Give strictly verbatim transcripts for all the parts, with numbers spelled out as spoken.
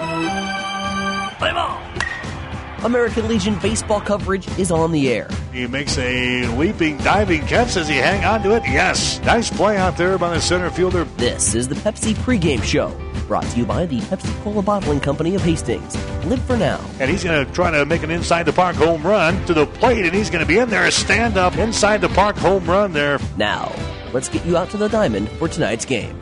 Play ball! American Legion baseball coverage is on the air. He makes a leaping, diving catch. Does he hang on to it? Yes. Nice play out there by the center fielder. This is the Pepsi pregame show, brought to you by the Pepsi-Cola Bottling Company of Hastings. Live for now. And he's going to try to make an inside-the-park home run to the plate, and he's going to be in there. A stand-up inside-the-park home run there. Now, let's get you out to the diamond for tonight's game.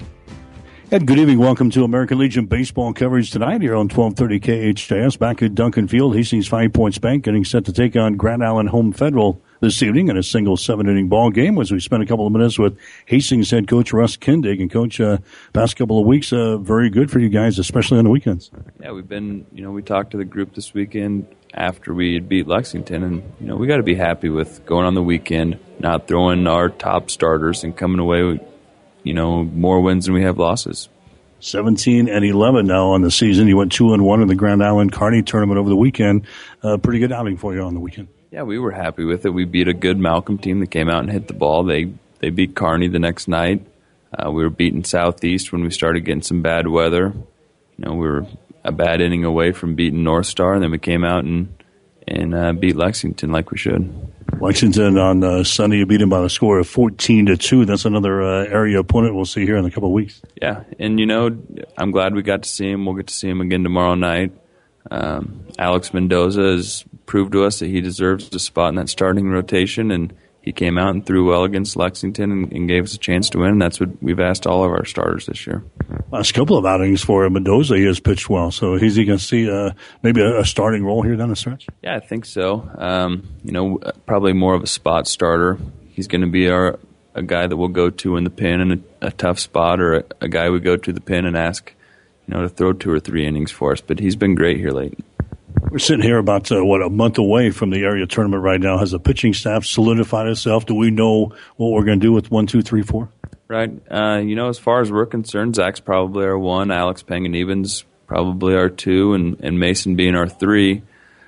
And good evening. Welcome to American Legion baseball coverage tonight here on twelve thirty K H J S. Back at Duncan Field, Hastings Five Points Bank getting set to take on Grand Island Home Federal this evening in a single seven-inning ball game as we spend a couple of minutes with Hastings head coach Russ Kindig. And, Coach, uh, past couple of weeks, uh, very good for you guys, especially on the weekends. Yeah, we've been, you know, we talked to the group this weekend after we had beat Lexington, and, you know, we got to be happy with going on the weekend, not throwing our top starters and coming away with, you know, more wins than we have losses. seventeen and eleven now on the season. You went two and one in the Grand Island Kearney tournament over the weekend. Uh, pretty good outing for you on the weekend. Yeah, we were happy with it. We beat a good Malcolm team that came out and hit the ball. They they beat Kearney the next night. Uh, we were beating Southeast when we started getting some bad weather. You know, we were a bad inning away from beating North Star, and then we came out and and uh, beat Lexington like we should. Lexington on uh, Sunday, you beat them by a score of fourteen to two. That's another uh, area opponent we'll see here in a couple of weeks. Yeah, and, you know, I'm glad we got to see him. We'll get to see him again tomorrow night. Um, Alex Mendoza has proved to us that he deserves a spot in that starting rotation, and he came out and threw well against Lexington and, and gave us a chance to win. And that's what we've asked all of our starters this year. Last couple of outings for Mendoza, he has pitched well. So is he going to see uh, maybe a, a starting role here down the stretch? Yeah, I think so. Um, you know, probably more of a spot starter. He's going to be our a guy that we'll go to in the pen in a, a tough spot, or a, a guy we go to the pen and ask, you know, to throw two or three innings for us. But he's been great here lately. We're sitting here about, uh, what, a month away from the area tournament right now. Has the pitching staff solidified itself? Do we know what we're going to do with one, two, three, four? Right. Uh, you know, as far as we're concerned, Zach's probably our one, Alex Panganiban's probably our two, and, and Mason being our three,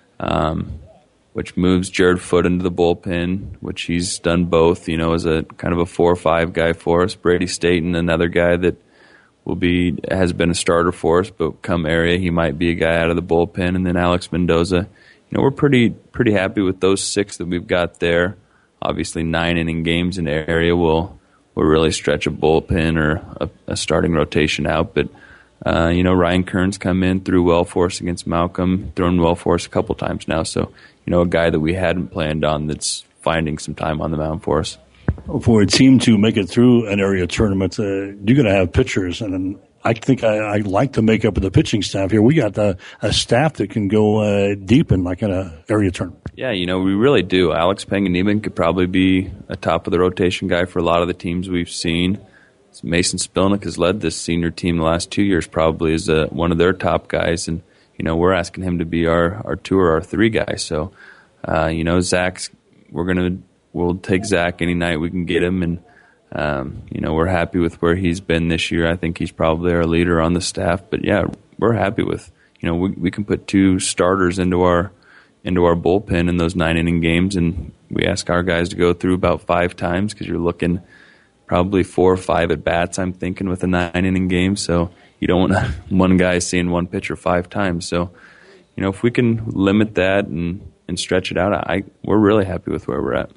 um, which moves Jared Foote into the bullpen, which he's done both, you know, as a kind of a four or five guy for us. Brady Staten, another guy that will be has been a starter for us, but come area he might be a guy out of the bullpen, and then Alex Mendoza. You know, we're pretty pretty happy with those six that we've got there. Obviously, nine inning games in the area will will really stretch a bullpen or a, a starting rotation out. But uh, you know, Ryan Kearns come in, threw well for us against Malcolm, thrown well for us a couple times now. So you know, a guy that we hadn't planned on that's finding some time on the mound for us. For a team to make it through an area tournament, uh, you're going to have pitchers, and I think I, I like the makeup of the pitching staff here. We got uh, a staff that can go uh, deep in like in an area tournament. Yeah, you know, we really do. Alex Panganiban could probably be a top of the rotation guy for a lot of the teams we've seen. Mason Spilnick has led this senior team the last two years, probably as a, one of their top guys, and you know, we're asking him to be our, our two or our three guy. So, uh, you know, Zach's we're going to. We'll take Zach any night we can get him, and um, you know, we're happy with where he's been this year. I think he's probably our leader on the staff. But yeah, we're happy with, you know, we we can put two starters into our into our bullpen in those nine inning games, and we ask our guys to go through about five times because you're looking probably four or five at bats. I'm thinking with a nine inning game, so you don't want one guy seeing one pitcher five times. So, you know, if we can limit that and and stretch it out, I we're really happy with where we're at.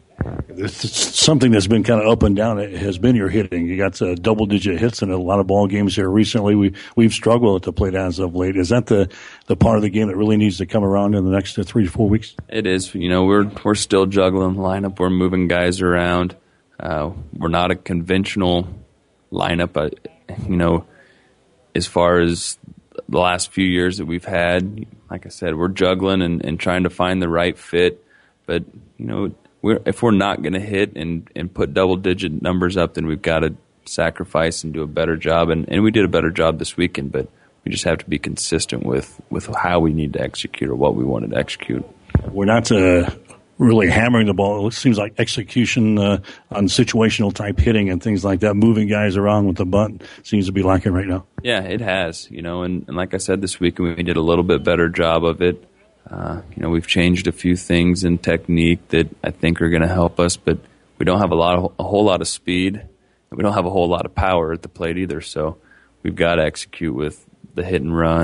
It's something that's been kind of up and down. It has been your hitting. You got uh, double-digit hits in a lot of ball games here recently. We we've struggled at the plate as of late. Is that the, the part of the game that really needs to come around in the next uh, three to four weeks? It is. You know, we're we're still juggling the lineup. We're moving guys around. Uh, we're not a conventional lineup. Uh, you know, as far as the last few years that we've had, like I said, we're juggling and, and trying to find the right fit. But you know, We're, if we're not going to hit and, and put double-digit numbers up, then we've got to sacrifice and do a better job. And, and we did a better job this weekend, but we just have to be consistent with, with how we need to execute or what we wanted to execute. We're not uh, really hammering the ball. It seems like execution uh, on situational-type hitting and things like that, moving guys around with the bunt, seems to be lacking right now. Yeah, it has. You know, and, and like I said, this weekend we did a little bit better job of it. Uh, you know, we've changed a few things in technique that I think are going to help us, but we don't have a lot of, a whole lot of speed, and we don't have a whole lot of power at the plate either. So we've got to execute with the hit and run,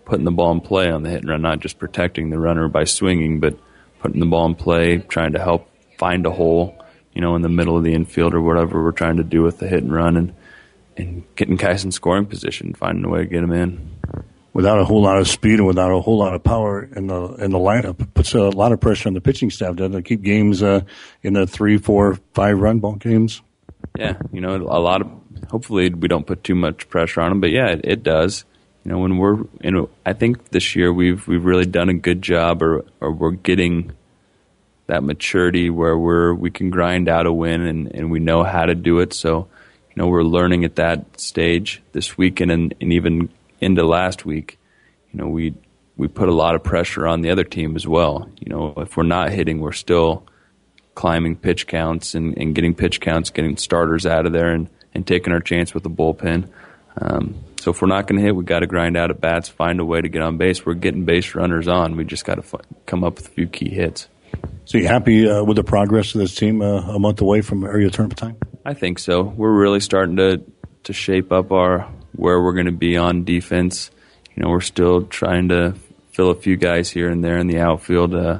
putting the ball in play on the hit and run, not just protecting the runner by swinging, but putting the ball in play, trying to help find a hole, you know, in the middle of the infield or whatever we're trying to do with the hit and run, and and getting guys in scoring position, finding a way to get them in. Without a whole lot of speed and without a whole lot of power in the in the lineup, it puts a lot of pressure on the pitching staff, doesn't it? Keep games uh, in the three, four, five run ball games. Yeah, you know, a lot of. Hopefully, we don't put too much pressure on them, but yeah, it, it does. You know, when we're, you know, I think this year we've we've really done a good job, or or we're getting that maturity where we're we can grind out a win and, and we know how to do it. So, you know, we're learning at that stage this weekend and, and even into last week. You know, we we put a lot of pressure on the other team as well. You know, if we're not hitting, we're still climbing pitch counts and, and getting pitch counts, getting starters out of there and, and taking our chance with the bullpen. Um, so if we're not going to hit, we've got to grind out at bats, find a way to get on base. We're getting base runners on. We just got to f- come up with a few key hits. So you happy uh, with the progress of this team uh, a month away from area tournament time? I think so. We're really starting to, to shape up our where we're going to be on defense. You know, we're still trying to fill a few guys here and there in the outfield. Uh,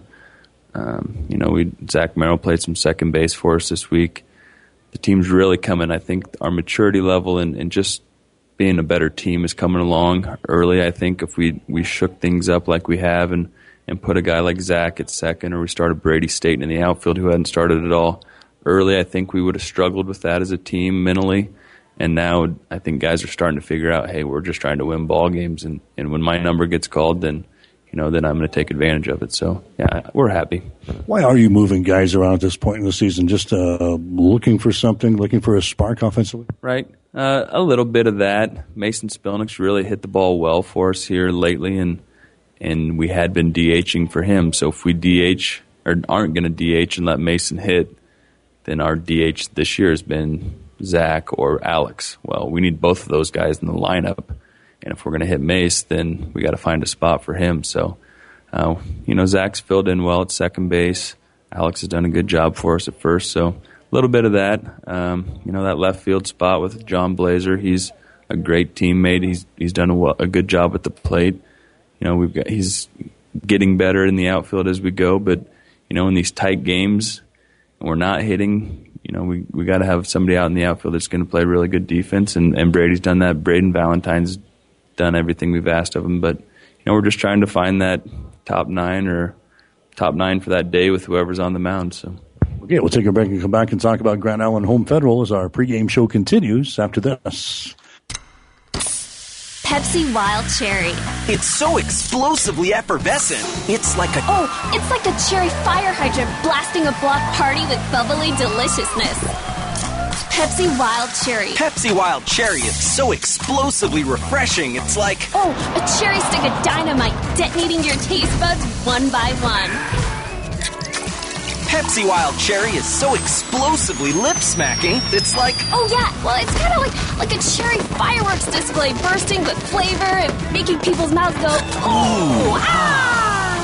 um, you know, we Zach Merrill played some second base for us this week. The team's really coming. I think our maturity level and, and just being a better team is coming along early. I think if we, we shook things up like we have and, and put a guy like Zach at second, or we started Brady Staten in the outfield who hadn't started at all early, I think we would have struggled with that as a team mentally. And now I think guys are starting to figure out, hey, we're just trying to win ball games, and, and when my number gets called, then you know, then I'm going to take advantage of it. So, yeah, we're happy. Why are you moving guys around at this point in the season? Just uh, looking for something, looking for a spark offensively? Right. Uh, a little bit of that. Mason Spilnick's really hit the ball well for us here lately, and and we had been DHing for him. So if we D H or aren't going to D H and let Mason hit, then our D H this year has been Zach or Alex. Well, we need both of those guys in the lineup. And if we're going to hit Mace, then we got to find a spot for him. So, uh, you know, Zach's filled in well at second base. Alex has done a good job for us at first. So a little bit of that. Um, you know, that left field spot with John Blazer, he's a great teammate. He's he's done a, well, a good job at the plate. You know, we've got he's getting better in the outfield as we go. But, you know, in these tight games, and we're not hitting, you know, we, we got to have somebody out in the outfield that's going to play really good defense. And, and Brady's done that. Braden Valentine's done everything we've asked of him, but you know, we're just trying to find that top nine or top nine for that day with whoever's on the mound. So, okay, we'll take a break and come back and talk about Grand Island Home Federal as our pregame show continues after this. Pepsi Wild Cherry. It's so explosively effervescent. It's like a oh, it's like a cherry fire hydrant blasting a block party with bubbly deliciousness. Pepsi Wild Cherry. Pepsi Wild Cherry is so explosively refreshing. It's like oh, a cherry stick of dynamite detonating your taste buds one by one. Pepsi Wild Cherry is so explosively lip-smacking. It's like oh yeah, well it's kind of like like a cherry fireworks display bursting with flavor and making people's mouths go oh ah.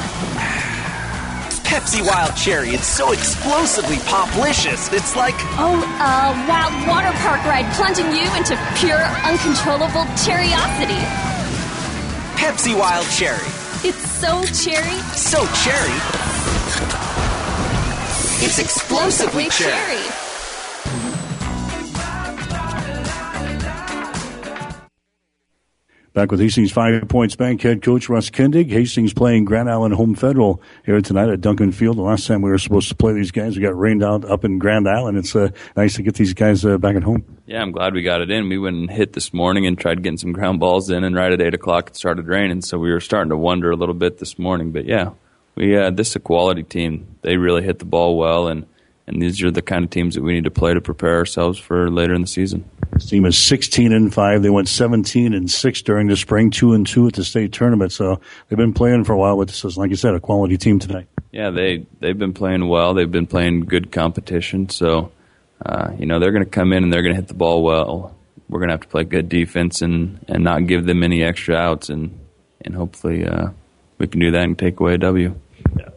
Pepsi Wild Cherry, it's so explosively poplicious. It's like oh, a wild water park ride plunging you into pure, uncontrollable cherryosity. Pepsi Wild Cherry. It's so cherry. So cherry. It's explosively, explosively cherry. cherry. Back with Hastings Five Points Bank head coach Russ Kindig. Hastings playing Grand Island Home Federal here tonight at Duncan Field. The last time we were supposed to play these guys, we got rained out up in Grand Island. It's uh, nice to get these guys uh, back at home. Yeah, I'm glad we got it in. We went and hit this morning and tried getting some ground balls in, and right at eight o'clock it started raining, so we were starting to wonder a little bit this morning. But yeah, we uh, this is a quality team. They really hit the ball well, and, and these are the kind of teams that we need to play to prepare ourselves for later in the season. This team is sixteen and five. They went seventeen and six during the spring, two and two at the state tournament. So they've been playing for a while. But this is, like you said, a quality team tonight. Yeah, they they've been playing well. They've been playing good competition. So uh, you know they're going to come in and they're going to hit the ball well. We're going to have to play good defense and, and not give them any extra outs, and and hopefully uh, we can do that and take away a W. Yeah.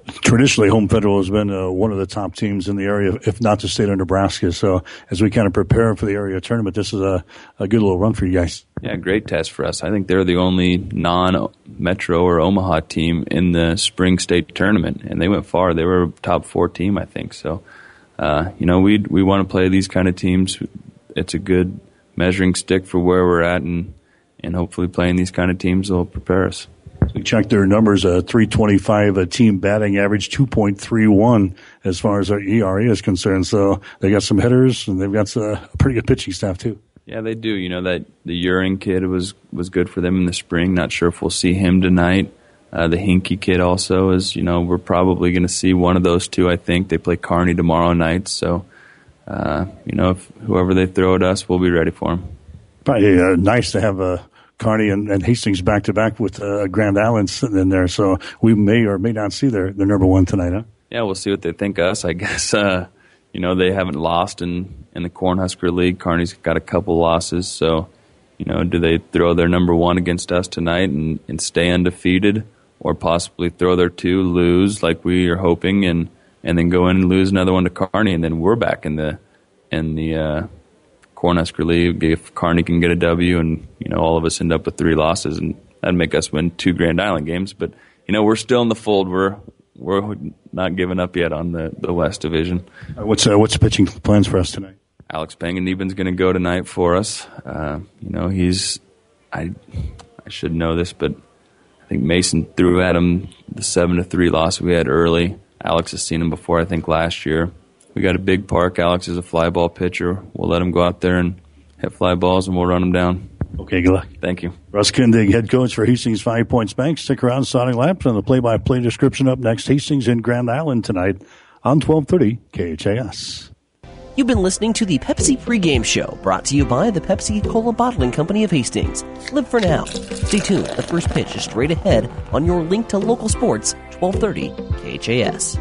Traditionally, Home Federal has been uh, one of the top teams in the area, if not the state of Nebraska. So as we kind of prepare for the area tournament, this is a, a good little run for you guys. Yeah, great test for us. I think they're the only non-Metro or Omaha team in the spring state tournament, and they went far. They were a top four team, I think. So, uh, you know, we we want to play these kind of teams. It's a good measuring stick for where we're at, and, and hopefully playing these kind of teams will prepare us. We checked their numbers, a three twenty-five a team batting average, two point three one as far as our E R A is concerned. So they got some hitters, and they've got a pretty good pitching staff, too. Yeah, they do. You know, that the Uring kid was, was good for them in the spring. Not sure if we'll see him tonight. Uh, the Hinkie kid also is, you know, we're probably going to see one of those two, I think. They play Kearney tomorrow night. So, uh, you know, if whoever they throw at us, we'll be ready for them. Probably uh, nice to have a. Uh, Kearney and, and Hastings back-to-back with uh, Grand Island sitting in there. So we may or may not see their, their number one tonight, huh? Yeah, we'll see what they think of us. I guess, uh, you know, they haven't lost in, in the Cornhusker League. Kearney's got a couple losses. So, you know, do they throw their number one against us tonight and, and stay undefeated, or possibly throw their two, lose like we are hoping, and, and then go in and lose another one to Kearney, and then we're back in the in the uh, Cornhusker League if Kearney can get a W, and you know all of us end up with three losses, and that'd make us win two Grand Island games. But you know we're still in the fold. We're we're not giving up yet on the, the West Division. Uh, what's uh, what's the pitching plans for us tonight? Alex Panganiban's going to go tonight for us. Uh, you know he's I I should know this, but I think Mason threw at him the seven to three loss we had early. Alex has seen him before, I think last year. We got a big park. Alex is a fly ball pitcher. We'll let him go out there and hit fly balls, and we'll run him down. Okay, good luck. Thank you. Russ Kindig, head coach for Hastings Five Points Bank. Stick around, starting laps, and the play-by-play description up next. Hastings in Grand Island tonight on twelve thirty K H A S. You've been listening to the Pepsi pregame show, brought to you by the Pepsi Cola Bottling Company of Hastings. Live for now. Stay tuned. The first pitch is straight ahead on your link to local sports, twelve thirty K H A S.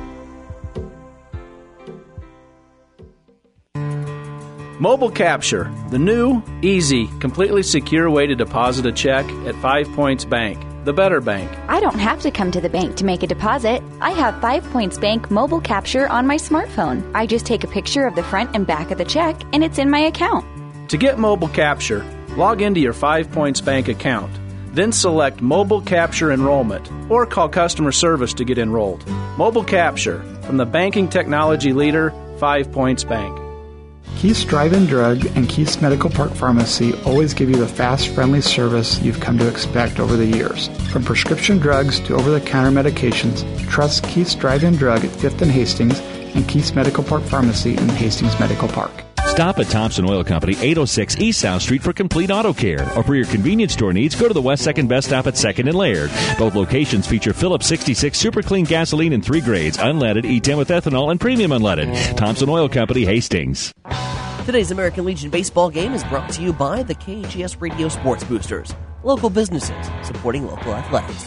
Mobile Capture, the new, easy, completely secure way to deposit a check at Five Points Bank, the better bank. I don't have to come to the bank to make a deposit. I have Five Points Bank Mobile Capture on my smartphone. I just take a picture of the front and back of the check, and it's in my account. To get Mobile Capture, log into your Five Points Bank account. Then select Mobile Capture Enrollment, or call customer service to get enrolled. Mobile Capture, from the banking technology leader, Five Points Bank. Keith's Drive-In Drug and Keith's Medical Park Pharmacy always give you the fast, friendly service you've come to expect over the years. From prescription drugs to over-the-counter medications, trust Keith's Drive-In Drug at fifth and Hastings and Keith's Medical Park Pharmacy in Hastings Medical Park. Stop at Thompson Oil Company, eight oh six East South Street for complete auto care. Or for your convenience store needs, go to the West second Best Stop at second and Laird. Both locations feature Phillips sixty-six Super Clean gasoline in three grades, unleaded, E ten with ethanol, and premium unleaded. Thompson Oil Company, Hastings. Today's American Legion baseball game is brought to you by the K H A S Radio Sports Boosters, local businesses supporting local athletics.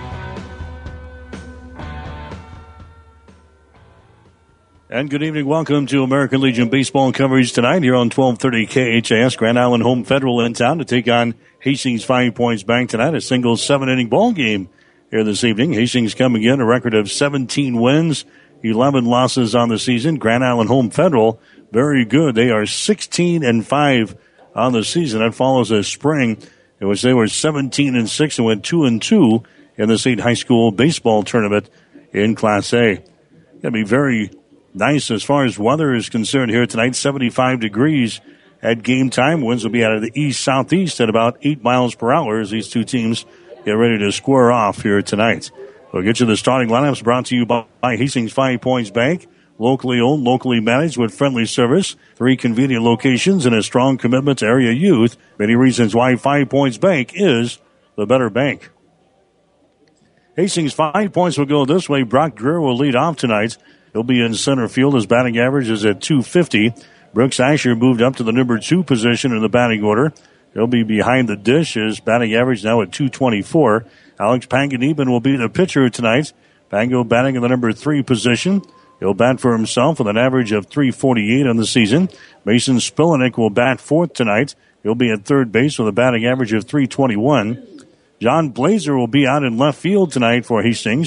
And good evening. Welcome to American Legion baseball coverage tonight here on twelve thirty K H A S. Grand Island Home Federal in town to take on Hastings Five Points Bank tonight. A single seven-inning ball game here this evening. Hastings coming in a record of seventeen wins, eleven losses on the season. Grand Island Home Federal, very good. They are sixteen and five on the season. That follows a spring in which they were seventeen and six and went two and two in the state high school baseball tournament in Class A. Going to be very nice as far as weather is concerned here tonight. seventy-five degrees at game time. Winds will be out of the east-southeast at about eight miles per hour as these two teams get ready to square off here tonight. We'll get you the starting lineups brought to you by Hastings Five Points Bank. Locally owned, locally managed with friendly service. Three convenient locations and a strong commitment to area youth. Many reasons why Five Points Bank is the better bank. Hastings Five Points will go this way. Brock Greer will lead off tonight. He'll be in center field. His batting average is at two fifty. Brooks Asher moved up to the number two position in the batting order. He'll be behind the dish. His batting average now at two twenty-four. Alex Panganiban will be the pitcher tonight. Pango batting in the number three position. He'll bat for himself with an average of three forty-eight on the season. Mason Spilinek will bat fourth tonight. He'll be at third base with a batting average of three twenty-one. John Blazer will be out in left field tonight for Hastings.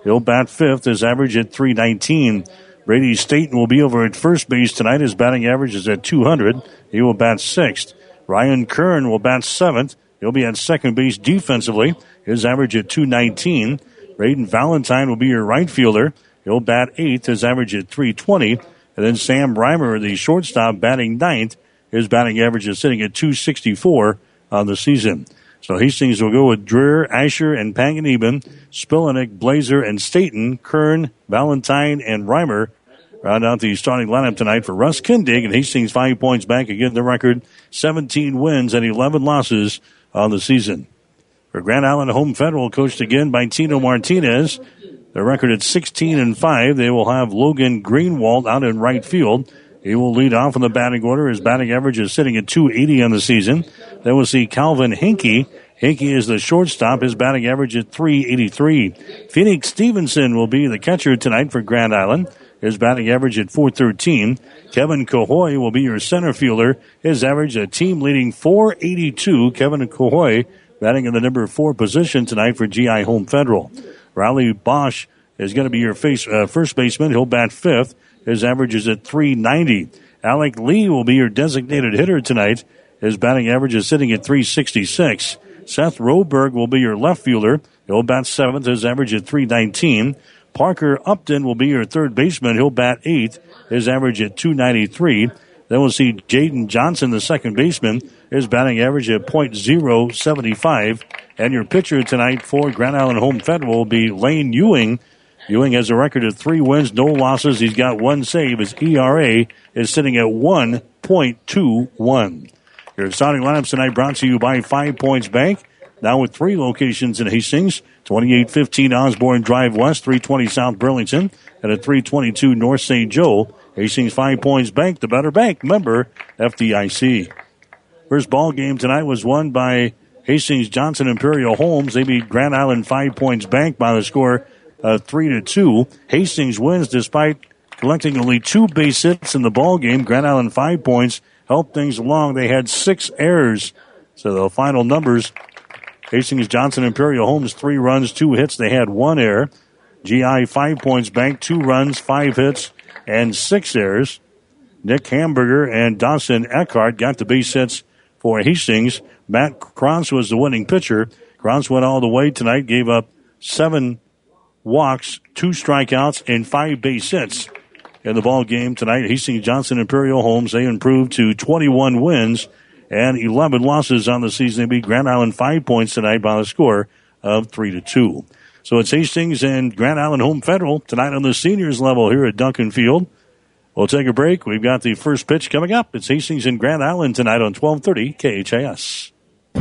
He'll bat fifth. His average at three nineteen. Brady Staten will be over at first base tonight. His batting average is at two hundred. He will bat sixth. Ryan Kern will bat seventh. He'll be at second base defensively. His average at two nineteen. Braden Valentine will be your right fielder. He'll bat eighth. His average at three twenty. And then Sam Reimer, the shortstop, batting ninth. His batting average is sitting at two sixty-four on the season. So Hastings will go with Dreher, Asher, and Panganiban, Spillenek, Blazer, and Staten, Kern, Valentine, and Reimer. Round out the starting lineup tonight for Russ Kindig, and Hastings five points back. Again, the record, seventeen wins and eleven losses on the season. For Grand Island Home Federal, coached again by Tino Martinez. Their record at sixteen and five. They will have Logan Greenwald out in right field. He will lead off in the batting order. His batting average is sitting at two eighty on the season. Then we'll see Calvin Hinkey. Hinkey is the shortstop. His batting average at three eighty-three. Phoenix Stevenson will be the catcher tonight for Grand Island. His batting average at four thirteen. Kevin Cahoy will be your center fielder. His average a team-leading four eighty-two. Kevin Cahoy batting in the number four position tonight for G I Home Federal. Riley Bosch is going to be your face, uh, first baseman. He'll bat fifth. His average is at three ninety. Alec Lee will be your designated hitter tonight. His batting average is sitting at three sixty-six. Seth Roberg will be your left fielder. He'll bat seventh. His average at three nineteen. Parker Upton will be your third baseman. He'll bat eighth. His average at two ninety-three. Then we'll see Jaden Johnson, the second baseman. His batting average at point oh seven five. And your pitcher tonight for Grand Island Home Federal will be Lane Ewing. Ewing has a record of three wins, no losses. He's got one save. His E R A is sitting at one point two one. Your starting lineups tonight brought to you by Five Points Bank. Now with three locations in Hastings. twenty-eight fifteen Osborne Drive West, three twenty South Burlington, and at three twenty-two North Saint Joe. Hastings Five Points Bank, the better bank, member F D I C. First ball game tonight was won by Hastings Johnson Imperial Homes. They beat Grand Island Five Points Bank by the score of three to two. Hastings wins despite collecting only two base hits in the ball game. Grand Island Five Points helped things along. They had six errors. So the final numbers: Hastings Johnson Imperial Homes, three runs, two hits. They had one error. G I Five Points Bank, two runs, five hits, and six errors. Nick Hamburger and Dawson Eckhart got the base hits for Hastings. Matt Krantz was the winning pitcher. Krantz went all the way tonight, gave up seven walks, two strikeouts, and five base hits in the ball game tonight. Hastings Johnson Imperial Homes, they improved to twenty-one wins and eleven losses on the season. They beat Grand Island Five Points tonight by the score of three to two. So it's Hastings and Grand Island Home Federal tonight on the seniors level here at Duncan Field. We'll take a break. We've got the first pitch coming up. It's Hastings and Grand Island tonight on twelve thirty K H A S.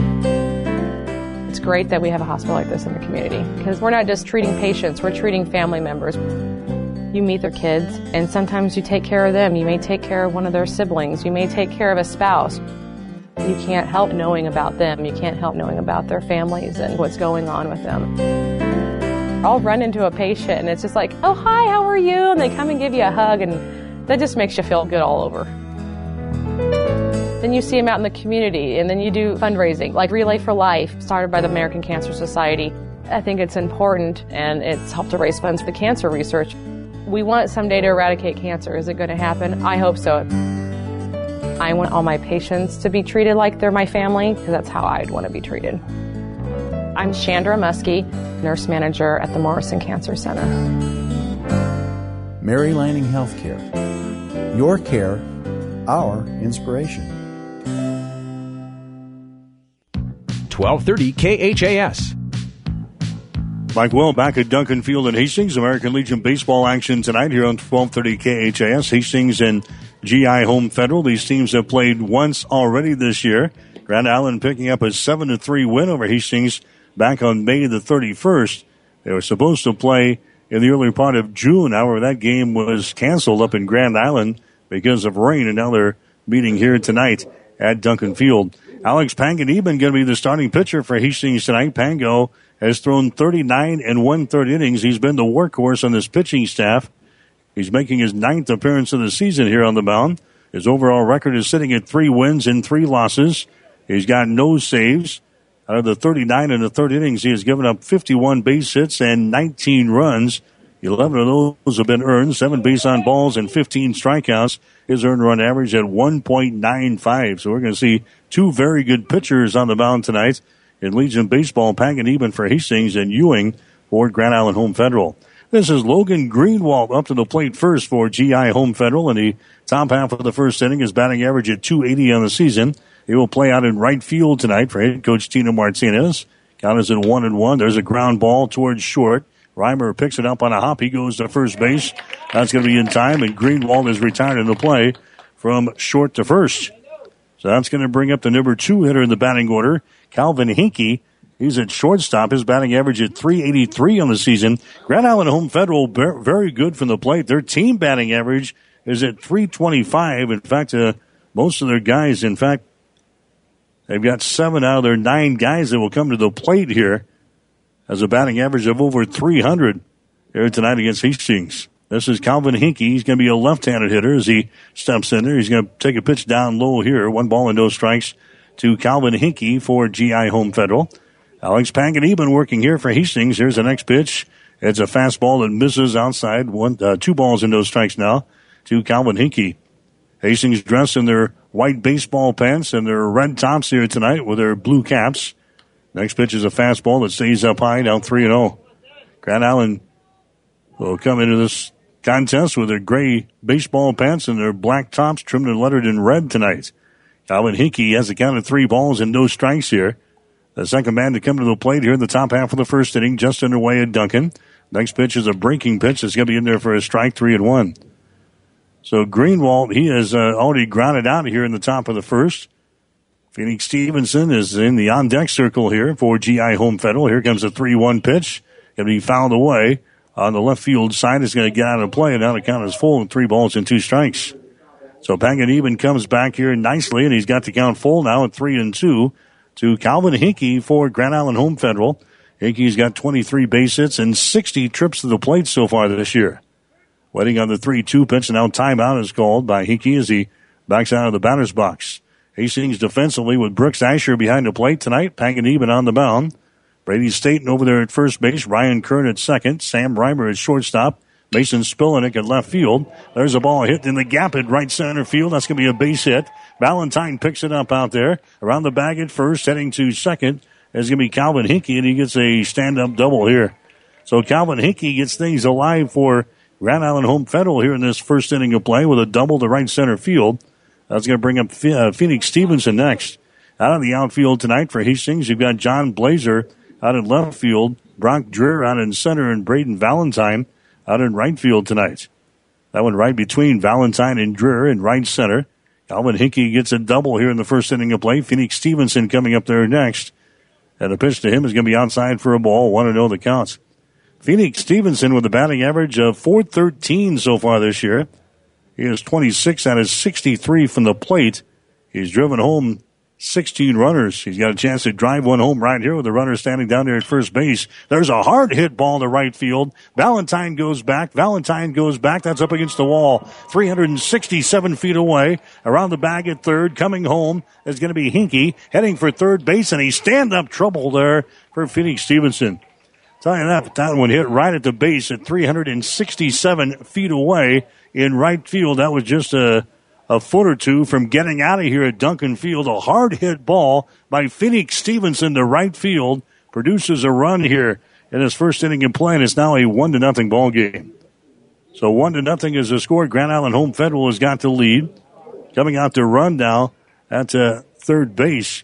It's great that we have a hospital like this in the community because we're not just treating patients, we're treating family members. You meet their kids, and sometimes you take care of them. You may take care of one of their siblings. You may take care of a spouse. You can't help knowing about them. You can't help knowing about their families and what's going on with them. I'll run into a patient, and it's just like, oh, hi, how are you? And they come and give you a hug, and that just makes you feel good all over. Then you see them out in the community, and then you do fundraising, like Relay for Life, started by the American Cancer Society. I think it's important, and it's helped to raise funds for cancer research. We want someday to eradicate cancer. Is it going to happen? I hope so. I want all my patients to be treated like they're my family, because that's how I'd want to be treated. I'm Chandra Muskie, nurse manager at the Morrison Cancer Center. Mary Lanning Healthcare. Your care, our inspiration. twelve thirty K H A S. Mike Will back at Duncan Field in Hastings. American Legion baseball action tonight here on twelve thirty K H A S. Hastings and G I Home Federal. These teams have played once already this year. Grand Island picking up a seven to three win over Hastings back on May the thirty-first. They were supposed to play in the early part of June. However, that game was canceled up in Grand Island because of rain, and now they're meeting here tonight at Duncan Field. Alex Panganiban going to be the starting pitcher for Hastings tonight. Pango has thrown thirty-nine and one-third innings. He's been the workhorse on this pitching staff. He's making his ninth appearance of the season here on the mound. His overall record is sitting at three wins and three losses. He's got no saves. Out of the thirty-nine in the third innings, he has given up fifty-one base hits and nineteen runs. eleven of those have been earned, seven base on balls and fifteen strikeouts. His earned run average at one point nine five. So we're going to see two very good pitchers on the mound tonight in Legion Baseball. Panganiban for Hastings and Ewing for Grand Island Home Federal. This is Logan Greenwald up to the plate first for G I Home Federal in the top half of the first inning. His batting average at two eighty on the season. He will play out in right field tonight for head coach Tino Martinez. Count is at one and one. There's a ground ball towards short. Reimer picks it up on a hop. He goes to first base. That's going to be in time, and Greenwald is retired in the play from short to first. So that's going to bring up the number two hitter in the batting order, Calvin Hinkie. He's at shortstop. His batting average at three eighty-three on the season. Grand Island Home Federal, very good from the plate. Their team batting average is at three twenty-five. In fact, uh, most of their guys, in fact, they've got seven out of their nine guys that will come to the plate here as a batting average of over three hundred here tonight against Hastings. This is Calvin Hinkie. He's going to be a left-handed hitter as he steps in there. He's going to take a pitch down low here. One ball and no strikes to Calvin Hinkie for G I Home Federal. Alex Panganiban working here for Hastings. Here's the next pitch. It's a fastball that misses outside. One, uh, two balls and no strikes now to Calvin Hinkie. Hastings dressed in their white baseball pants and their red tops here tonight with their blue caps. Next pitch is a fastball that stays up high, down three and oh. Grand Island will come into this contest with their gray baseball pants and their black tops trimmed and lettered in red tonight. Calvin Hinkie has a count of three balls and no strikes here. The second man to come to the plate here in the top half of the first inning, just underway at Duncan. Next pitch is a breaking pitch that's going to be in there for a strike, three and one. So Greenwald, he has uh, already grounded out here in the top of the first. Phoenix Stevenson is in the on-deck circle here for G I Home Federal. Here comes a three one pitch. Going to be fouled away on the left field side. It's going to get out of play, and now the count is full with three balls and two strikes. So Panganiban comes back here nicely, and he's got the count full now at three and two to Calvin Hinkie for Grand Island Home Federal. Hinkie's got twenty-three base hits and sixty trips to the plate so far this year. Waiting on the three two pitch, and now timeout is called by Hinkie as he backs out of the batter's box. Hastings defensively with Brooks Asher behind the plate tonight. Panganiban on the mound. Brady Staten over there at first base. Ryan Kern at second. Sam Reimer at shortstop. Mason Spillenick at left field. There's a ball hit in the gap at right center field. That's going to be a base hit. Valentine picks it up out there. Around the bag at first, heading to second. There's going to be Calvin Hinkie, and he gets a stand-up double here. So Calvin Hinkie gets things alive for Grand Island Home Federal here in this first inning of play with a double to right center field. That's going to bring up uh, Phoenix Stevenson next. Out of the outfield tonight for Hastings, you've got John Blazer out in left field, Brock Dreer out in center, and Braden Valentine out in right field tonight. That one right between Valentine and Dreer in right center. Calvin Hinkie gets a double here in the first inning of play. Phoenix Stevenson coming up there next. And the pitch to him is going to be outside for a ball. one and oh the count. Phoenix Stevenson with a batting average of four thirteen so far this year. He is twenty-six out of sixty-three from the plate. He's driven home sixteen runners. He's got a chance to drive one home right here with the runner standing down there at first base. There's a hard hit ball to right field. Valentine goes back. Valentine goes back. That's up against the wall. three hundred sixty-seven feet away. Around the bag at third. Coming home is going to be Hinkie heading for third base, and he stand-up trouble there for Phoenix Stevenson. Tell you that, that one hit right at the base at three hundred sixty-seven feet away in right field. That was just a A foot or two from getting out of here at Duncan Field. A hard hit ball by Phoenix Stevenson to right field produces a run here in his first inning in play, and it's now a one to nothing ball game. So one to nothing is the score. Grand Island Home Federal has got the lead. Coming out to run now at uh, third base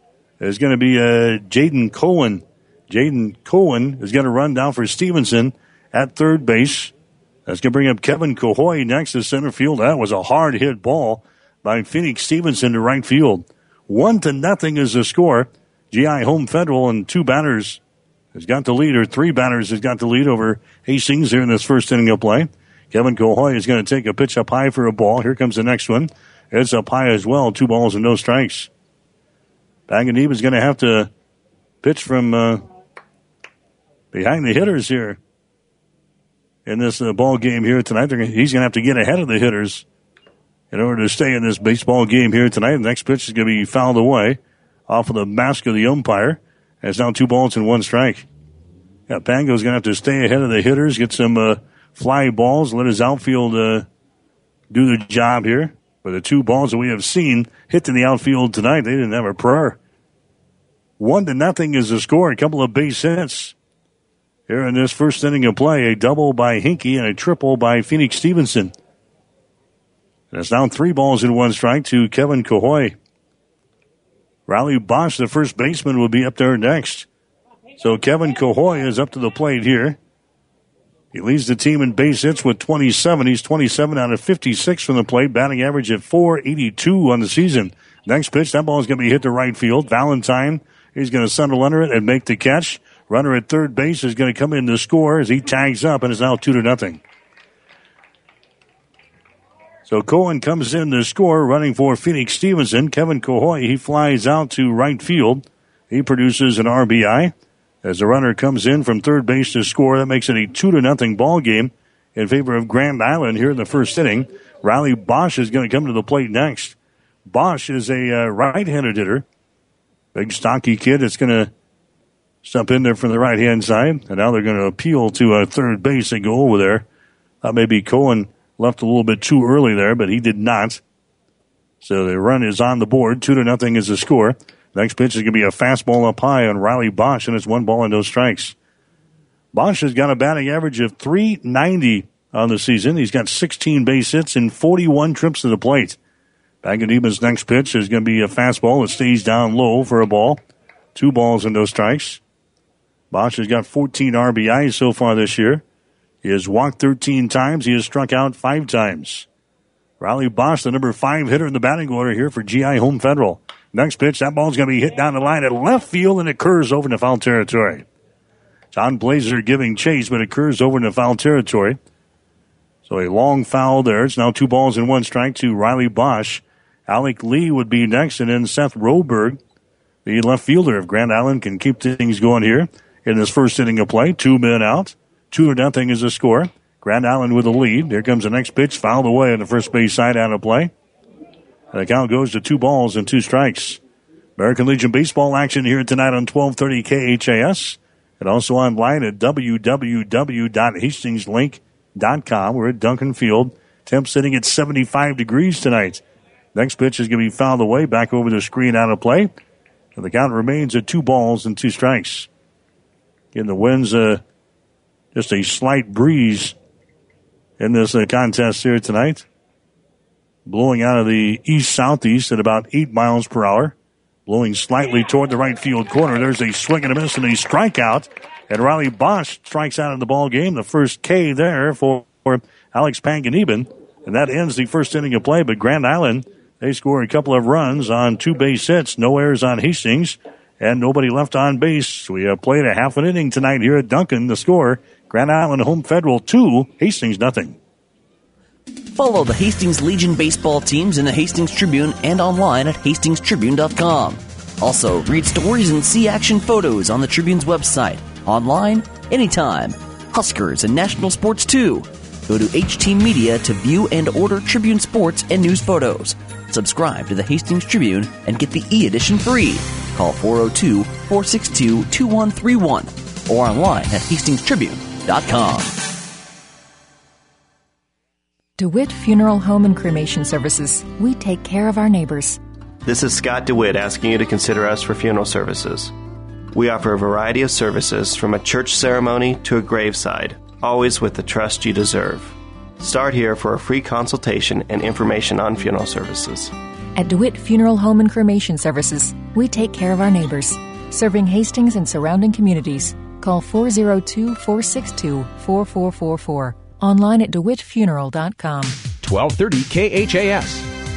is going to be uh, Jaden Cohen. Jaden Cohen is going to run down for Stevenson at third base. That's going to bring up Kevin Cahoy next to center field. That was a hard hit ball by Phoenix Stevenson to right field. One to nothing is the score. G I Home Federal and two batters has got the lead, or three batters has got the lead over Hastings here in this first inning of play. Kevin Cahoy is going to take a pitch up high for a ball. Here comes the next one. It's up high as well. Two balls and no strikes. Panganiban is going to have to pitch from uh, behind the hitters here in this uh, ball game here tonight. Gonna, he's going to have to get ahead of the hitters in order to stay in this baseball game here tonight. The next pitch is going to be fouled away off of the mask of the umpire. And it's now two balls and one strike. Yeah, Pango's going to have to stay ahead of the hitters, get some uh, fly balls, let his outfield uh, do the job here. But the two balls that we have seen hit in the outfield tonight, they didn't have a prayer. One to nothing is the score. A couple of base hits here in this first inning of play. A double by Hinkie and a triple by Phoenix Stevenson. And it's now three balls and one strike to Kevin Cahoy. Riley Bosch, the first baseman, will be up there next. So Kevin Cahoy is up to the plate here. He leads the team in base hits with twenty-seven. He's twenty-seven out of fifty-six from the plate, batting average at four eighty-two on the season. Next pitch, that ball is going to be hit to right field. Valentine, he's going to settle under it and make the catch. Runner at third base is going to come in to score as he tags up, and it's now two to nothing. So Cohen comes in to score, running for Phoenix Stevenson. Kevin Cahoy, he flies out to right field. He produces an R B I. As the runner comes in from third base to score, that makes it a two to nothing ball game in favor of Grand Island here in the first inning. Riley Bosch is going to come to the plate next. Bosch is a uh, right-handed hitter. Big, stocky kid that's going to step in there from the right-hand side. And now they're going to appeal to uh, third base and go over there. Uh, maybe Cohen left a little bit too early there, but he did not. So the run is on the board. Two to nothing is the score. Next pitch is going to be a fastball up high on Riley Bosch, and it's one ball and no strikes. Bosch has got a batting average of three ninety on the season. He's got sixteen base hits and forty-one trips to the plate. Paganiba's next pitch is going to be a fastball that stays down low for a ball. Two balls and no strikes. Bosch has got fourteen R B Is so far this year. He has walked thirteen times. He has struck out five times. Riley Bosch, the number five hitter in the batting order here for G I Home Federal. Next pitch, that ball's going to be hit down the line at left field, and it curves over into foul territory. John Blazer giving chase, but it curves over into foul territory. So a long foul there. It's now two balls and one strike to Riley Bosch. Alec Lee would be next, and then Seth Roberg, the left fielder if Grand Island can keep things going here in this first inning of play. Two men out. Two to nothing is the score. Grand Island with the lead. Here comes the next pitch, fouled away on the first base side out of play. And the count goes to two balls and two strikes. American Legion baseball action here tonight on twelve thirty K H A S. And also online at w w w dot hastings link dot com. We're at Duncan Field. Temp sitting at seventy-five degrees tonight. Next pitch is going to be fouled away, back over the screen out of play. And the count remains at two balls and two strikes. Again, the wind's uh, just a slight breeze in this uh, contest here tonight. Blowing out of the east-southeast at about eight miles per hour. Blowing slightly toward the right field corner. There's a swing and a miss and a strikeout. And Riley Bosch strikes out in the ball game. The first K there for, for Alex Panganiban. And that ends the first inning of play. But Grand Island, they score a couple of runs on two base hits. No errors on Hastings. And nobody left on base. We have played a half an inning tonight here at Duncan. The score, Grand Island Home Federal two, Hastings nothing. Follow the Hastings Legion baseball teams in the Hastings Tribune and online at hastings tribune dot com. Also, read stories and see action photos on the Tribune's website, online, anytime. Huskers and national sports too. Go to H T Media to view and order Tribune sports and news photos. Subscribe to the Hastings Tribune and get the e-edition free. Call four oh two, four six two, two one three one or online at hastings tribune dot com. DeWitt Funeral Home and Cremation Services. We take care of our neighbors. This is Scott DeWitt asking you to consider us for funeral services. We offer a variety of services from a church ceremony to a graveside, always with the trust you deserve. Start here for a free consultation and information on funeral services. At DeWitt Funeral Home and Cremation Services, we take care of our neighbors, serving Hastings and surrounding communities. Call four oh two, four six two, four four four four. Online at dewitt funeral dot com. twelve thirty K H A S.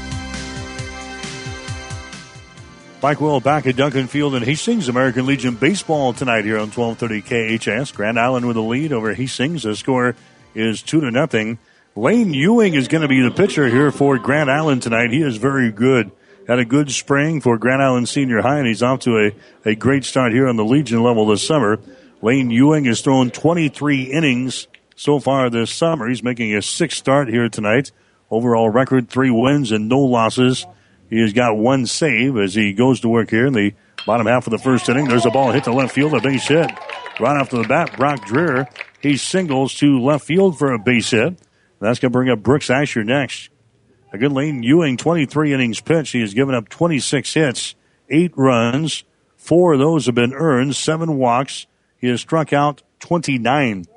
Mike Will back at Duncan Field in Hastings. American Legion baseball tonight here on twelve thirty K H A S. Grand Island with a lead over Hastings. The score is two to nothing. Lane Ewing is going to be the pitcher here for Grand Island tonight. He is very good. Had a good spring for Grand Island Senior High, and he's off to a, a great start here on the Legion level this summer. Lane Ewing has thrown twenty-three innings so far this summer. He's making a sixth start here tonight. Overall record, three wins and no losses. He has got one save as he goes to work here in the Bottom half of the first inning. There's a ball hit to left field, a base hit. Right off to the bat, Brock Dreher. He singles to left field for a base hit. That's going to bring up Brooks Asher next. A good Lane Ewing, twenty-three innings pitched. He has given up twenty-six hits, eight runs. Four of those have been earned, seven walks. He has struck out twenty-nine.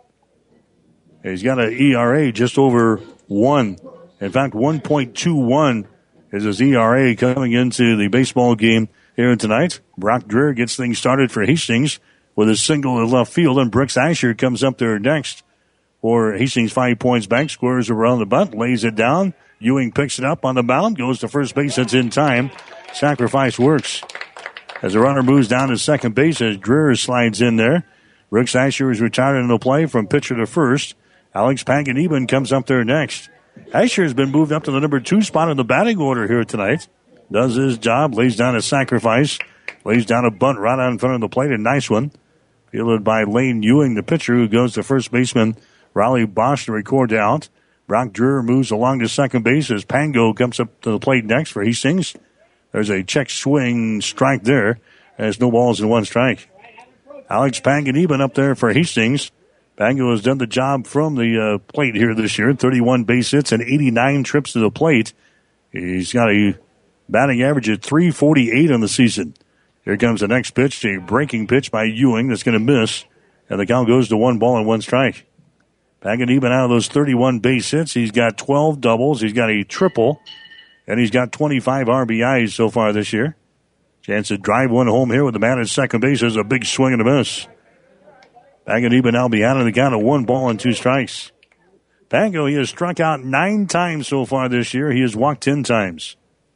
He's got an E R A just over one. In fact, one point two one is his E R A coming into the baseball game here tonight. Brock Dreher gets things started for Hastings with a single in left field, and Brooks Asher comes up there next for Hastings. Five Points Bank, squares around the bunt, lays it down. Ewing picks it up on the mound, goes to first base. It's in time. Sacrifice works. As the runner moves down to second base, as Dreher slides in there. Brooks Asher is retired in the play from pitcher to first. Alex Panganiban comes up there next. Asher has been moved up to the number two spot in the batting order here tonight. Does his job, lays down a sacrifice, lays down a bunt right out in front of the plate. A nice one. Fielded by Lane Ewing, the pitcher, who goes to first baseman Riley Bosch to record out. Brock Dreher moves along to second base as Pango comes up to the plate next for Hastings. There's a check swing strike there. There's no balls and one strike. Alex Panganiban up there for Hastings. Pango has done the job from the uh, plate here this year. thirty-one base hits and eighty-nine trips to the plate. He's got a batting average of three forty-eight on the season. Here comes the next pitch, a breaking pitch by Ewing that's going to miss. And the count goes to one ball and one strike. Panganiban out of those thirty-one base hits, he's got twelve doubles, he's got a triple, and he's got twenty-five R B Is so far this year. Chance to drive one home here with the man at second base. There's a big swing and a miss. Panganiban now behind on the count of one ball and two strikes. Pango, he has struck out nine times so far this year. He has walked ten times.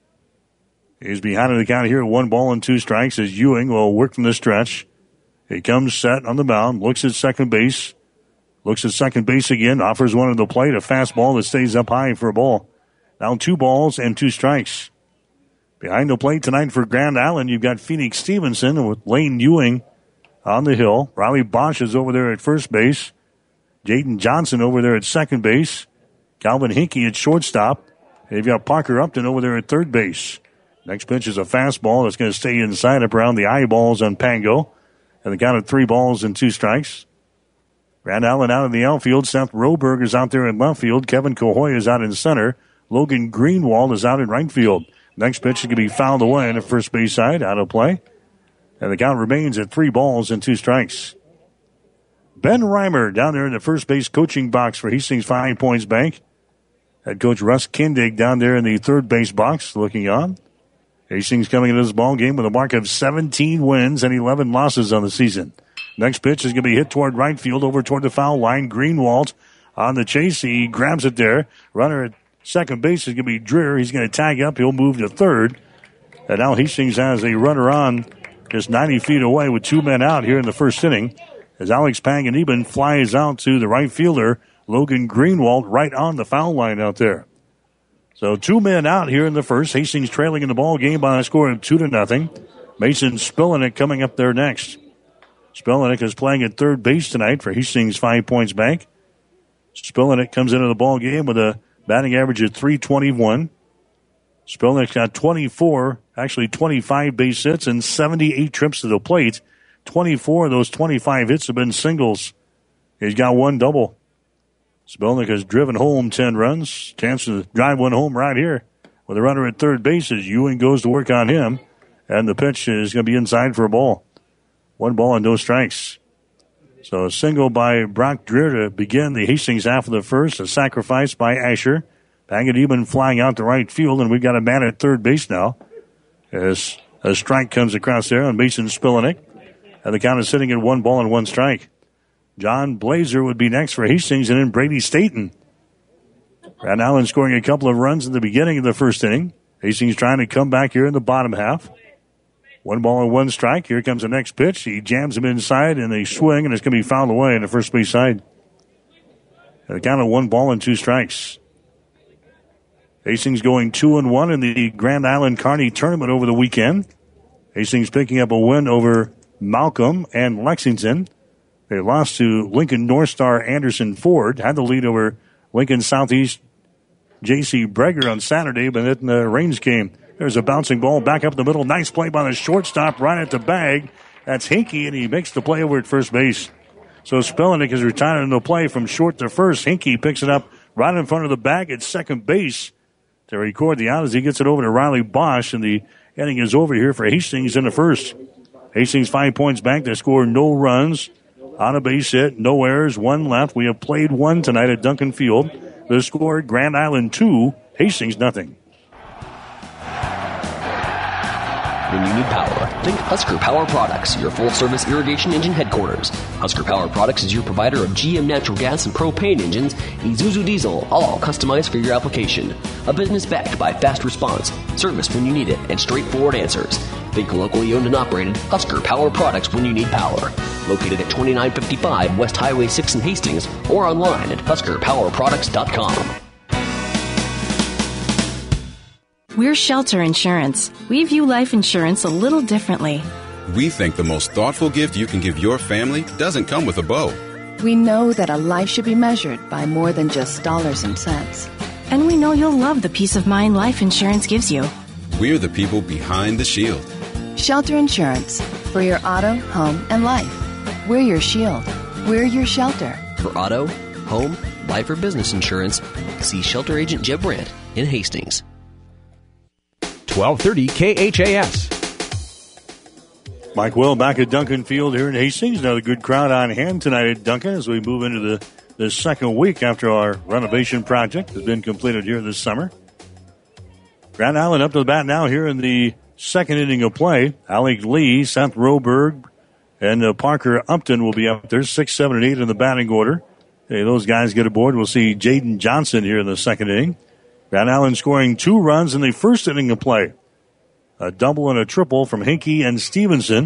He's behind on the count here at one ball and two strikes as Ewing will work from the stretch. He comes set on the mound, looks at second base. Looks at second base again, offers one at the plate, a fastball that stays up high for a ball. Now two balls and two strikes. Behind the plate tonight for Grand Island, you've got Phoenix Stevenson with Lane Ewing on the hill. Riley Bosch is over there at first base. Jaden Johnson over there at second base. Calvin Hinkey at shortstop. And you've got Parker Upton over there at third base. Next pitch is a fastball that's going to stay inside up around the eyeballs on Pango. And the count of three balls and two strikes. Grand Island out in the outfield. Seth Roberg is out there in left field. Kevin Cahoy is out in center. Logan Greenwald is out in right field. Next pitch is going to be fouled away on the first base side. Out of play. And the count remains at three balls and two strikes. Ben Reimer down there in the first base coaching box for Hastings Five Points Bank. Head coach Russ Kindig down there in the third base box looking on. Hastings coming into this ball game with a mark of seventeen wins and eleven losses on the season. Next pitch is going to be hit toward right field, over toward the foul line. Greenwald on the chase. He grabs it there. Runner at second base is going to be Dreher. He's going to tag up. He'll move to third. And now Hastings has a runner on just ninety feet away with two men out here in the first inning. As Alex Panganiban flies out to the right fielder, Logan Greenwald, right on the foul line out there. So two men out here in the first. Hastings trailing in the ball game by a score of two to nothing. Mason Spillenick coming up there next. Spillenick is playing at third base tonight for Hastings Five Points Bank. Spillenick comes into the ball game with a batting average of three twenty-one. Spillenick's got twenty-four, actually twenty-five base hits and seventy-eight trips to the plate. twenty-four of those twenty-five hits have been singles. He's got one double. Spillenick has driven home ten runs. Chance to drive one home right here with a runner at third base as Ewing goes to work on him. And the pitch is going to be inside for a ball. One ball and no strikes. So a single by Brock Dreher to begin the Hastings half of the first. A sacrifice by Asher. Panganiban flying out to right field, and we've got a man at third base now. As a strike comes across there on Mason Spillenick. And the count is sitting at one ball and one strike. John Blazer would be next for Hastings, and then Brady Staten. Grand Island scoring a couple of runs in the beginning of the first inning. Hastings trying to come back here in the bottom half. One ball and one strike. Here comes the next pitch. He jams him inside, and they swing, and it's going to be fouled away on the first base side. And the count of one ball and two strikes. Hastings going two and one in the Grand Island Kearney tournament over the weekend. Hastings picking up a win over Malcolm and Lexington. They lost to Lincoln North Star Anderson Ford. Had the lead over Lincoln Southeast J C Breger on Saturday, but then the rains came. There's a bouncing ball back up the middle. Nice play by the shortstop right at the bag. That's Hinkie, and he makes the play over at first base. So Spelnick is retiring the play from short to first. Hinkie picks it up right in front of the bag at second base to record the out as he gets it over to Riley Bosch, and the inning is over here for Hastings in the first. Hastings five points back. They score no runs. On a base hit, no errors, one left. We have played one tonight at Duncan Field. The score, Grand Island two, Hastings nothing. When you need power, think Husker Power Products, your full-service irrigation engine headquarters. Husker Power Products is your provider of G M natural gas and propane engines, Isuzu diesel, all customized for your application. A business backed by fast response, service when you need it, and straightforward answers. Think locally owned and operated Husker Power Products when you need power. Located at twenty-nine fifty-five West Highway six in Hastings or online at husker power products dot com. We're Shelter Insurance. We view life insurance a little differently. We think the most thoughtful gift you can give your family doesn't come with a bow. We know that a life should be measured by more than just dollars and cents. And we know you'll love the peace of mind life insurance gives you. We're the people behind the shield. Shelter Insurance. For your auto, home, and life. We're your shield. We're your shelter. For auto, home, life, or business insurance, see Shelter Agent Jeb Brandt in Hastings. twelve thirty K H A S. Mike Will back at Duncan Field here in Hastings. Another good crowd on hand tonight at Duncan as we move into the, the second week after our renovation project has been completed here this summer. Grand Island up to the bat now here in the second inning of play. Alec Lee, Seth Roberg, and uh, Parker Upton will be up there, six, seven, and eight in the batting order. Hey, those guys get aboard. We'll see Jaden Johnson here in the second inning. Grand Island scoring two runs in the first inning of play. A double and a triple from Hinkie and Stevenson.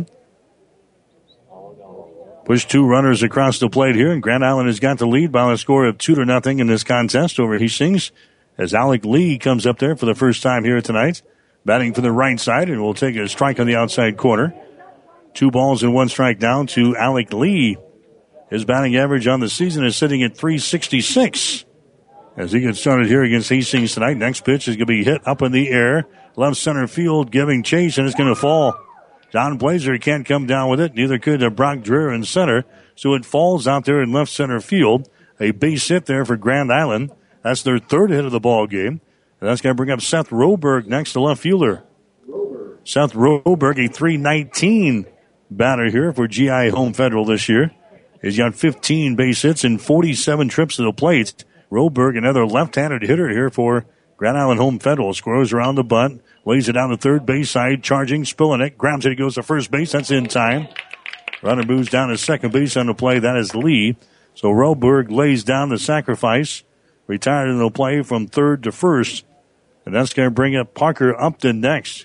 Push two runners across the plate here, and Grand Island has got the lead by a score of two to nothing in this contest over Hastings. As Alec Lee comes up there for the first time here tonight, batting from the right side, and will take a strike on the outside corner. Two balls and one strike down to Alec Lee. His batting average on the season is sitting at three sixty-six. As he gets started here against Hastings tonight, next pitch is going to be hit up in the air. Left center field giving chase, and it's going to fall. John Blazer can't come down with it. Neither could Brock Dreher in center. So it falls out there in left center field. A base hit there for Grand Island. That's their third hit of the ball game. And that's going to bring up Seth Roberg next to left fielder. Seth Roberg, a three nineteen batter here for G I Home Federal this year. He's got fifteen base hits and forty-seven trips to the plate. Roberg, another left-handed hitter here for Grand Island Home Federal. Squirrels around the bunt, lays it down the third base side, charging Spillenek, grabs it, he goes to first base. That's in time. Runner moves down to second base on the play. That is Lee. So Roberg lays down the sacrifice, retired in the play from third to first. And that's going to bring up Parker Upton next.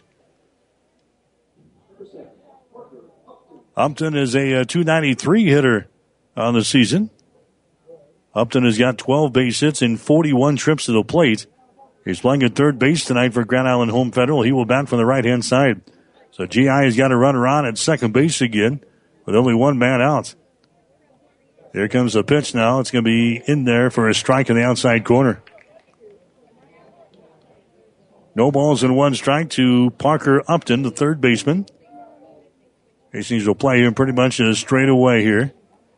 Upton is a, a two ninety-three hitter on the season. Upton has got twelve base hits and forty-one trips to the plate. He's playing at third base tonight for Grand Island Home Federal. He will bat from the right-hand side. So G I has got a runner on at second base again with only one man out. Here comes the pitch now. It's going to be in there for a strike in the outside corner. No balls and one strike to Parker Upton, the third baseman. Hastings will play him pretty much straight away here.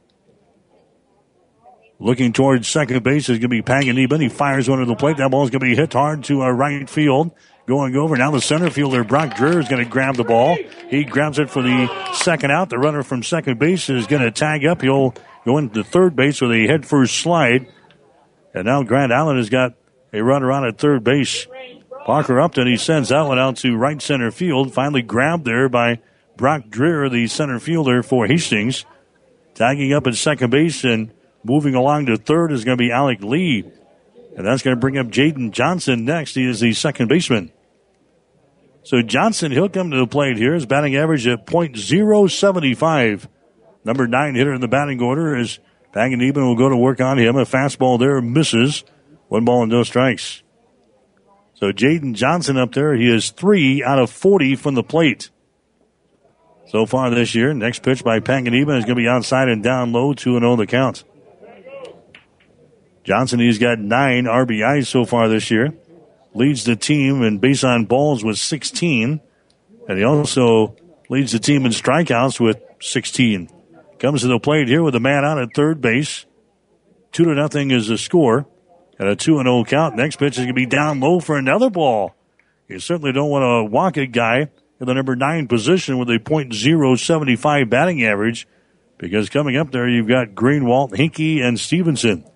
Looking towards second base is going to be Panganiban. He fires one to the plate. That ball is going to be hit hard to uh, right field. Going over. Now the center fielder, Brock Dreher, is going to grab the ball. He grabs it for the second out. The runner from second base is going to tag up. He'll go into third base with a head-first slide. And now Grand Island has got a runner on at third base. Parker Upton, he sends that one out to right center field. Finally grabbed there by Brock Dreher, the center fielder for Hastings. Tagging up at second base and moving along to third is going to be Alec Lee. And that's going to bring up Jaden Johnson next. He is the second baseman. So Johnson, he'll come to the plate here. His batting average at point oh seven five. Number nine hitter in the batting order is Panganiban. Will go to work on him. A fastball there misses. One ball and no strikes. So Jaden Johnson up there, he is three out of forty from the plate so far this year. Next pitch by Panganiban is going to be outside and down low, two and oh the count. Johnson, he's got nine R B Is so far this year. leads the team in base on balls with sixteen. And he also leads the team in strikeouts with sixteen. Comes to the plate here with a man out at third base. Two to nothing is the score. And a two and oh count. Next pitch is going to be down low for another ball. You certainly don't want to walk a guy in the number nine position with a point oh seven five batting average, because coming up there you've got Greenwald, Hinkie, and Stevenson.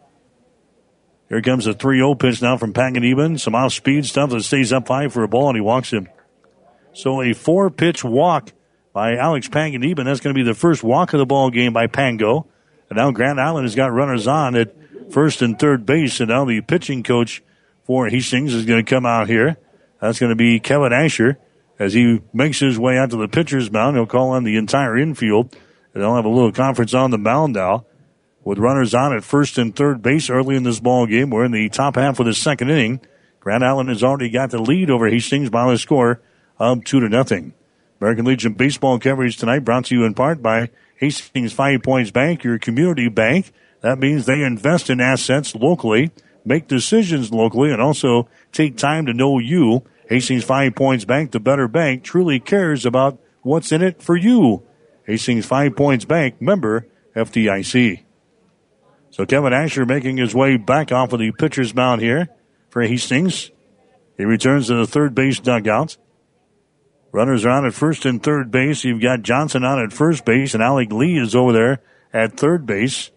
Here comes a three oh pitch now from Panganiban. Some off-speed stuff that stays up high for a ball, and he walks him. So a four-pitch walk by Alex Panganiban. That's going to be the first walk of the ball game by Pango. And now Grand Island has got runners on at first and third base, and now the pitching coach for Hastings is going to come out here. That's going to be Kevin Asher. As he makes his way out to the pitcher's mound, he'll call on the entire infield, and they'll have a little conference on the mound now. With runners on at first and third base early in this ball game, we're in the top half of the second inning. Grand Island has already got the lead over Hastings by the score of two to nothing. American Legion baseball coverage tonight brought to you in part by Hastings Five Points Bank, your community bank. That means they invest in assets locally, make decisions locally, and also take time to know you. Hastings Five Points Bank, the better bank, truly cares about what's in it for you. Hastings Five Points Bank, member F D I C. So Kevin Asher making his way back off of the pitcher's mound here for Hastings. He returns to the third base dugout. Runners are on at first and third base. You've got Johnson on at first base, and Alec Lee is over there at third base.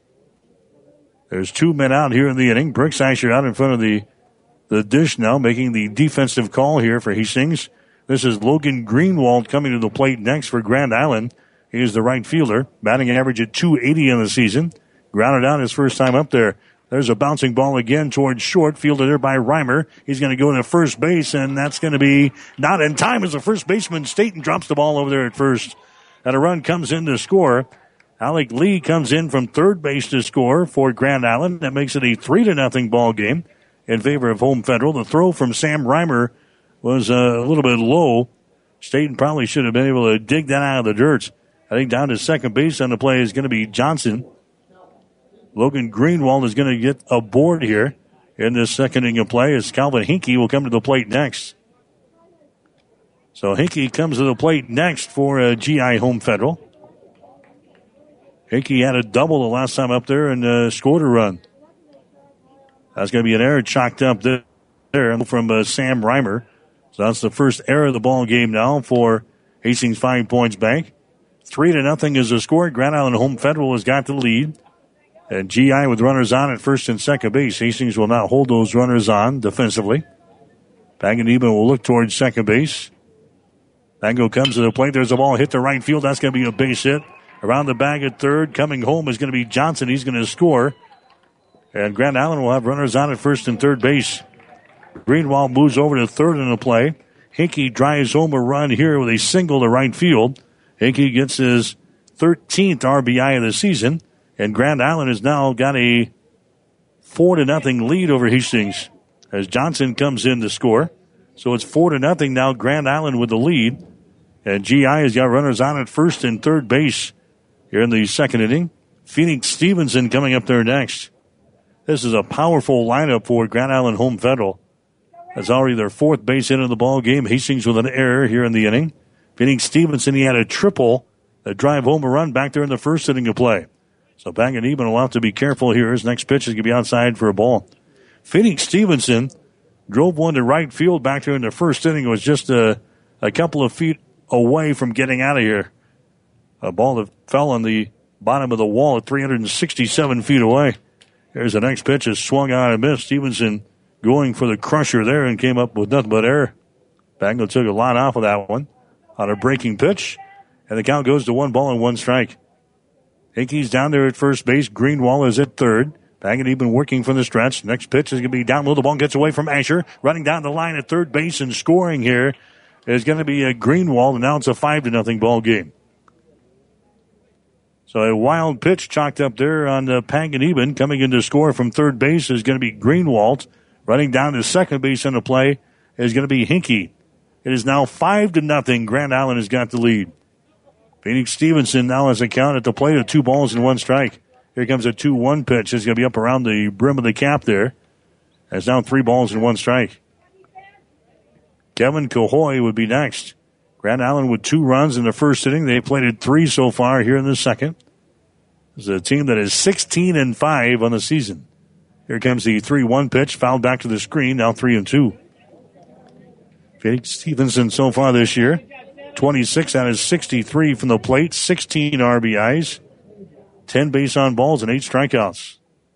There's two men out here in the inning. Brooks Asher out in front of the The dish now, making the defensive call here for Hastings. This is Logan Greenwald coming to the plate next for Grand Island. He is the right fielder, batting average at two eighty in the season. Grounded out his first time up there. There's a bouncing ball again towards short, fielded there by Reimer. He's going to go to first base, and that's going to be not in time as the first baseman Staten drops the ball over there at first. And a run comes in to score. Alec Lee comes in from third base to score for Grand Island. That makes it a three to nothing ball game in favor of Home Federal. The throw from Sam Reimer was uh, a little bit low. Staten probably should have been able to dig that out of the dirt. I think down to second base on the play is going to be Johnson. Logan Greenwald is going to get aboard here in this second inning of play as Calvin Hinkie will come to the plate next. So Hinkie comes to the plate next for uh, G I Home Federal. Hinkie had a double the last time up there and uh, scored a run. That's going to be an error chalked up there from uh, Sam Reimer. So that's the first error of the ball game now for Hastings Five Points Bank. Three to nothing is the score. Grand Island Home Federal has got the lead. And G I with runners on at first and second base. Hastings will not hold those runners on defensively. Panganiban will look towards second base. Pango comes to the plate. There's a ball hit to right field. That's going to be a base hit. Around the bag at third. Coming home is going to be Johnson. He's going to score. And Grand Island will have runners on at first and third base. Greenwald moves over to third in the play. Hinkie drives home a run here with a single to right field. Hinkie gets his thirteenth R B I of the season. And Grand Island has now got a four to nothing lead over Hastings as Johnson comes in to score. So it's four to nothing now. Grand Island with the lead. And G I has got runners on at first and third base here in the second inning. Phoenix Stevenson coming up there next. This is a powerful lineup for Grand Island Home Federal. That's already their fourth base hit of the ball game. Hastings with an error here in the inning. Phoenix Stevenson, he had a triple that drive home a run back there in the first inning of play. So Panganiban will have to be careful here. His next pitch is going to be outside for a ball. Phoenix Stevenson drove one to right field back there in the first inning. It was just a, a couple of feet away from getting out of here. A ball that fell on the bottom of the wall at three hundred sixty-seven feet away. Here's the next pitch. Is swung out and missed. Stevenson going for the crusher there and came up with nothing but error. Pango took a lot off of that one on a breaking pitch. And the count goes to one ball and one strike. Hinkie's down there at first base. Greenwald is at third. Panganiban working from the stretch. Next pitch is going to be down low. The ball gets away from Asher. Running down the line at third base and scoring here is going to be a Greenwald. And now it's a five to nothing ball game. So a wild pitch chalked up there on uh, Panganiban. Coming in to score from third base is going to be Greenwald. Running down to second base on the play is going to be Hinkie. It is now five to nothing. Grand Island has got the lead. Phoenix Stevenson now has a count at the plate of two balls and one strike. Here comes a two one pitch. It's going to be up around the brim of the cap there. It's now three balls and one strike. Kevin Cahoy would be next. Grand Island with two runs in the first inning. They plated three so far here in the second. It's a team that is sixteen and five on the season. Here comes the three one pitch, fouled back to the screen, now three and two. Phoenix Stevenson so far this year, twenty-six out of sixty-three from the plate, sixteen R B Is, ten base on balls, and eight strikeouts.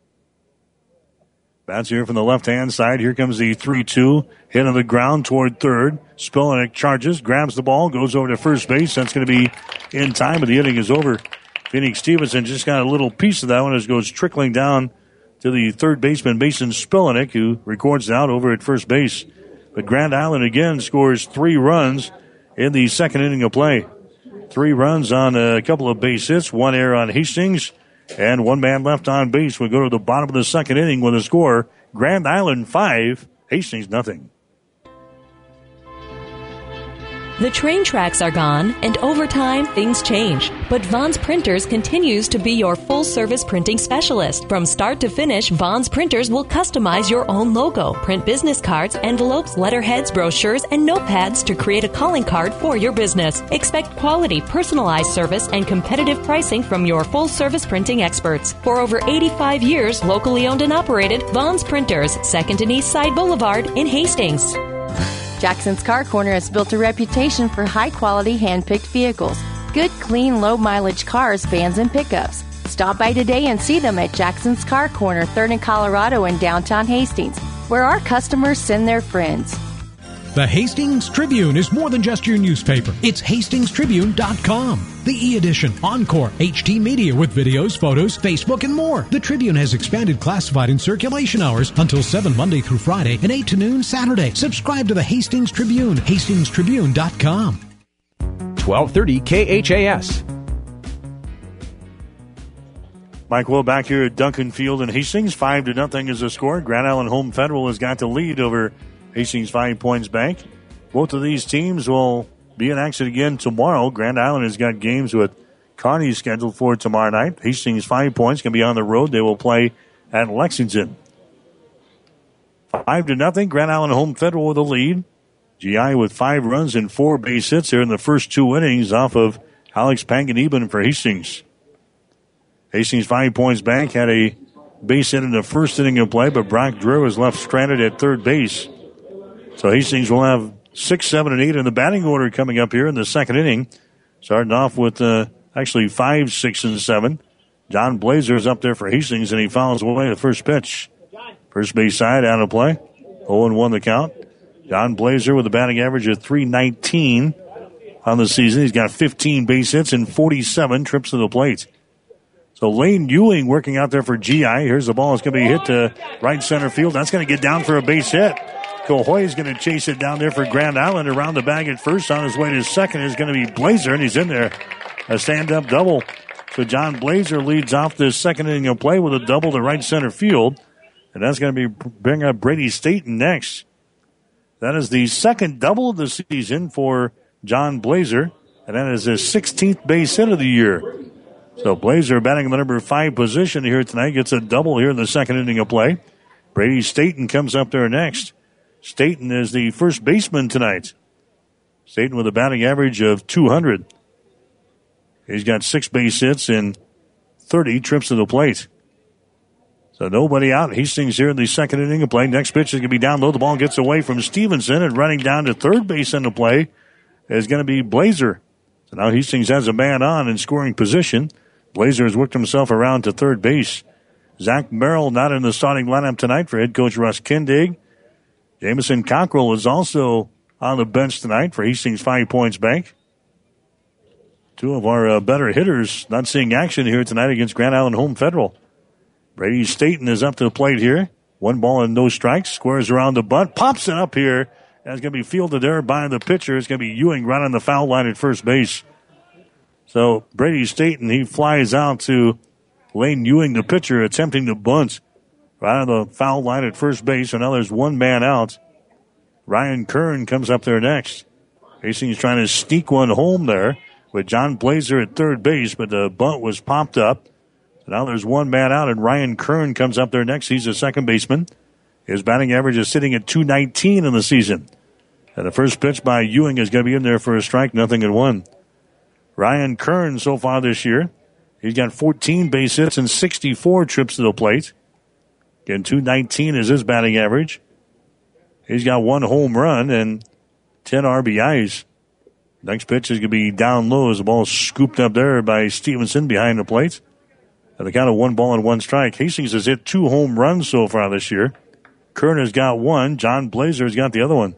Bats here from the left-hand side. Here comes the three two. Hit on the ground toward third. Spillenick charges, grabs the ball, goes over to first base. That's going to be in time, but the inning is over. Phoenix Stevenson just got a little piece of that one as it goes trickling down to the third baseman, Mason Spillenick, who records out over at first base. But Grand Island again scores three runs in the second inning of play. Three runs on a couple of base hits, one error on Hastings, and one man left on base. We go to the bottom of the second inning with a score. Grand Island five, Hastings nothing. The train tracks are gone, and over time, things change. But Vaughn's Printers continues to be your full-service printing specialist. From start to finish, Vaughn's Printers will customize your own logo, print business cards, envelopes, letterheads, brochures, and notepads to create a calling card for your business. Expect quality, personalized service and competitive pricing from your full-service printing experts. For over eighty-five years, locally owned and operated, Vaughn's Printers, second and East Side Boulevard in Hastings. Jackson's Car Corner has built a reputation for high-quality, hand-picked vehicles. Good, clean, low-mileage cars, vans, and pickups. Stop by today and see them at Jackson's Car Corner, third and Colorado in downtown Hastings, where our customers send their friends. The Hastings Tribune is more than just your newspaper. It's hastings tribune dot com. The e-edition, Encore, H D Media with videos, photos, Facebook, and more. The Tribune has expanded classified and circulation hours until seven Monday through Friday and eight to noon Saturday. Subscribe to the Hastings Tribune, hastings tribune dot com. twelve thirty K H A S. Mike Will back here at Duncan Field in Hastings. Five to nothing is the score. Grand Island Home Federal has got the lead over Hastings Five Points Bank. Both of these teams will be in action again tomorrow. Grand Island has got games with Kearney scheduled for tomorrow night. Hastings Five Points can be on the road. They will play at Lexington. Five to nothing. Grand Island Home Federal with the lead. G I with five runs and four base hits here in the first two innings off of Alex Panganiban for Hastings. Hastings Five Points Bank had a base hit in the first inning of play, but Brock Drew was left stranded at third base. So Hastings will have six, seven, and eight in the batting order coming up here in the second inning. Starting off with uh, actually five, six, and seven. John Blazer is up there for Hastings, and he fouls away the first pitch. First base side out of play. oh and one the count. John Blazer with a batting average of three nineteen on the season. He's got fifteen base hits and forty-seven trips to the plate. So Lane Ewing working out there for G I. Here's the ball. It's going to be hit to right center field. That's going to get down for a base hit. Cahoy is going to chase it down there for Grand Island. Around the bag at first. On his way to second is going to be Blazer, and he's in there. A stand-up double. So John Blazer leads off this second inning of play with a double to right center field. And that's going to be bring up Brady Staten next. That is the second double of the season for John Blazer. And that is his sixteenth base hit of the year. So Blazer batting in the number five position here tonight. Gets a double here in the second inning of play. Brady Staten comes up there next. Staten is the first baseman tonight. Staten with a batting average of two hundred. He's got six base hits and thirty trips to the plate. So nobody out. Hastings here in the second inning of play. Next pitch is going to be down low. The ball gets away from Stevenson, and running down to third base in the play is going to be Blazer. So now Hastings has a man on in scoring position. Blazer has worked himself around to third base. Zach Merrill not in the starting lineup tonight for head coach Russ Kindig. Jamison Cockrell is also on the bench tonight for Hastings Five Points Bank. Two of our uh, better hitters not seeing action here tonight against Grand Island Home Federal. Brady Staten is up to the plate here. One ball and no strikes. Squares around the bunt. Pops it up here. That's going to be fielded there by the pitcher. It's going to be Ewing right on the foul line at first base. So Brady Staten, he flies out to Lane Ewing, the pitcher, attempting to bunt right on the foul line at first base. So now there's one man out. Ryan Kern comes up there next. Hastings trying to sneak one home there with John Blazer at third base, but the bunt was popped up. So now there's one man out, and Ryan Kern comes up there next. He's a second baseman. His batting average is sitting at two nineteen in the season. And the first pitch by Ewing is going to be in there for a strike, nothing and one. Ryan Kern so far this year, he's got fourteen base hits and sixty-four trips to the plate. Again, two nineteen is his batting average. He's got one home run and ten R B Is. Next pitch is going to be down low as the ball is scooped up there by Stevenson behind the plate. And the count of one ball and one strike. Hastings has hit two home runs so far this year. Kern has got one. John Blazer has got the other one.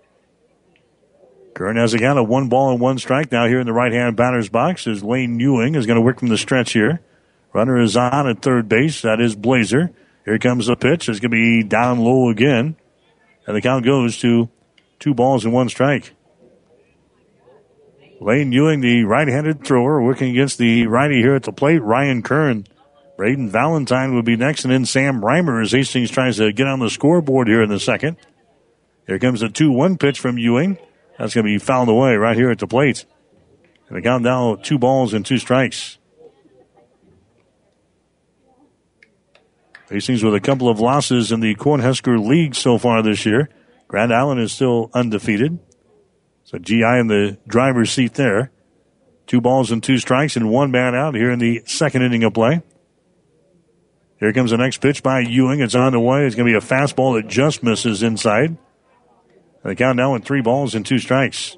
Kern has a count of one ball and one strike now here in the right-hand batter's box as Lane Ewing is going to work from the stretch here. Runner is on at third base. That is Blazer. Here comes the pitch. It's going to be down low again. And the count goes to two balls and one strike. Lane Ewing, the right-handed thrower, working against the righty here at the plate, Ryan Kern. Braden Valentine will be next, and then Sam Reimer as Hastings tries to get on the scoreboard here in the second. Here comes the two one pitch from Ewing. That's going to be fouled away right here at the plate. And the count now two balls and two strikes. Hastings with a couple of losses in the Cornhusker League so far this year. Grand Island is still undefeated. So G I in the driver's seat there. Two balls and two strikes and one man out here in the second inning of play. Here comes the next pitch by Ewing. It's on the way. It's going to be a fastball that just misses inside. The count now with three balls and two strikes.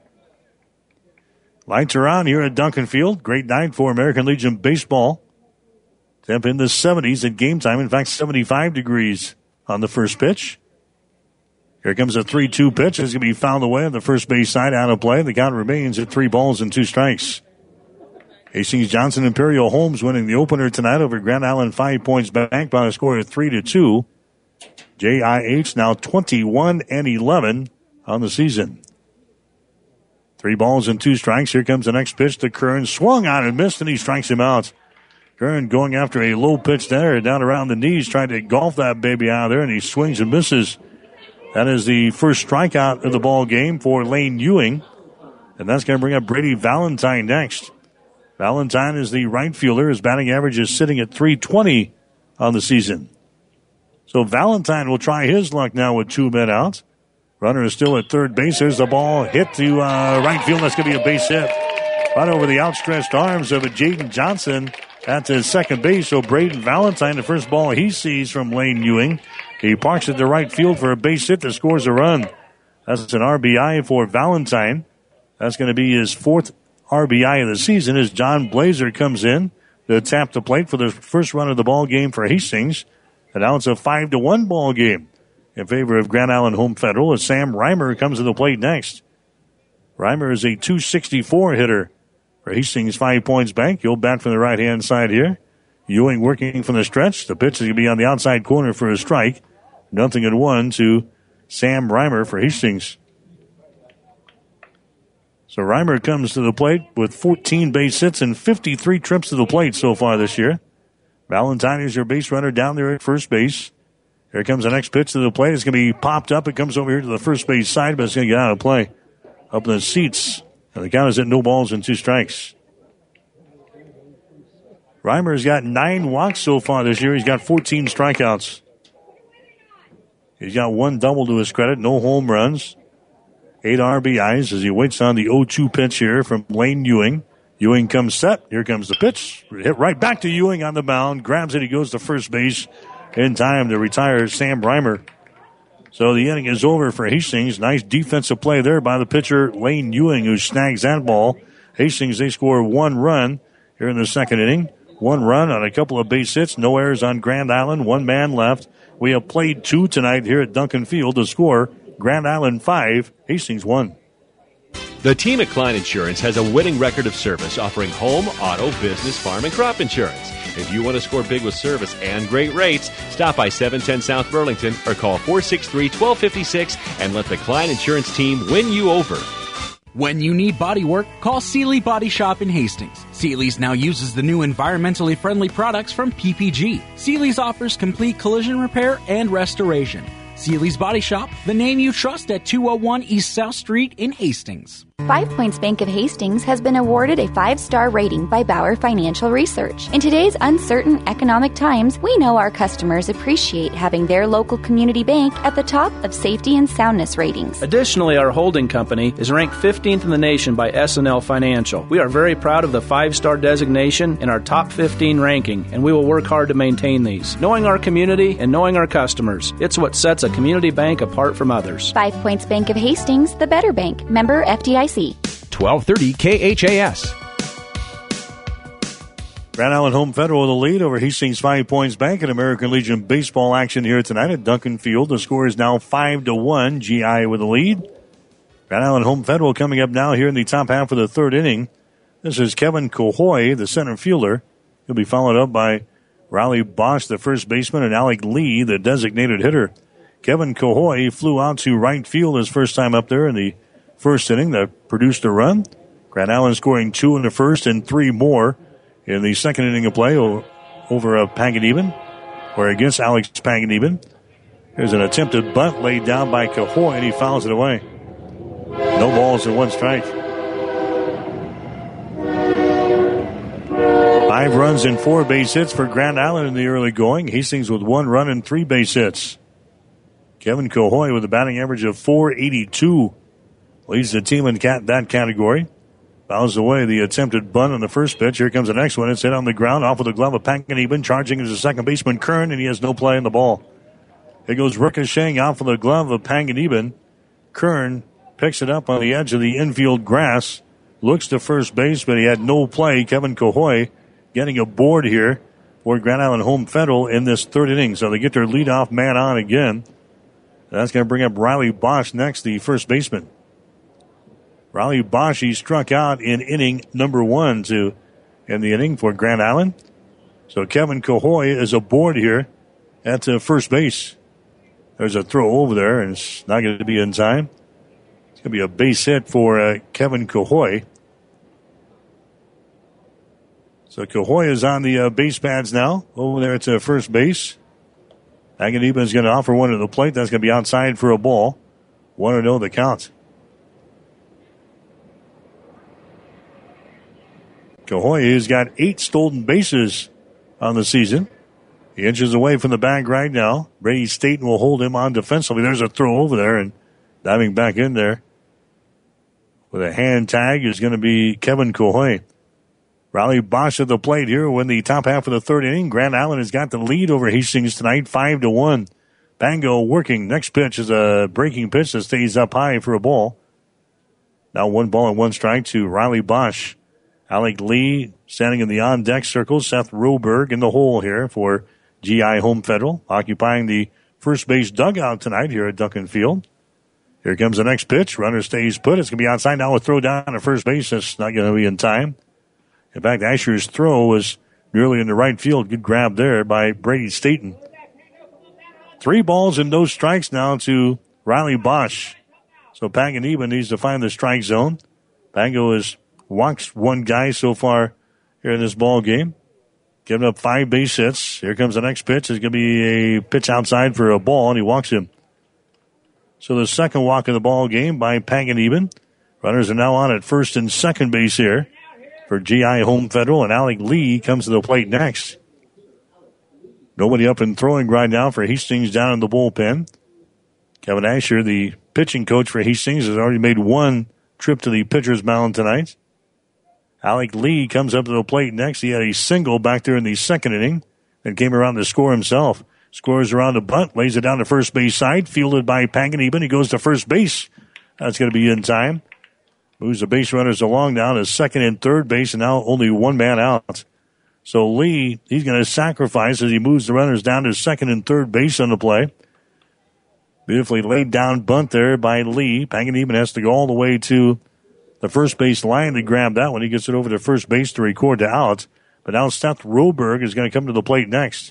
Lights are on here at Duncan Field. Great night for American Legion baseball. Temp in the seventies at game time. In fact, seventy-five degrees on the first pitch. Here comes a three two pitch. It's going to be fouled away on the first base side, out of play. The count remains at three balls and two strikes. Hastings Johnson Imperial Holmes winning the opener tonight over Grand Island Five Points Bank by a score of three to two. J I H now twenty-one and eleven on the season. Three balls and two strikes. Here comes the next pitch to Kern. Swung on and missed, and he strikes him out. Kern going after a low pitch there, down around the knees, trying to golf that baby out of there, and he swings and misses. That is the first strikeout of the ball game for Lane Ewing, and that's going to bring up Brady Valentine next. Valentine is the right fielder. His batting average is sitting at three twenty on the season. So Valentine will try his luck now with two men out. Runner is still at third base. There's the ball hit to uh, right field. That's going to be a base hit. Right over the outstretched arms of Jaden Johnson at the second base. So Braden Valentine, the first ball he sees from Lane Ewing. He parks at the right field for a base hit that scores a run. That's an R B I for Valentine. That's going to be his fourth R B I of the season as John Blazer comes in to tap the plate for the first run of the ball game for Hastings. And now it's a five to one ball game in favor of Grand Island Home Federal as Sam Reimer comes to the plate next. Reimer is a two sixty-four hitter for Hastings Five Points Bank. He'll bat from the right-hand side here. Ewing working from the stretch. The pitch is going to be on the outside corner for a strike. Nothing at one to Sam Reimer for Hastings. So Reimer comes to the plate with fourteen base hits and fifty-three trips to the plate so far this year. Valentine is your base runner down there at first base. Here comes the next pitch to the plate. It's going to be popped up. It comes over here to the first base side, but it's going to get out of play. Up in the seats. And the count is at no balls and two strikes. Reimer's got nine walks so far this year. He's got fourteen strikeouts. He's got one double to his credit. No home runs. Eight R B Is as he waits on the oh two pitch here from Lane Ewing. Ewing comes set. Here comes the pitch. Hit right back to Ewing on the mound. Grabs it. He goes to first base in time to retire Sam Reimer. So the inning is over for Hastings. Nice defensive play there by the pitcher Lane Ewing, who snags that ball. Hastings, they score one run here in the second inning. One run on a couple of base hits. No errors on Grand Island. One man left. We have played two tonight here at Duncan Field to score Grand Island five, Hastings one. The team at Klein Insurance has a winning record of service, offering home, auto, business, farm, and crop insurance. If you want to score big with service and great rates, stop by seven ten South Burlington or call four six three, one two five six and let the Klein Insurance team win you over. When you need body work, call Seeley Body Shop in Hastings. Seeley's now uses the new environmentally friendly products from P P G. Seeley's offers complete collision repair and restoration. Seeley's Body Shop, the name you trust at two oh one East South Street in Hastings. Five Points Bank of Hastings has been awarded a five-star rating by Bauer Financial Research. In today's uncertain economic times, we know our customers appreciate having their local community bank at the top of safety and soundness ratings. Additionally, our holding company is ranked fifteenth in the nation by S and L Financial. We are very proud of the five-star designation in our top fifteen ranking, and we will work hard to maintain these. Knowing our community and knowing our customers, it's what sets a community bank apart from others. Five Points Bank of Hastings, the better bank. Member F D I C. twelve thirty K H A S. Grand Island Home Federal with the lead over Hastings Five Points Bank in American Legion baseball action here tonight at Duncan Field. The score is now five to one. G I with the lead. Grand Island Home Federal coming up now here in the top half of the third inning. This is Kevin Cahoy, the center fielder. He'll be followed up by Riley Bosch, the first baseman, and Alec Lee, the designated hitter. Kevin Cahoy flew out to right field his first time up there in the first inning that produced a run. Grand Island scoring two in the first and three more in the second inning of play over a Panganiban, or against Alex Panganiban. There's an attempted bunt laid down by Cahoy, and he fouls it away. No balls and one strike. Five runs and four base hits for Grand Island in the early going. Hastings with one run and three base hits. Kevin Cahoy with a batting average of four eighty-two. Leads the team in cat- that category. Fouls away the attempted bunt on the first pitch. Here comes the next one. It's hit on the ground off with the glove of Panganiban. Charging is the second baseman, Kern, and he has no play in the ball. It goes ricocheting off of the glove of Panganiban. Kern picks it up on the edge of the infield grass. Looks to first base, but he had no play. Kevin Cahoy getting a board here for Grand Island Home Federal in this third inning. So they get their leadoff man on again. That's going to bring up Riley Bosch next, the first baseman. Riley Bosch, he struck out in inning number one to in the inning for Grand Island. So Kevin Cahoy is aboard here at uh, first base. There's a throw over there, and it's not going to be in time. It's going to be a base hit for uh, Kevin Cahoy. So Cahoy is on the uh, base pads now over there at uh, first base. Panganiban is going to offer one to the plate. That's going to be outside for a ball. one to oh the count. Cahoy has got eight stolen bases on the season. He inches away from the bag right now. Brady Staten will hold him on defensively. There's a throw over there, and diving back in there with a hand tag is going to be Kevin Cahoy. Riley Bosch at the plate here when the top half of the third inning. Grand Island has got the lead over Hastings tonight, five to one. Pango working. Next pitch is a breaking pitch that stays up high for a ball. Now one ball and one strike to Riley Bosch. Alec Lee standing in the on-deck circle. Seth Roberg in the hole here for G I Home Federal, occupying the first base dugout tonight here at Duncan Field. Here comes the next pitch. Runner stays put. It's going to be outside now. A throw down to first base. That's not going to be in time. In fact, Asher's throw was nearly in the right field. Good grab there by Brady Staten. Three balls and no strikes now to Riley Bosch. So Panganiban needs to find the strike zone. Pango has walked one guy so far here in this ball game, giving up five base hits. Here comes the next pitch. It's going to be a pitch outside for a ball, and he walks him. So the second walk of the ball game by Panganiban. Runners are now on at first and second base here for G I Home Federal, and Alec Lee comes to the plate next. Nobody up and throwing right now for Hastings down in the bullpen. Kevin Asher, the pitching coach for Hastings, has already made one trip to the pitcher's mound tonight. Alec Lee comes up to the plate next. He had a single back there in the second inning and came around to score himself. Scores around the bunt, lays it down to first base side, fielded by Panganiban. He goes to first base. That's going to be in time. Moves the base runners along now to second and third base, and now only one man out. So Lee, he's going to sacrifice as he moves the runners down to second and third base on the play. Beautifully laid down bunt there by Lee. Panganiban has to go all the way to the first base line to grab that one. He gets it over to first base to record to out. But now Seth Roberg is going to come to the plate next.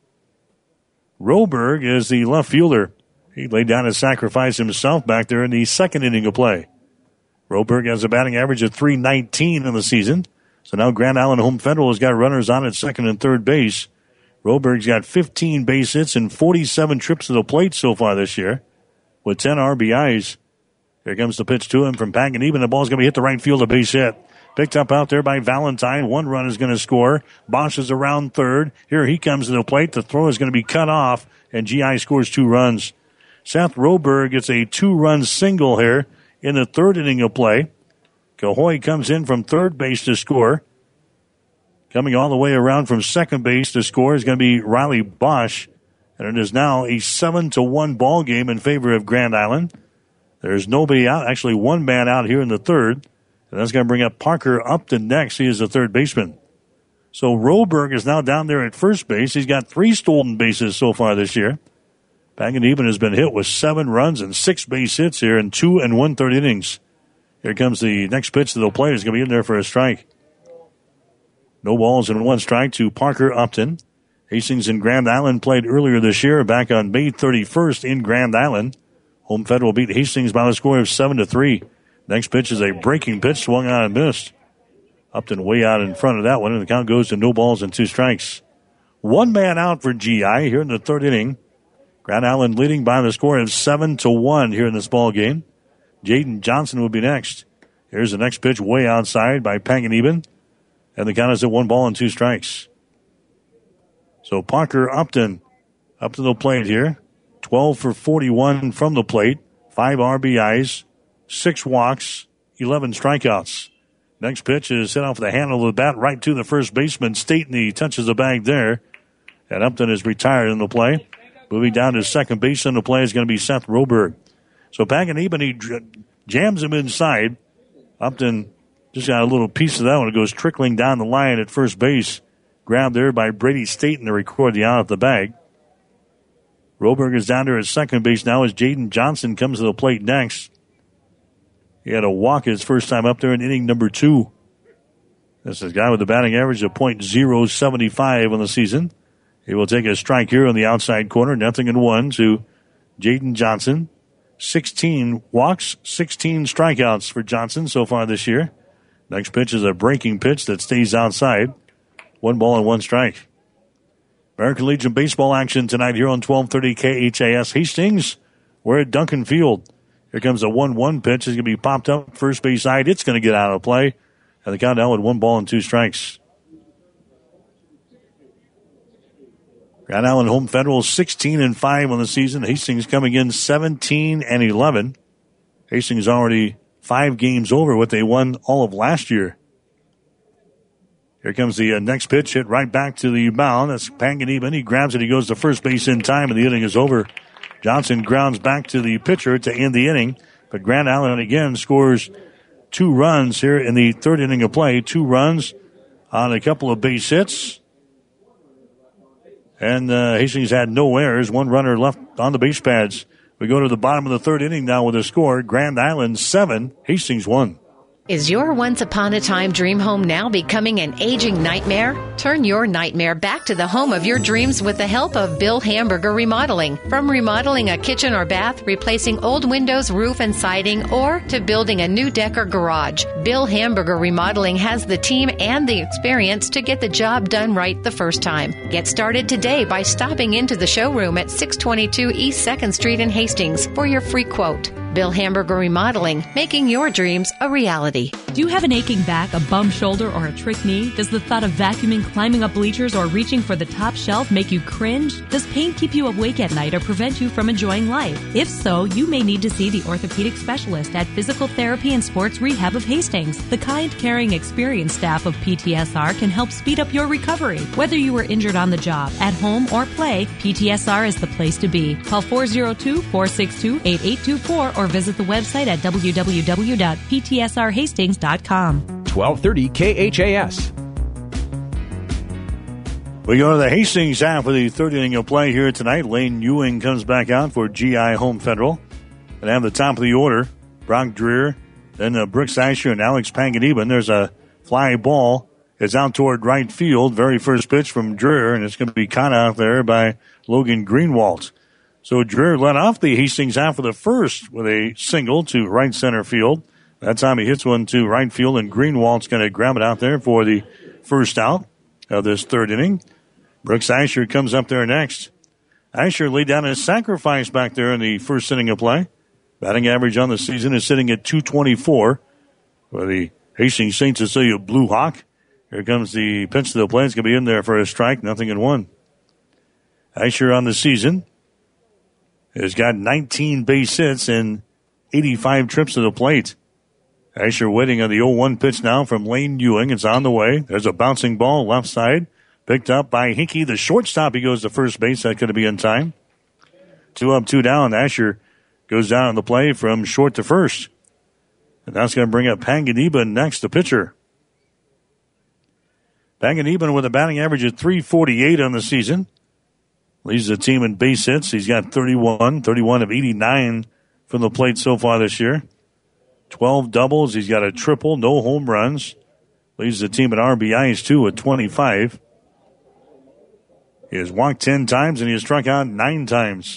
Roberg is the left fielder. He laid down a sacrifice himself back there in the second inning of play. Roberg has a batting average of three nineteen in the season. So now Grand Island Home Federal has got runners on at second and third base. Roberg's got fifteen base hits and forty-seven trips to the plate so far this year with ten R B Is. Here comes the pitch to him from Paganeven. The ball's going to be hit to right field, a base hit. Picked up out there by Valentine. One run is going to score. Bosch is around third. Here he comes to the plate. The throw is going to be cut off, and G I scores two runs. Seth Roberg gets a two-run single here in the third inning of play. Cahoy comes in from third base to score. Coming all the way around from second base to score is going to be Riley Bosch. And it is now a seven to one ball game in favor of Grand Island. There's nobody out, actually one man out here in the third. And that's going to bring up Parker Upton next. He is the third baseman. So Roberg is now down there at first base. He's got three stolen bases so far this year. Paganeben has been hit with seven runs and six base hits here in two and one-third innings. Here comes the next pitch to the plate. He's going to be in there for a strike. No balls and one strike to Parker Upton. Hastings and Grand Island played earlier this year back on May thirty-first in Grand Island. Home Federal beat Hastings by a score of seven to three. Next pitch is a breaking pitch, swung on and missed. Upton way out in front of that one, and the count goes to no balls and two strikes. One man out for G I here in the third inning. Grand Island leading by the score of seven to one here in this ball game. Jaden Johnson will be next. Here's the next pitch way outside by Paganeben, and the count is at one ball and two strikes. So Parker Upton up to the plate here. twelve for forty-one from the plate. Five R B Is, six walks, eleven strikeouts. Next pitch is hit off the handle of the bat right to the first baseman. Staten, he touches the bag there. And Upton is retired in the play. Moving down to second base in the play is going to be Seth Roberg. So Paganeben, he jams him inside. Upton just got a little piece of that one. It goes trickling down the line at first base. Grabbed there by Brady Staten to record the out of the bag. Roberg is down there at second base now as Jaden Johnson comes to the plate next. He had a walk his first time up there in inning number two. This is a guy with a batting average of point oh seven five on the season. He will take a strike here on the outside corner. Nothing in one to Jaden Johnson. sixteen walks, sixteen strikeouts for Johnson so far this year. Next pitch is a breaking pitch that stays outside. One ball and one strike. American Legion baseball action tonight here on twelve thirty K H A S Hastings. We're at Duncan Field. Here comes a one one pitch. It's going to be popped up first base side. It's going to get out of play. And the count now with one ball and two strikes. Grand Island Home Federal sixteen and five on the season. Hastings coming in seventeen and eleven. Hastings already five games over what they won all of last year. Here comes the uh, next pitch, hit right back to the mound. That's Paganeben. He grabs it. He goes to first base in time, and the inning is over. Johnson grounds back to the pitcher to end the inning. But Grand Island again scores two runs here in the third inning of play. Two runs on a couple of base hits. And uh, Hastings had no errors. One runner left on the base pads. We go to the bottom of the third inning now with a score. Grand Island seven, Hastings one. Is your once upon a time dream home now becoming an aging nightmare? Turn your nightmare back to the home of your dreams with the help of Bill Hamburger Remodeling. From remodeling a kitchen or bath, replacing old windows, roof, and siding, or to building a new deck or garage, Bill Hamburger Remodeling has the team and the experience to get the job done right the first time. Get started today by stopping into the showroom at six twenty-two East second Street in Hastings for your free quote. Bill Hamburger Remodeling, making your dreams a reality. Do you have an aching back, a bum shoulder, or a trick knee? Does the thought of vacuuming, climbing up bleachers, or reaching for the top shelf make you cringe? Does pain keep you awake at night or prevent you from enjoying life? If so, you may need to see the orthopedic specialist at Physical Therapy and Sports Rehab of Hastings. The kind, caring, experienced staff of P T S R can help speed up your recovery. Whether you were injured on the job, at home, or play, P T S R is the place to be. Call four oh two, four six two, eight eight two four or visit the website at w w w dot p t s r hastings dot com. twelve thirty K H A S. We go to the Hastings half of the third inning of play here tonight. Lane Ewing comes back out for G I Home Federal. And at the top of the order, Brock Dreer, then uh, Brooks Asher and Alex Paganeben. There's a fly ball. It's out toward right field. Very first pitch from Dreer, and it's going to be caught out there by Logan Greenwald. So Dreer led off the Hastings half of the first with a single to right center field. That time he hits one to right field, and Greenwald's going to grab it out there for the first out of this third inning. Brooks Asher comes up there next. Asher laid down a sacrifice back there in the first inning of play. Batting average on the season is sitting at two twenty-four for the Hastings Saint Cecilia Blue Hawk. Here comes the pitch to the plate. It's going to be in there for a strike, nothing in one. Asher on the season has got nineteen base hits and eighty-five trips to the plate. Asher waiting on the oh one pitch now from Lane Ewing. It's on the way. There's a bouncing ball left side. Picked up by Hickey, the shortstop. He goes to first base. That could be in time. Two up, two down. Asher goes down on the play from short to first. And that's going to bring up Panganiban next, the pitcher. Panganiban with a batting average of three forty-eight on the season. Leads the team in base hits. He's got thirty-one, thirty-one of eighty-nine from the plate so far this year. twelve doubles. He's got a triple, no home runs. Leads the team in R B Is, too, at twenty-five. He has walked ten times, and he has struck out nine times.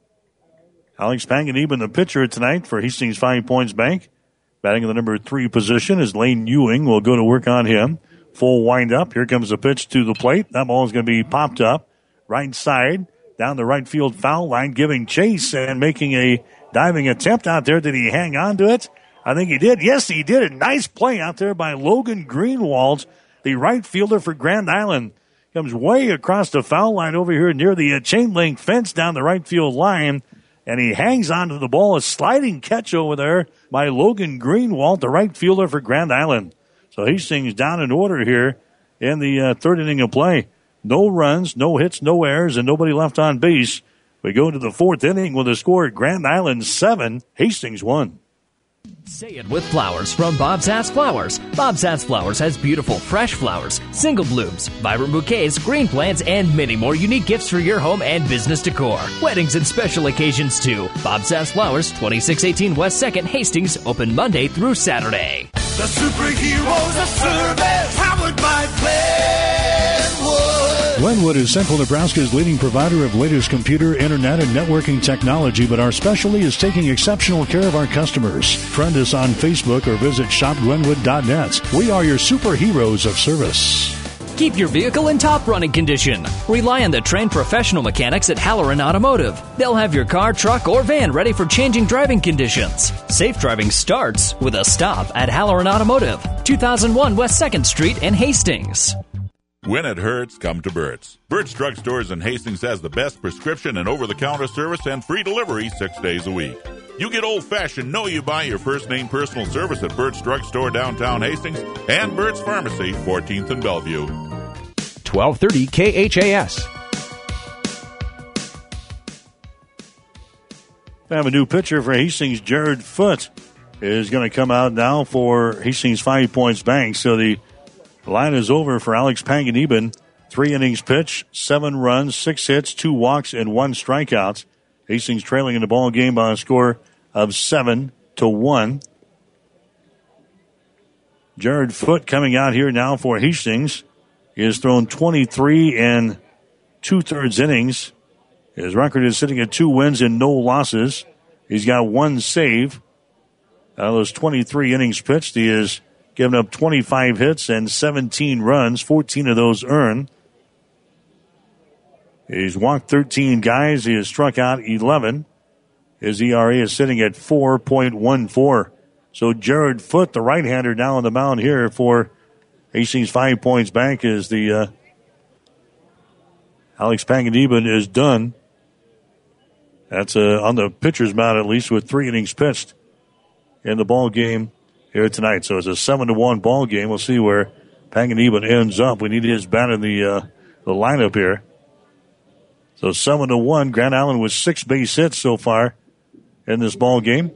Alex Panganiban, the pitcher tonight for Hastings Five Points Bank. Batting in the number three position is Lane Ewing. We'll go to work on him. Full windup. Here comes the pitch to the plate. That ball is going to be popped up. Right side, down the right field foul line, giving chase and making a diving attempt out there. Did he hang on to it? I think he did. Yes, he did. A nice play out there by Logan Greenwald, the right fielder for Grand Island. Comes way across the foul line over here near the uh, chain link fence down the right field line, and he hangs onto the ball. A sliding catch over there by Logan Greenwald, the right fielder for Grand Island. So Hastings down in order here in the uh, third inning of play. No runs, no hits, no errors, and nobody left on base. We go to the fourth inning with a score at Grand Island seven, Hastings one. Say it with flowers from Bob's Ass Flowers. Bob's Ass Flowers has beautiful, fresh flowers, single blooms, vibrant bouquets, green plants, and many more unique gifts for your home and business decor. Weddings and special occasions, too. Bob's Ass Flowers, twenty-six eighteen West second, Hastings, open Monday through Saturday. The superheroes of service, powered by Glenwood. Glenwood is Central Nebraska's leading provider of latest computer, internet, and networking technology, but our specialty is taking exceptional care of our customers. Friend us on Facebook or visit shop glenwood dot net. We are your superheroes of service. Keep your vehicle in top running condition. Rely on the trained professional mechanics at Halloran Automotive. They'll have your car, truck, or van ready for changing driving conditions. Safe driving starts with a stop at Halloran Automotive, two thousand one West second Street in Hastings. When it hurts, come to Burt's. Burt's Drug Stores in Hastings has the best prescription and over-the-counter service and free delivery six days a week. You get old-fashioned, know you buy your first-name personal service at Burt's Drug Store downtown Hastings and Burt's Pharmacy, fourteenth and Bellevue. twelve thirty K H A S. I have a new pitcher for Hastings. Jared Foote is going to come out now for Hastings Five Points Bank. So the line is over for Alex Panganiban. Three innings pitch, seven runs, six hits, two walks, and one strikeout. Hastings trailing in the ball game by a score of seven to one. Jared Foote coming out here now for Hastings. He has thrown twenty-three and two-thirds innings. His record is sitting at two wins and no losses. He's got one save. Out of those twenty-three innings pitched, he has given up twenty-five hits and seventeen runs, fourteen of those earned. He's walked thirteen guys. He has struck out eleven. His E R A is sitting at four point one four. So Jared Foote, the right-hander, now on the mound here for Hastings Five Points Bank, is the uh, Alex Panganiban is done. That's uh, on the pitcher's mound, at least, with three innings pitched in the ball game here tonight. So it's a seven to one ball game. We'll see where Panganiban ends up. We need his bat in the uh, the lineup here. So seven to one. Grand Island with six base hits so far in this ball game.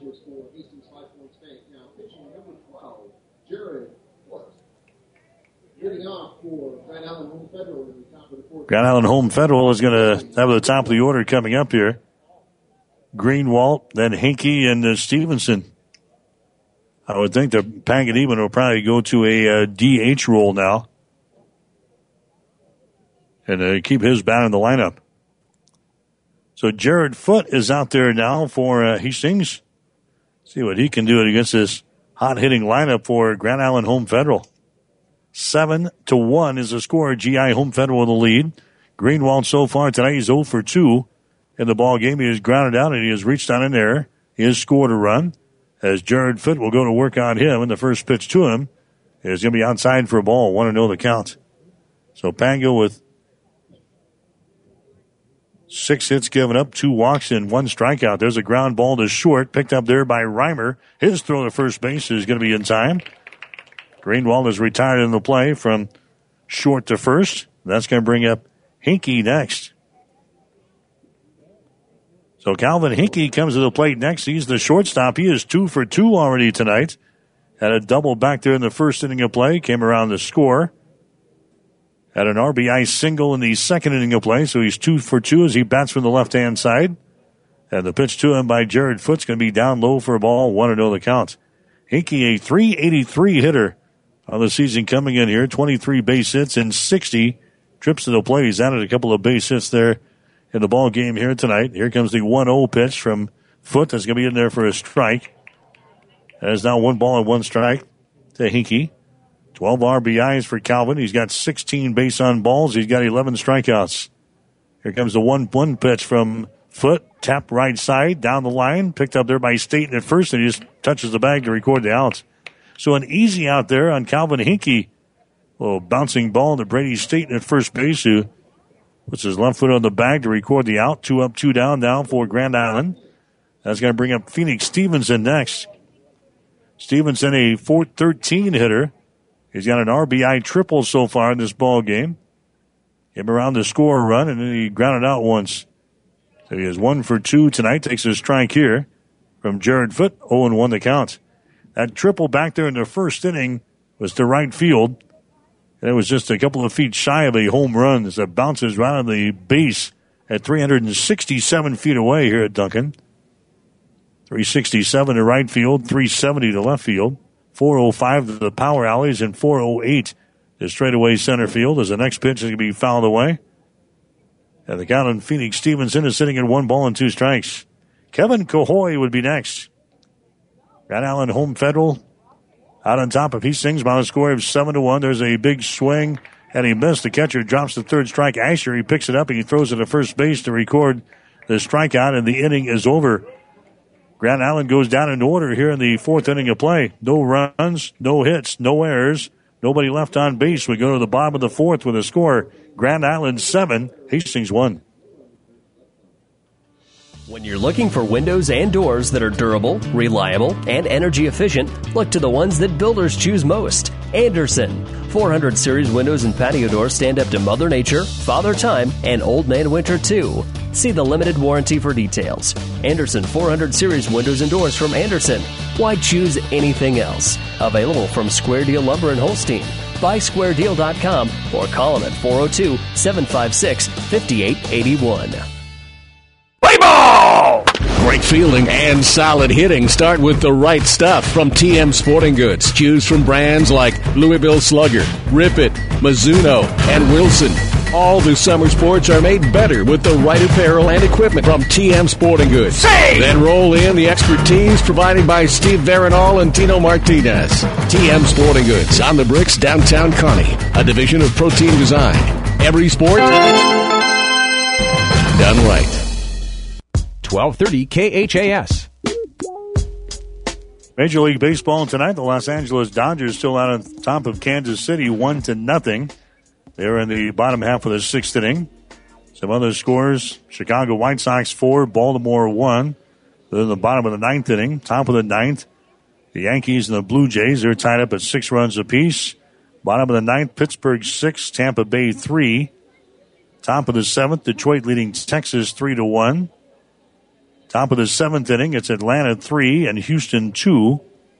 Grand Island Home Federal is going to have the top of the order coming up here. Greenwald, then Hinkey, and uh, Stevenson. I would think that Panganiban will probably go to a uh, D H role now and uh, keep his bat in the lineup. So Jared Foote is out there now for uh, Hastings. See what he can do against this hot-hitting lineup for Grand Island Home Federal. Seven to one is the score. G I Home Federal with the lead. Greenwald so far tonight, he's zero for two in the ball game. He has grounded out and he has reached down in there He has scored a run as Jared Foote will go to work on him, and the first pitch to him is going to be outside for a ball. Want to know the count. So Pango with six hits given up, two walks, and one strikeout. There's a ground ball to short, picked up there by Reimer. His throw to first base is going to be in time. Greenwald is retired in the play from short to first. That's going to bring up Hinkie next. So Calvin Hinkie comes to the plate next. He's the shortstop. He is two for two already tonight. Had a double back there in the first inning of play. Came around to score. Had an R B I single in the second inning of play. So he's two for two as he bats from the left-hand side. And the pitch to him by Jared Foote's going to be down low for a ball. One to know the count. Hinkie, a three eighty-three hitter on the season coming in here. twenty-three base hits and sixty trips to the plate. He's added a couple of base hits there in the ball game here tonight. Here comes the one oh pitch from Foote. That's going to be in there for a strike. There's now one ball and one strike to Hinkie. twelve R B Is for Calvin. He's got sixteen base on balls. He's got eleven strikeouts. Here comes the one one pitch from Foote. Tapped right side, down the line. Picked up there by Staten at first, and he just touches the bag to record the out. So an easy out there on Calvin Hinkie. A little bouncing ball to Brady Staten at first base, who puts his left foot on the bag to record the out. Two up, two down now for Grand Island. That's going to bring up Phoenix Stevenson next. Stevenson, a four thirteen hitter. He's got an R B I triple so far in this ball game. Came around to score a run, and then he grounded out once. So he has one for two tonight. Takes a strike here from Jared Foote. oh and one the count. That triple back there in the first inning was to right field. And it was just a couple of feet shy of a home run as it bounces right on the base at three hundred sixty-seven feet away here at Duncan. three sixty-seven to right field, three seventy to left field. four oh five to the power alleys, and four oh eight to straightaway center field as the next pitch is going to be fouled away. And the count on Phoenix Stevenson is sitting at one ball and two strikes. Kevin Cahoy would be next. Grand Island Home Federal out on top of Hastings by a score of seven to one. There's a big swing, and he missed. The catcher drops the third strike. Asher, he picks it up, and he throws it to first base to record the strikeout, and the inning is over. Grand Island goes down in order here in the fourth inning of play. No runs, no hits, no errors, nobody left on base. We go to the bottom of the fourth with a score. Grand Island seven, Hastings one. When you're looking for windows and doors that are durable, reliable, and energy efficient, look to the ones that builders choose most. Anderson. four hundred series windows and patio doors stand up to Mother Nature, Father Time, and Old Man Winter too. See the limited warranty for details. Anderson four hundred series windows and doors from Anderson. Why choose anything else? Available from Square Deal Lumber in Holstein. Buy square deal dot com or call them at four oh two, seven five six, five eight eight one. Play ball! Great fielding and solid hitting start with the right stuff from T M Sporting Goods. Choose from brands like Louisville Slugger, Rip It, Mizuno, and Wilson. All the summer sports are made better with the right apparel and equipment from T M Sporting Goods. Say! Then roll in the expertise provided by Steve Veronal and Tino Martinez. T M Sporting Goods on the Bricks, downtown Kearney. A division of Protein Design. Every sport done right. twelve thirty K H A S. Major League Baseball tonight. The Los Angeles Dodgers still out on top of Kansas City, one to nothing. They're in the bottom half of the sixth inning. Some other scores: Chicago White Sox four, Baltimore one. They're in the bottom of the ninth inning. Top of the ninth, the Yankees and the Blue Jays. They're tied up at six runs apiece. Bottom of the ninth, Pittsburgh six, Tampa Bay three. Top of the seventh, Detroit leading Texas three to one. Top of the seventh inning, it's Atlanta three and Houston two.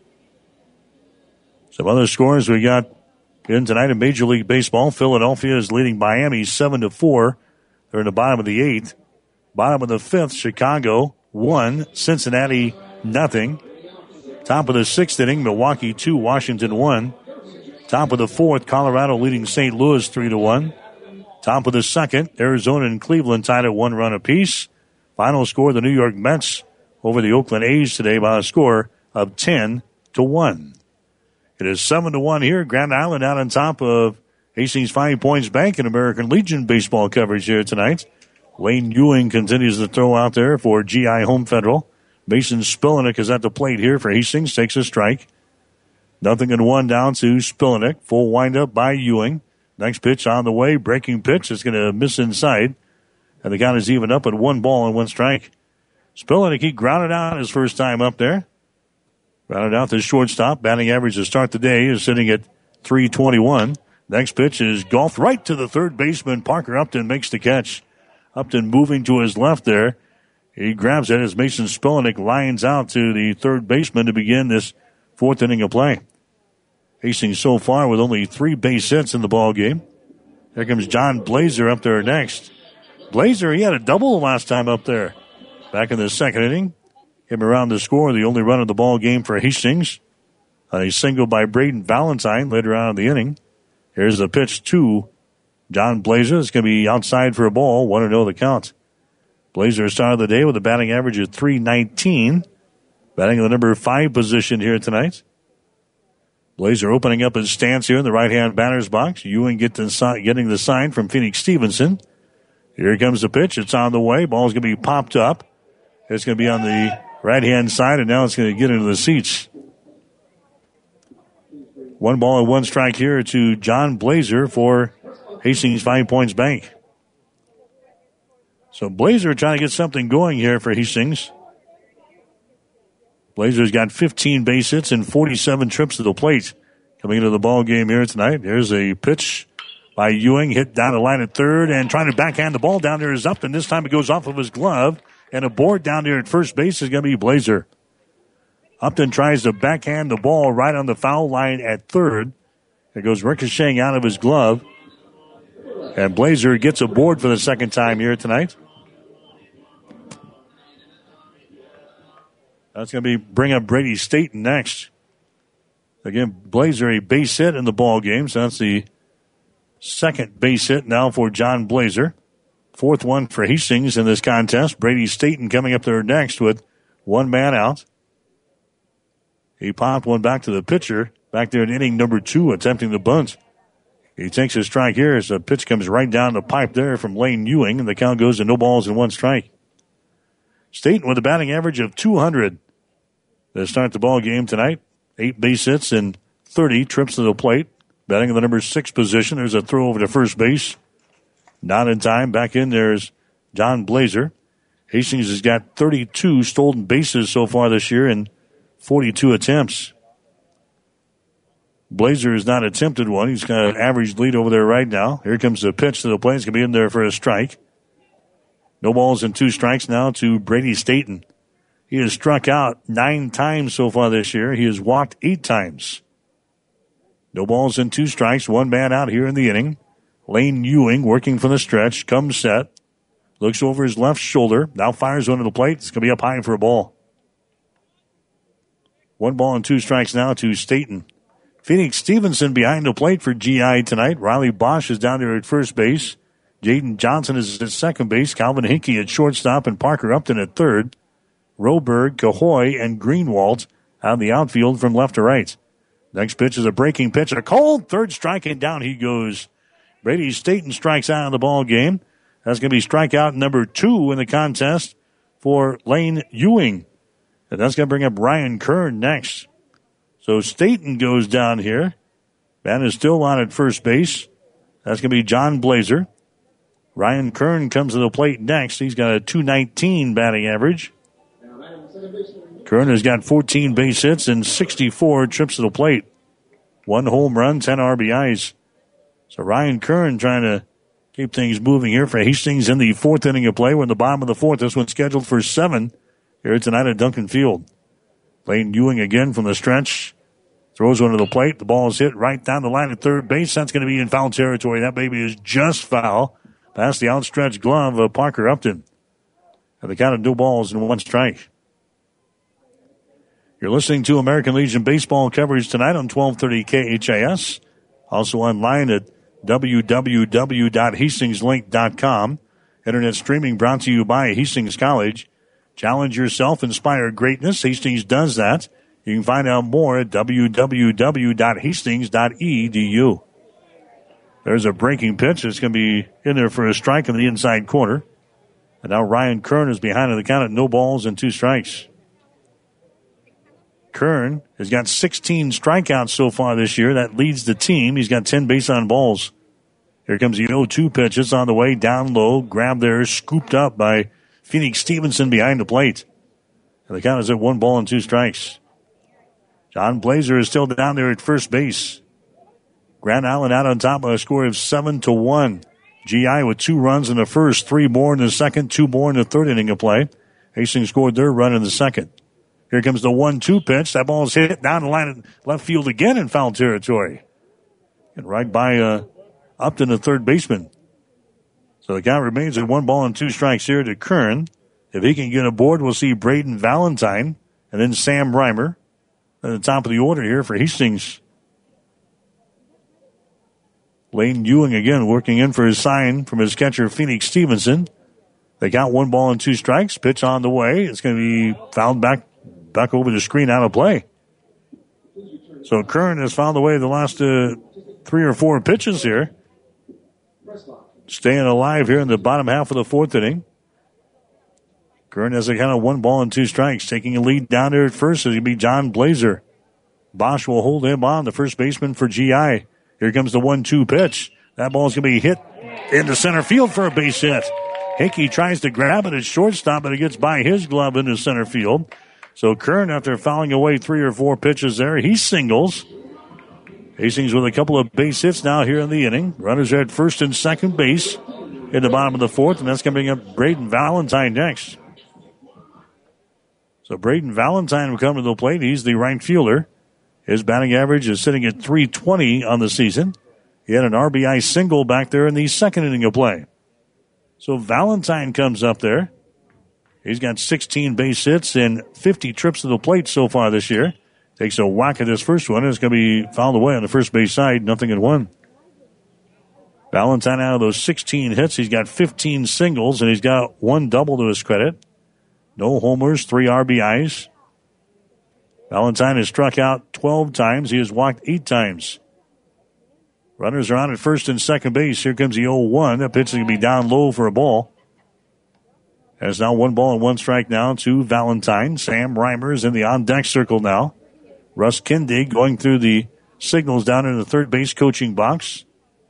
Some other scores we got in tonight in Major League Baseball. Philadelphia is leading Miami seven to four. They're in the bottom of the eighth. Bottom of the fifth, Chicago one, Cincinnati nothing. Top of the sixth inning, Milwaukee two, Washington one. Top of the fourth, Colorado leading Saint Louis three to one. Top of the second, Arizona and Cleveland tied at one run apiece. Final score, the New York Mets over the Oakland A's today by a score of ten to one. It is seven to one here. Grand Island out on top of Hastings Five Points Bank and American Legion baseball coverage here tonight. Wayne Ewing continues to throw out there for G I Home Federal. Mason Spillenick is at the plate here for Hastings. Takes a strike. Nothing in one down to Spillenick. Full windup by Ewing. Next pitch on the way. Breaking pitch. It's going to miss inside. And the count is even up at one ball and one strike. Spillenick, he grounded out his first time up there. Grounded out the shortstop. Batting average to start the day is sitting at three twenty-one. Next pitch is golfed right to the third baseman. Parker Upton makes the catch. Upton moving to his left there. He grabs it as Mason Spillenick lines out to the third baseman to begin this fourth inning of play. Hastings so far with only three base hits in the ball game. Here comes John Blazer up there next. Blazer, he had a double last time up there. Back in the second inning. Him around to score, the only run of the ball game for Hastings. A single by Braden Valentine later on in the inning. Here's the pitch to John Blazer. It's going to be outside for a ball. one and oh the count. Blazer started the day with a batting average of three nineteen. Batting in the number five position here tonight. Blazer opening up his stance here in the right-hand batter's box. Ewing get the, getting the sign from Phoenix Stevenson. Here comes the pitch. It's on the way. Ball's going to be popped up. It's going to be on the right-hand side, and now it's going to get into the seats. One ball and one strike here to John Blazer for Hastings Five Points Bank. So Blazer trying to get something going here for Hastings. Blazer's got fifteen base hits and forty-seven trips to the plate coming into the ball game here tonight. Here's a pitch by Ewing, hit down the line at third, and trying to backhand the ball down there is Upton. This time it goes off of his glove, and a board down there at first base is going to be Blazer. Upton tries to backhand the ball right on the foul line at third. It goes ricocheting out of his glove, and Blazer gets a board for the second time here tonight. That's going to be bring up Brady Staten next. Again, Blazer a base hit in the ball game, so that's the second base hit now for John Blazer. Fourth one for Hastings in this contest. Brady Staten coming up there next with one man out. He popped one back to the pitcher back there in inning number two, attempting the bunt. He takes a strike here as the pitch comes right down the pipe there from Lane Ewing, and the count goes to no balls and one strike. Staten with a batting average of two hundred to start the ball game tonight. Eight base hits and thirty trips to the plate. Batting in the number six position. There's a throw over to first base. Not in time. Back in there's John Blazer. Hastings has got thirty-two stolen bases so far this year in forty-two attempts. Blazer has not attempted one. He's got an average lead over there right now. Here comes the pitch to the plate. It's going to be in there for a strike. No balls and two strikes now to Brady Staten. He has struck out nine times so far this year. He has walked eight times. No balls and two strikes. One man out here in the inning. Lane Ewing working from the stretch. Comes set. Looks over his left shoulder. Now fires one to the plate. It's going to be up high for a ball. One ball and two strikes now to Staten. Phoenix Stevenson behind the plate for G I tonight. Riley Bosch is down there at first base. Jaden Johnson is at second base. Calvin Hickey at shortstop and Parker Upton at third. Roberg, Cahoy, and Greenwald out in the outfield from left to right. Next pitch is a breaking pitch. A cold third strike, and down he goes. Brady Staten strikes out of the ball game. That's going to be strikeout number two in the contest for Lane Ewing. And that's going to bring up Ryan Kern next. So Staten goes down here. Man is still on at first base. That's going to be John Blazer. Ryan Kern comes to the plate next. He's got a two nineteen batting average. Kern has got fourteen base hits and sixty-four trips to the plate. One home run, ten R B Is. So Ryan Kern trying to keep things moving here for Hastings in the fourth inning of play. We're in the bottom of the fourth. This one's scheduled for seven here tonight at Duncan Field. Lane Ewing again from the stretch. Throws one to the plate. The ball is hit right down the line at third base. That's going to be in foul territory. That baby is just foul. Past the outstretched glove of Parker Upton. And the count of no balls and one strike. You're listening to American Legion baseball coverage tonight on twelve thirty K H A S. Also online at w w w dot hastings link dot com. Internet streaming brought to you by Hastings College. Challenge yourself, inspire greatness. Hastings does that. You can find out more at w w w dot hastings dot e d u. There's a breaking pitch. It's going to be in there for a strike in the inside corner. And now Ryan Kern is behind in the count at no balls and two strikes. Kern has got sixteen strikeouts so far this year. That leads the team. He's got ten base on balls. Here comes the oh two pitch. It's on the way down low. Grabbed there, scooped up by Phoenix Stevenson behind the plate. And the count is at one ball and two strikes. John Blazer is still down there at first base. Grand Island out on top by a score of seven to one. G I with two runs in the first, three more in the second, two more in the third inning of play. Hastings scored their run in the second. Here comes the one two pitch. That ball is hit down the line in left field again in foul territory. And right by uh, Upton, the third baseman. So the count remains at one ball and two strikes here to Kern. If he can get aboard, we'll see Braden Valentine and then Sam Reimer at the top of the order here for Hastings. Lane Ewing again working in for his sign from his catcher, Phoenix Stevenson. They got one ball and two strikes. Pitch on the way. It's going to be fouled back, back over the screen out of play. So Kern has found the way the last uh, three or four pitches here. Staying alive here in the bottom half of the fourth inning. Kern has a kind of one ball and two strikes. Taking a lead down there at first is going to be John Blazer. Bosch will hold him on, the first baseman for G I. Here comes the one two pitch. That ball's going to be hit into center field for a base hit. Hickey tries to grab it at shortstop, but it gets by his glove into center field. So Kern, after fouling away three or four pitches there, he singles. Hastings with a couple of base hits now here in the inning. Runners are at first and second base in the bottom of the fourth, and that's coming up Braden Valentine next. So Braden Valentine will come to the plate. He's the right fielder. His batting average is sitting at three twenty on the season. He had an R B I single back there in the second inning of play. So Valentine comes up there. He's got sixteen base hits and fifty trips to the plate so far this year. Takes a whack at this first one. It's going to be fouled away on the first base side. Nothing in one. Valentine, out of those sixteen hits, he's got fifteen singles, and he's got one double to his credit. No homers, three R B Is. Valentine has struck out twelve times. He has walked eight times. Runners are on at first and second base. Here comes the oh one. That pitch is going to be down low for a ball. There's now one ball and one strike now to Valentine. Sam Reimer is in the on-deck circle now. Russ Kindig going through the signals down in the third base coaching box.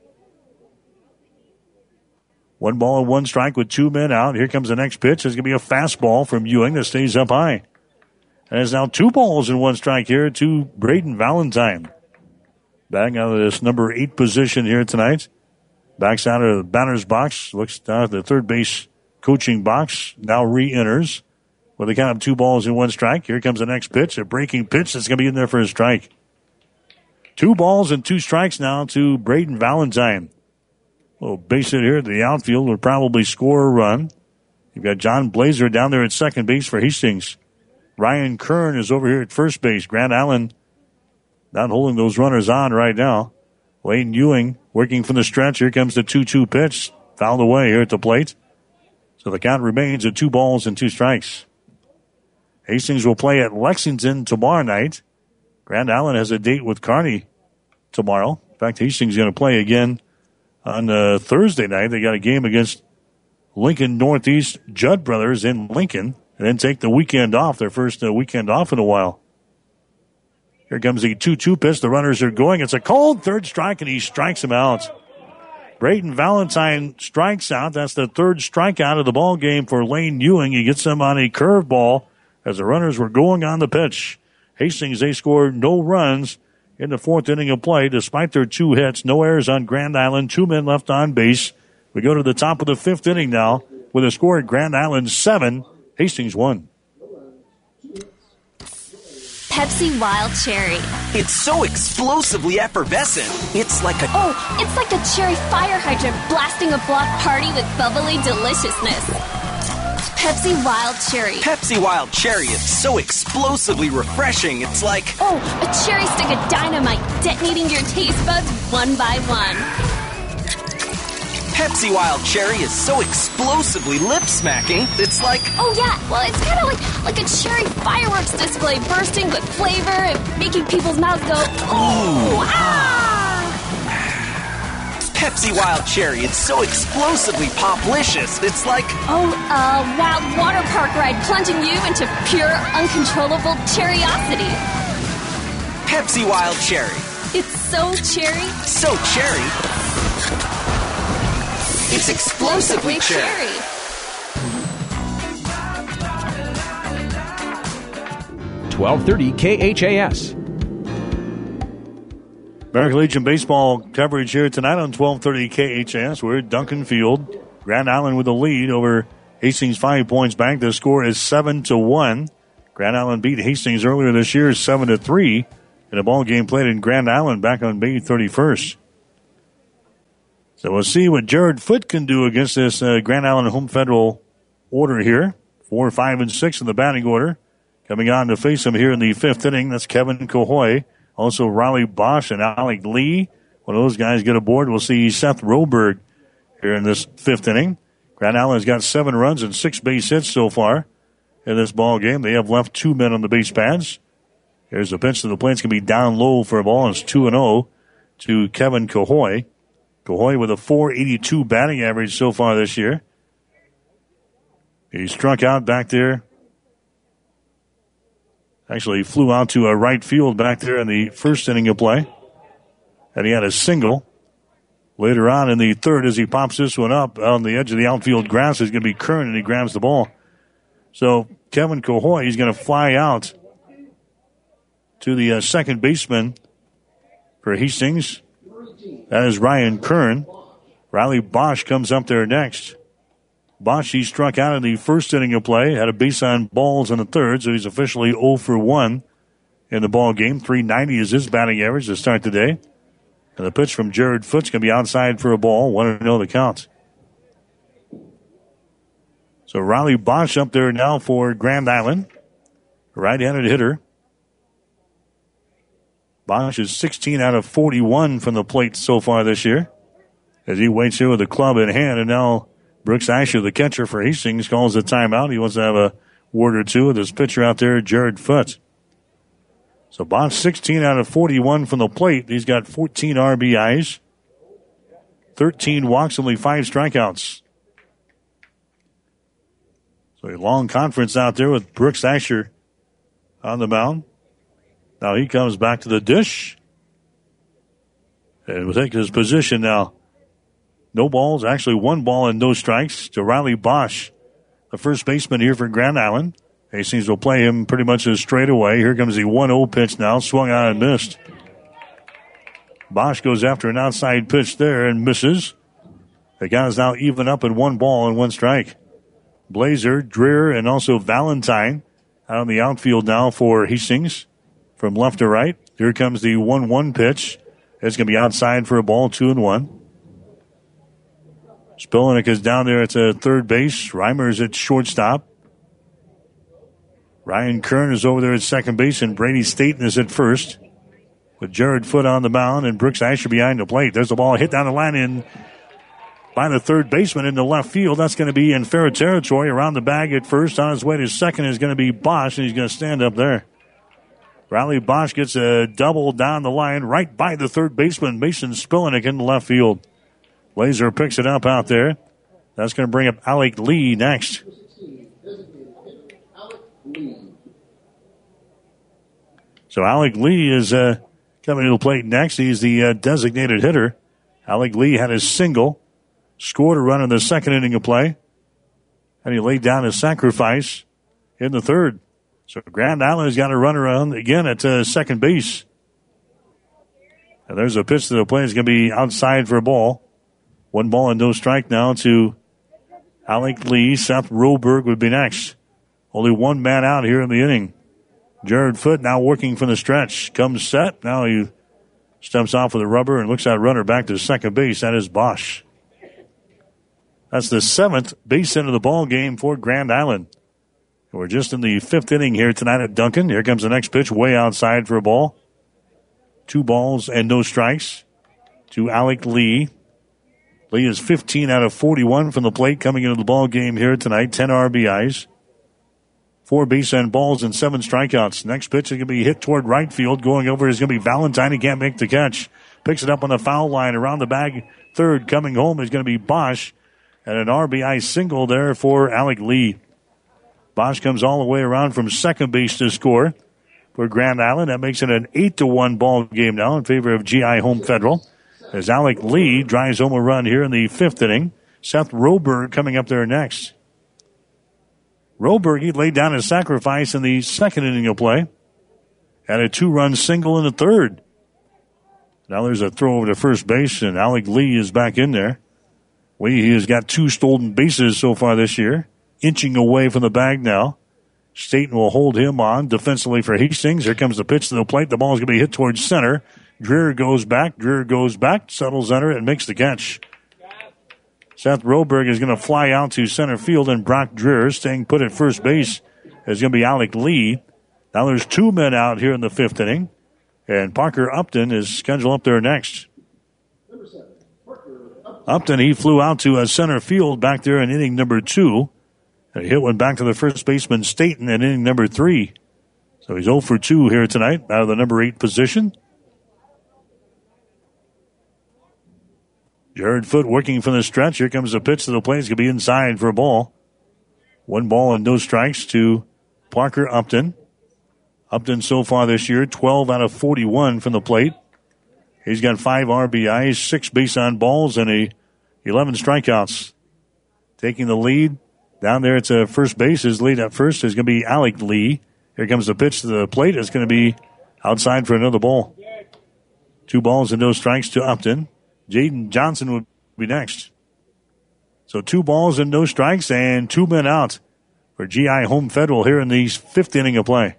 One ball and one strike with two men out. Here comes the next pitch. There's going to be a fastball from Ewing that stays up high. And there's now two balls and one strike here to Braden Valentine. Batting out of this number eight position here tonight. Backs out of the batter's box. Looks down at the third base coaching box. Now re-enters with a count of two balls and one strike. Here comes the next pitch. A breaking pitch that's going to be in there for a strike. Two balls and two strikes now to Braden Valentine. A little base hit here. The outfield will probably score a run. You've got John Blazer down there at second base for Hastings. Ryan Kern is over here at first base. Grand Island not holding those runners on right now. Lane Ewing working from the stretch. Here comes the two two pitch. Fouled away here at the plate. So the count remains at two balls and two strikes. Hastings will play at Lexington tomorrow night. Grand Island has a date with Kearney tomorrow. In fact, Hastings is going to play again on uh, Thursday night. They got a game against Lincoln Northeast Judd Brothers in Lincoln, and then take the weekend off, their first uh, weekend off in a while. Here comes the two two pitch. The runners are going. It's a cold third strike, and he strikes him out. Braden Valentine strikes out. That's the third strikeout of the ball game for Lane Ewing. He gets him on a curveball as the runners were going on the pitch. Hastings, they scored no runs in the fourth inning of play, despite their two hits. No errors on Grand Island. Two men left on base. We go to the top of the fifth inning now with a score at Grand Island seven, Hastings one. Pepsi Wild Cherry. It's so explosively effervescent. It's like a... Oh, it's like a cherry fire hydrant blasting a block party with bubbly deliciousness. Pepsi Wild Cherry. Pepsi Wild Cherry is so explosively refreshing. It's like... Oh, a cherry stick of dynamite detonating your taste buds one by one. Pepsi Wild Cherry is so explosively lip-smacking, it's like... Oh, yeah. Well, it's kind of like, like a cherry fireworks display bursting with flavor and making people's mouths go... Ooh! Ah! Pepsi Wild Cherry is so explosively poplicious, it's like... Oh, uh, wild water park dark ride plunging you into pure, uncontrollable cherryosity. Pepsi Wild Cherry. It's so cherry. So cherry. It's explosively cherry. twelve thirty K H A S. American Legion baseball coverage here tonight on twelve thirty K H A S. We're at Duncan Field. Grand Island with the lead over Hastings Five Points Bank. The score is seven to one. Grand Island beat Hastings earlier this year seven to three in a ball game played in Grand Island back on May thirty-first. So we'll see what Jared Foote can do against this uh, Grand Island Home Federal order here. Four, five, and six in the batting order. Coming on to face him here in the fifth inning, that's Kevin Cahoy. Also Riley Bosch and Alec Lee. When those guys get aboard, we'll see Seth Roberg here in this fifth inning. Grand Island's got seven runs and six base hits so far in this ball game. They have left two men on the base pads. Here's a pitch to the plate. It's going to be down low for a ball. It's two and oh to Kevin Cahoy. Cahoy with a four eighty-two batting average so far this year. He struck out back there. Actually, he flew out to a right field back there in the first inning of play. And he had a single. Later on in the third, as he pops this one up on the edge of the outfield grass, is going to be Kern, and he grabs the ball. So Kevin Cahoy, he's going to fly out to the uh, second baseman for Hastings. That is Ryan Kern. Riley Bosch comes up there next. Bosch, he struck out in the first inning of play, had a base on balls in the third, so he's officially oh for one in the ball game. three ninety is his batting average to start the day. And the pitch from Jared Foote's going to be outside for a ball. one to oh the count. So Riley Bosch up there now for Grand Island. Right-handed hitter. Bosch is sixteen out of forty-one from the plate so far this year. As he waits here with the club in hand, and now Brooks Asher, the catcher for Hastings, calls a timeout. He wants to have a word or two with his pitcher out there, Jared Foote. So Bosch sixteen out of forty-one from the plate. He's got fourteen R B Is, thirteen walks, only five strikeouts. So a long conference out there with Brooks Asher on the mound. Now he comes back to the dish. And will take his position now. No balls, actually one ball and no strikes to Riley Bosch, the first baseman here for Grand Island. Hastings will play him pretty much as straight away. Here comes the one oh pitch now, swung on and missed. Bosch goes after an outside pitch there and misses. The guys now even up at one ball and one strike. Blazer, Dreer, and also Valentine out on the outfield now for Hastings from left to right. Here comes the one one pitch. It's going to be outside for a ball, two and one. Spillenick is down there at uh, third base. Reimer is at shortstop. Ryan Kern is over there at second base, and Brady Staten is at first. With Jared Foote on the mound and Brooks Asher behind the plate. There's the ball hit down the line in by the third baseman in the left field. That's going to be in fair territory. Around the bag at first. On his way to second is going to be Bosch, and he's going to stand up there. Riley Bosch gets a double down the line right by the third baseman, Mason Spillenick, in the left field. Blazer picks it up out there. That's going to bring up Alec Lee next. So Alec Lee is uh, coming to the plate next. He's the uh, designated hitter. Alec Lee had his single, scored a run in the second inning of play, and he laid down his sacrifice in the third. So Grand Island has got a run around again at uh, second base. And there's a pitch to the plate. It's going to be outside for a ball. One ball and no strike now to Alec Lee. Seth Roberg would be next. Only one man out here in the inning. Jared Foote now working from the stretch. Comes set. Now he steps off with a rubber and looks at runner back to second base. That is Bosch. That's the seventh base hit of the ball game for Grand Island. We're just in the fifth inning here tonight at Duncan. Here comes the next pitch, way outside for a ball. Two balls and no strikes to Alec Lee. Lee is fifteen out of forty-one from the plate coming into the ball game here tonight. ten R B Is. Four base end balls and seven strikeouts. Next pitch is going to be hit toward right field. Going over is going to be Valentine. He can't make the catch. Picks it up on the foul line. Around the bag, third. Coming home is going to be Bosch. And an R B I single there for Alec Lee. Bosch comes all the way around from second base to score for Grand Island. That makes it an eight to one ball game now in favor of G I Home Federal. As Alec Lee drives home a run here in the fifth inning. Seth Roberg coming up there next. Roberg, he laid down his sacrifice in the second inning of play. Had a two-run single in the third. Now there's a throw over to first base, and Alec Lee is back in there. Lee, he has got two stolen bases so far this year. Inching away from the bag now. Staten will hold him on defensively for Hastings. Here comes the pitch to the plate. The ball is going to be hit towards center. Dreer goes back. Dreer goes back. Settles under it and makes the catch. Seth Roberg is going to fly out to center field, and Brock Dreer staying put at first base is going to be Alec Lee. Now there's two men out here in the fifth inning, and Parker Upton is scheduled up there next. Upton, he flew out to a center field back there in inning number two. And a hit went back to the first baseman Staten in inning number three. So he's oh for two here tonight out of the number eight position. Jared Foote working from the stretch. Here comes the pitch to the plate. It's going to be inside for a ball. One ball and no strikes to Parker Upton. Upton so far this year, twelve out of forty-one from the plate. He's got five R B Is, six base on balls, and a eleven strikeouts. Taking the lead down there at uh, first base. His lead at first is going to be Alec Lee. Here comes the pitch to the plate. It's going to be outside for another ball. Two balls and no strikes to Upton. Jaden Johnson would be next. So two balls and no strikes and two men out for G I Home Federal here in the fifth inning of play.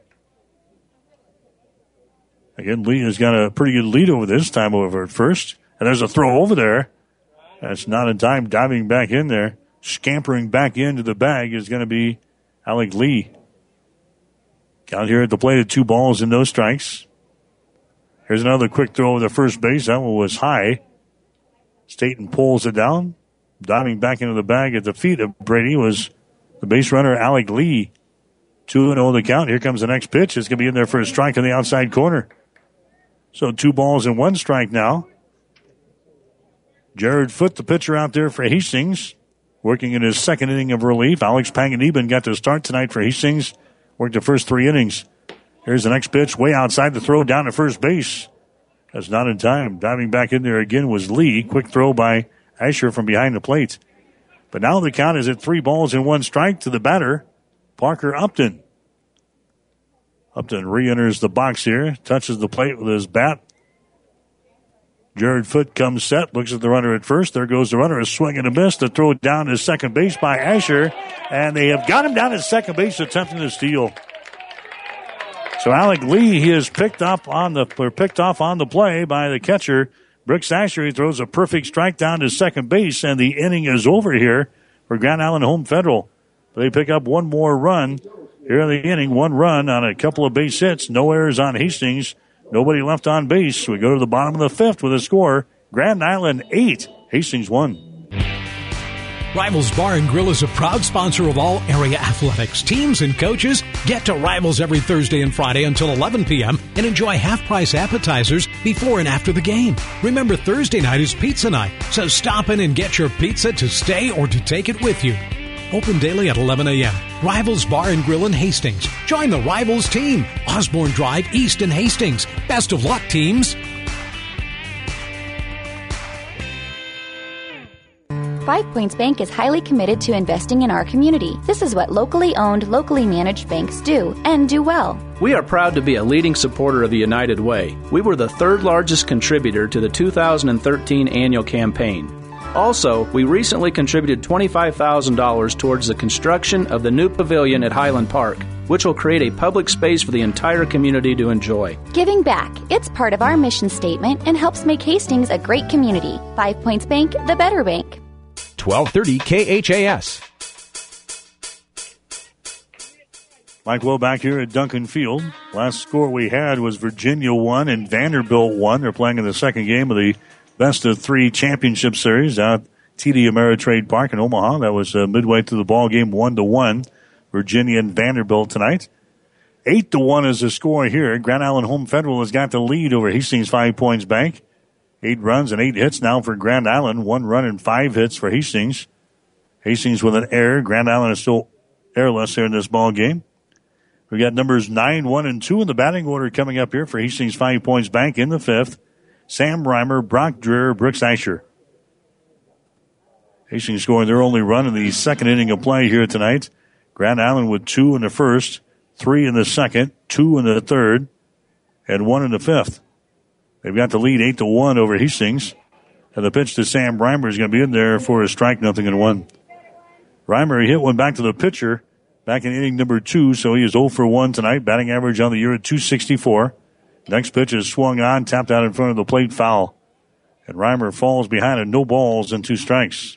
Again, Lee has got a pretty good lead over this time over at first. And there's a throw over there. That's not in time. Diving back in there. Scampering back into the bag is going to be Alec Lee. Out here at the plate at two balls and no strikes. Here's another quick throw over the first base. That one was high. Staten pulls it down. Diving back into the bag at the feet of Brady was the base runner, Alec Lee. two and oh the count. Here comes the next pitch. It's going to be in there for a strike on the outside corner. So two balls and one strike now. Jared Foote, the pitcher out there for Hastings, working in his second inning of relief. Alex Panganiban got to start tonight for Hastings. Worked the first three innings. Here's the next pitch, way outside the throw down to first base. That's not in time. Diving back in there again was Lee. Quick throw by Asher from behind the plate. But now the count is at three balls and one strike to the batter, Parker Upton. Upton re-enters the box here, touches the plate with his bat. Jared Foote comes set, looks at the runner at first. There goes the runner, a swing and a miss. The throw down to second base by Asher, and they have got him down at second base, attempting to steal. So Alec Lee, he is picked up on the or picked off on the play by the catcher, Brooks Asher. He throws a perfect strike down to second base, and the inning is over here for Grand Island Home Federal. They pick up one more run here in the inning, one run on a couple of base hits. No errors on Hastings. Nobody left on base. We go to the bottom of the fifth with a score. Grand Island eight, Hastings one. Rivals Bar and Grill is a proud sponsor of all area athletics. Teams and coaches get to Rivals every Thursday and Friday until eleven p.m. and enjoy half-price appetizers before and after the game. Remember, Thursday night is pizza night, so stop in and get your pizza to stay or to take it with you. Open daily at eleven a.m. Rivals Bar and Grill in Hastings. Join the Rivals team. Osborne Drive East in Hastings. Best of luck, teams. Five Points Bank is highly committed to investing in our community. This is what locally owned, locally managed banks do, and do well. We are proud to be a leading supporter of the United Way. We were the third largest contributor to the two thousand thirteen annual campaign. Also, we recently contributed twenty-five thousand dollars towards the construction of the new pavilion at Highland Park, which will create a public space for the entire community to enjoy. Giving back. It's part of our mission statement and helps make Hastings a great community. Five Points Bank, the better bank. twelve thirty K H A S. Mike Will back here at Duncan Field. Last score we had was Virginia one and Vanderbilt one. They're playing in the second game of the best of three championship series out at T D Ameritrade Park in Omaha. That was uh, midway through the ball game, one to one. Virginia and Vanderbilt tonight. Eight to one is the score here. Grand Island Home Federal has got the lead over Hastings Five Points Bank. Eight runs and eight hits now for Grand Island. One run and five hits for Hastings. Hastings with an error. Grand Island is still airless here in this ball game. We got numbers nine, one, and two in the batting order coming up here for Hastings Five Points Bank in the fifth. Sam Reimer, Brock Dreher, Brooks Asher. Hastings scoring their only run in the second inning of play here tonight. Grand Island with two in the first, three in the second, two in the third, and one in the fifth. They've got the lead eight to one over Hastings. And the pitch to Sam Reimer is going to be in there for a strike, nothing and one. Reimer hit one back to the pitcher back in inning number two, so he is oh for one tonight. Batting average on the year at two sixty-four. Next pitch is swung on, tapped out in front of the plate, foul. And Reimer falls behind it, no balls and two strikes.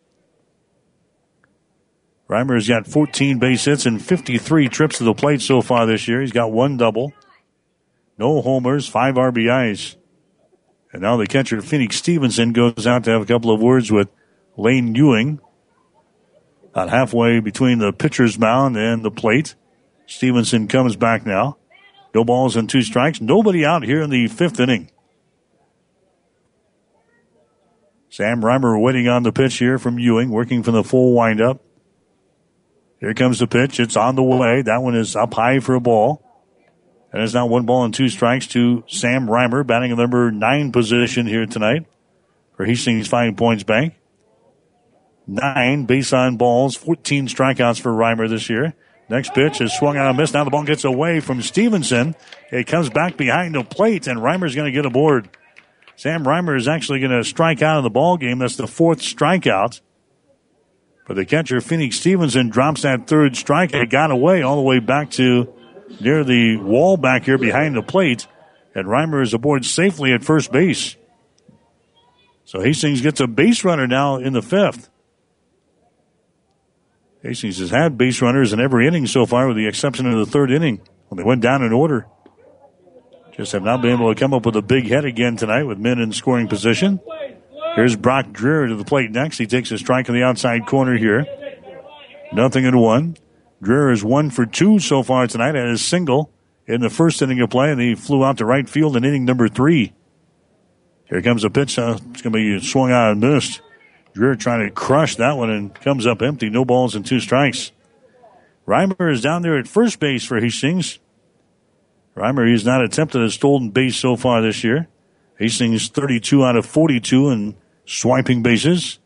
Reimer has got fourteen base hits and fifty-three trips to the plate so far this year. He's got one double, no homers, five R B Is. And now the catcher, Phoenix Stevenson, goes out to have a couple of words with Lane Ewing. About halfway between the pitcher's mound and the plate. Stevenson comes back now. No balls and two strikes. Nobody out here in the fifth inning. Sam Reimer waiting on the pitch here from Ewing, working for the full windup. Here comes the pitch. It's on the way. That one is up high for a ball. And it's now one ball and two strikes to Sam Reimer, batting in number nine position here tonight for Hastings Five Points Bank. Nine base on balls, fourteen strikeouts for Reimer this year. Next pitch is swung out and missed. Now the ball gets away from Stevenson. It comes back behind the plate, and Reimer's going to get aboard. Sam Reimer is actually going to strike out in the ball game. That's the fourth strikeout. But the catcher, Phoenix Stevenson, drops that third strike. It got away all the way back to near the wall back here behind the plate. And Reimer is aboard safely at first base. So Hastings gets a base runner now in the fifth. Hastings has had base runners in every inning so far with the exception of the third inning when they went down in order. Just have not been able to come up with a big hit again tonight with men in scoring position. Here's Brock Dreher to the plate next. He takes a strike in the outside corner here. Nothing in one. Dreher is one for two so far tonight at his single in the first inning of play, and he flew out to right field in inning number three. Here comes a pitch. Uh, it's going to be swung out and missed. Dreher trying to crush that one and comes up empty. No balls and two strikes. Reimer is down there at first base for Hastings. Reimer, he's not attempted a stolen base so far this year. Hastings thirty-two out of forty-two in swiping bases.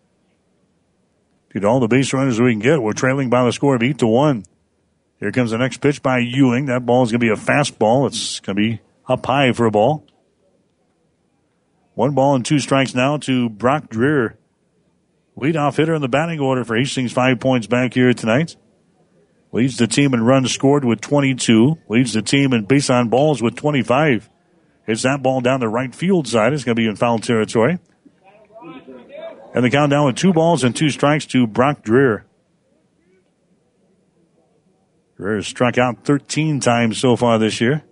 Get all the base runners we can get. We're trailing by the score of eight to one. Here comes the next pitch by Ewing. That ball is going to be a fastball. It's going to be up high for a ball. One ball and two strikes now to Brock Dreher. Leadoff hitter in the batting order for Hastings Five Points Bank here tonight. Leads the team in runs scored with twenty-two. Leads the team in base on balls with twenty-five. Hits that ball down the right field side. It's going to be in foul territory. And the countdown with two balls and two strikes to Brock Dreher. Dreher has struck out thirteen times so far this year.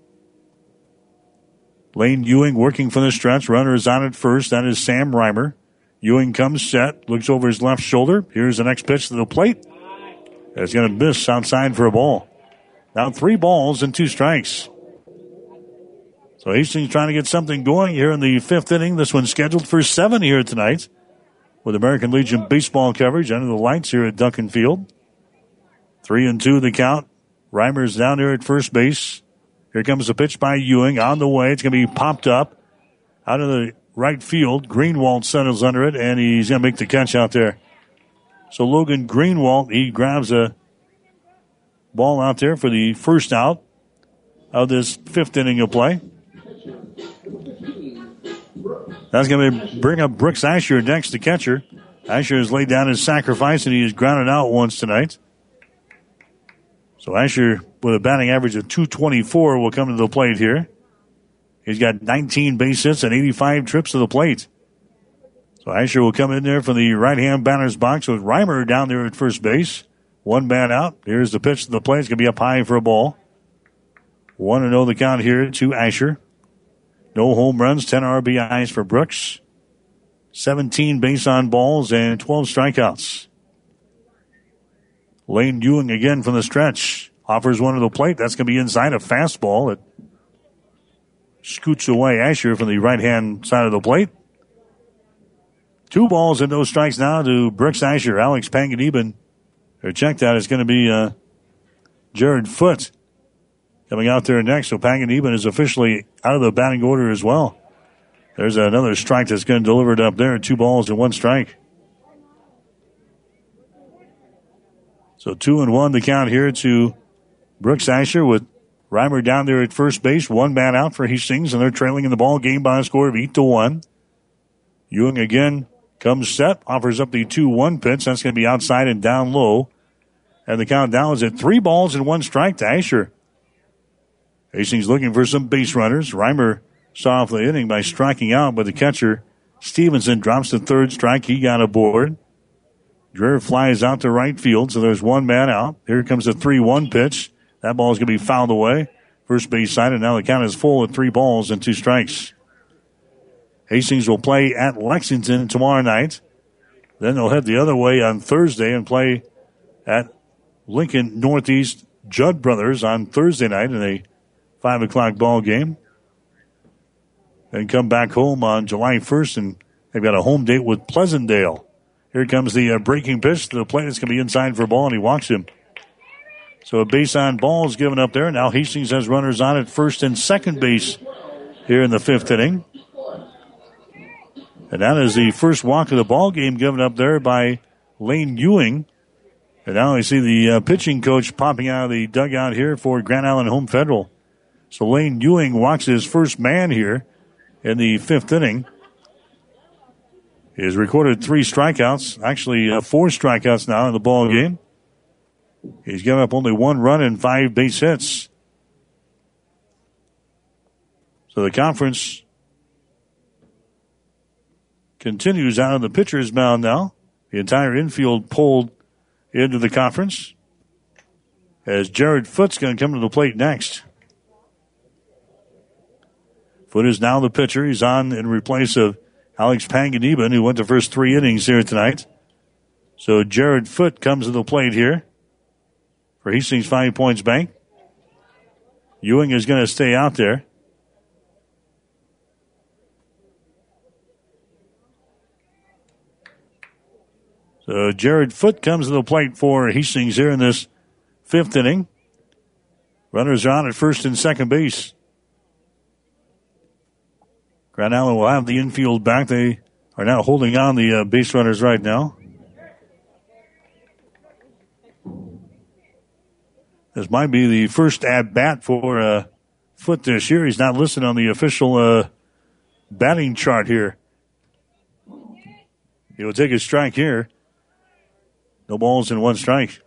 Lane Ewing working for the stretch. Runner is on at first. That is Sam Reimer. Ewing comes set, looks over his left shoulder. Here's the next pitch to the plate. It's going to miss outside for a ball. Now three balls and two strikes. So Hastings trying to get something going here in the fifth inning. This one's scheduled for seven here tonight with American Legion baseball coverage under the lights here at Duncan Field. Three and two the count. Reimer's down there at first base. Here comes a pitch by Ewing on the way. It's going to be popped up out of the right field. Greenwald settles under it, and he's going to make the catch out there. So Logan Greenwald, he grabs a ball out there for the first out of this fifth inning of play. That's going to bring up Brooks Asher next, the catcher. Asher has laid down his sacrifice, and he has grounded out once tonight. So Asher, with a batting average of two twenty-four, will come to the plate here. He's got nineteen base hits and eighty-five trips to the plate. So Asher will come in there from the right-hand batter's box with Reimer down there at first base. One man out. Here's the pitch to the plate. It's going to be up high for a ball. one and oh the count here to Asher. No home runs, ten R B Is for Brooks. seventeen base on balls and twelve strikeouts. Lane Ewing again from the stretch. Offers one to the plate. That's going to be inside a fastball. It scoots away Asher from the right-hand side of the plate. Two balls and no strikes now to Brooks Asher. Alex Panganiban or check that, it's going to be uh, Jared Foote coming out there next. So Panganiban is officially out of the batting order as well. There's another strike that's going to deliver it up there. Two balls and one strike. So two and one the count here to Brooks Asher with Reimer down there at first base. One man out for Hastings, and they're trailing in the ball game by a score of eight to one. Ewing again comes set, offers up the two one pitch. That's going to be outside and down low. And the count now is at three balls and one strike to Asher. Hastings looking for some base runners. Reimer saw off the inning by striking out, but the catcher, Stevenson, drops the third strike. He got aboard. Dreher flies out to right field, so there's one man out. Here comes the three one pitch. That ball is going to be fouled away. First base side, and now the count is full at three balls and two strikes. Hastings will play at Lexington tomorrow night. Then they'll head the other way on Thursday and play at Lincoln Northeast Judd Brothers on Thursday night in a five o'clock ball game. Then come back home on July first, and they've got a home date with Pleasantdale. Here comes the uh, breaking pitch to the plate. It's going to be inside for a ball, and he walks him. So a base on ball is given up there. Now Hastings has runners on at first and second base here in the fifth inning. And that is the first walk of the ball game given up there by Lane Ewing. And now I see the uh, pitching coach popping out of the dugout here for Grand Island Home Federal. So Lane Ewing walks his first man here in the fifth inning. He has recorded three strikeouts, actually uh, four strikeouts now in the ball game. He's given up only one run and five base hits. So the conference continues out on the pitcher's mound now. The entire infield pulled into the conference as Jared Foote's going to come to the plate next. Foote is now the pitcher. He's on in replace of Alex Panganiban, who went the first three innings here tonight. So Jared Foote comes to the plate here for Hastings Five Points Bank. Ewing is going to stay out there. So Jared Foote comes to the plate for Hastings here in this fifth inning. Runners are on at first and second base. Grand Island will have the infield back. They are now holding on the uh, base runners right now. This might be the first at-bat for uh, Foote this year. He's not listed on the official uh, batting chart here. He will take a strike here. No balls and one strike.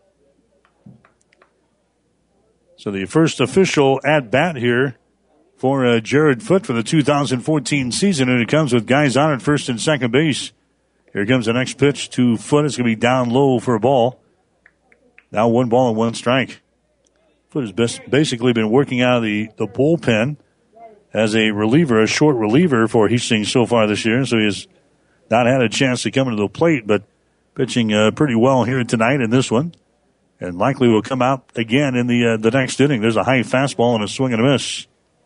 So the first official at-bat here for uh, Jared Foote for the two thousand fourteen season, and it comes with guys on at first and second base. Here comes the next pitch to Foote. It's going to be down low for a ball. Now one ball and one strike. Foote has best, basically been working out of the, the bullpen as a reliever, a short reliever for Hastings so far this year, so he has not had a chance to come into the plate, but pitching uh, pretty well here tonight in this one, and likely will come out again in the uh, the next inning. There's a high fastball and a swing and a miss.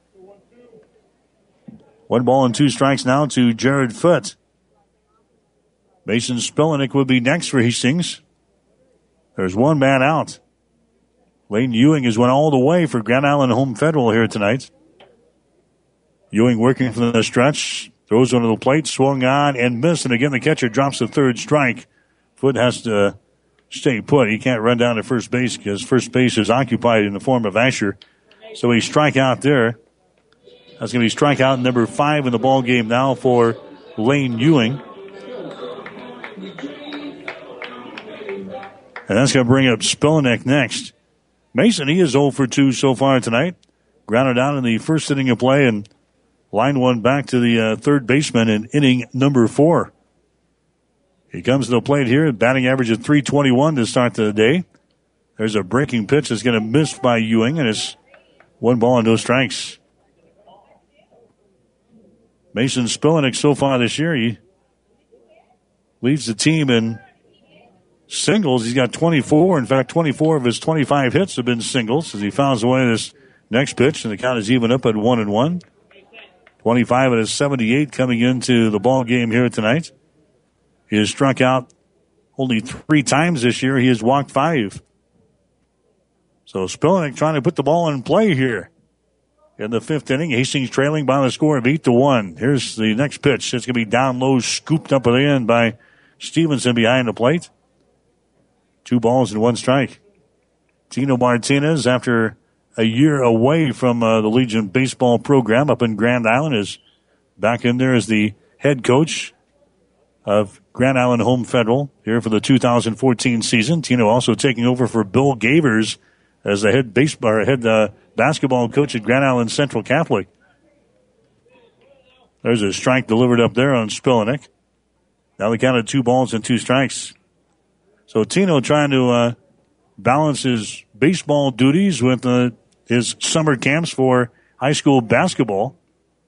One ball and two strikes now to Jared Foote. Mason Spillenick will be next for Hastings. There's one man out. Lane Ewing has went all the way for Grand Island Home Federal here tonight. Ewing working from the stretch. Throws one to the plate, swung on and missed. And again, the catcher drops the third strike. Foote has to stay put. He can't run down to first base because first base is occupied in the form of Asher. So he strike out there. That's going to be strikeout number five in the ball game now for Lane Ewing. And that's going to bring up Spillenick next. Mason, he is zero for two so far tonight. Grounded out in the first inning of play and line one back to the uh, third baseman in inning number four. He comes to the plate here, batting average of three twenty-one to start the day. There's a breaking pitch that's going to miss by Ewing, and it's one ball and no strikes. Mason Spillenick so far this year, he leads the team in singles. He's got twenty-four. In fact, twenty-four of his twenty-five hits have been singles as he fouls away this next pitch, and the count is even up at one and one. twenty-five of his seventy-eight coming into the ball game here tonight. He has struck out only three times this year he has walked five. So Spillenick trying to put the ball in play here. In the fifth inning, Hastings trailing by the score of eight to one. Here's the next pitch. It's going to be down low, scooped up at the end by Stevenson behind the plate. Two balls and one strike. Tino Martinez, after a year away from uh, the Legion baseball program up in Grand Island, is back in there as the head coach of Grand Island Home Federal here for the two thousand fourteen season. Tino also taking over for Bill Gavers as the head baseball or head uh, basketball coach at Grand Island Central Catholic. There's a strike delivered up there on Spillenick. Now they counted two balls and two strikes. So Tino trying to uh, balance his baseball duties with uh, his summer camps for high school basketball.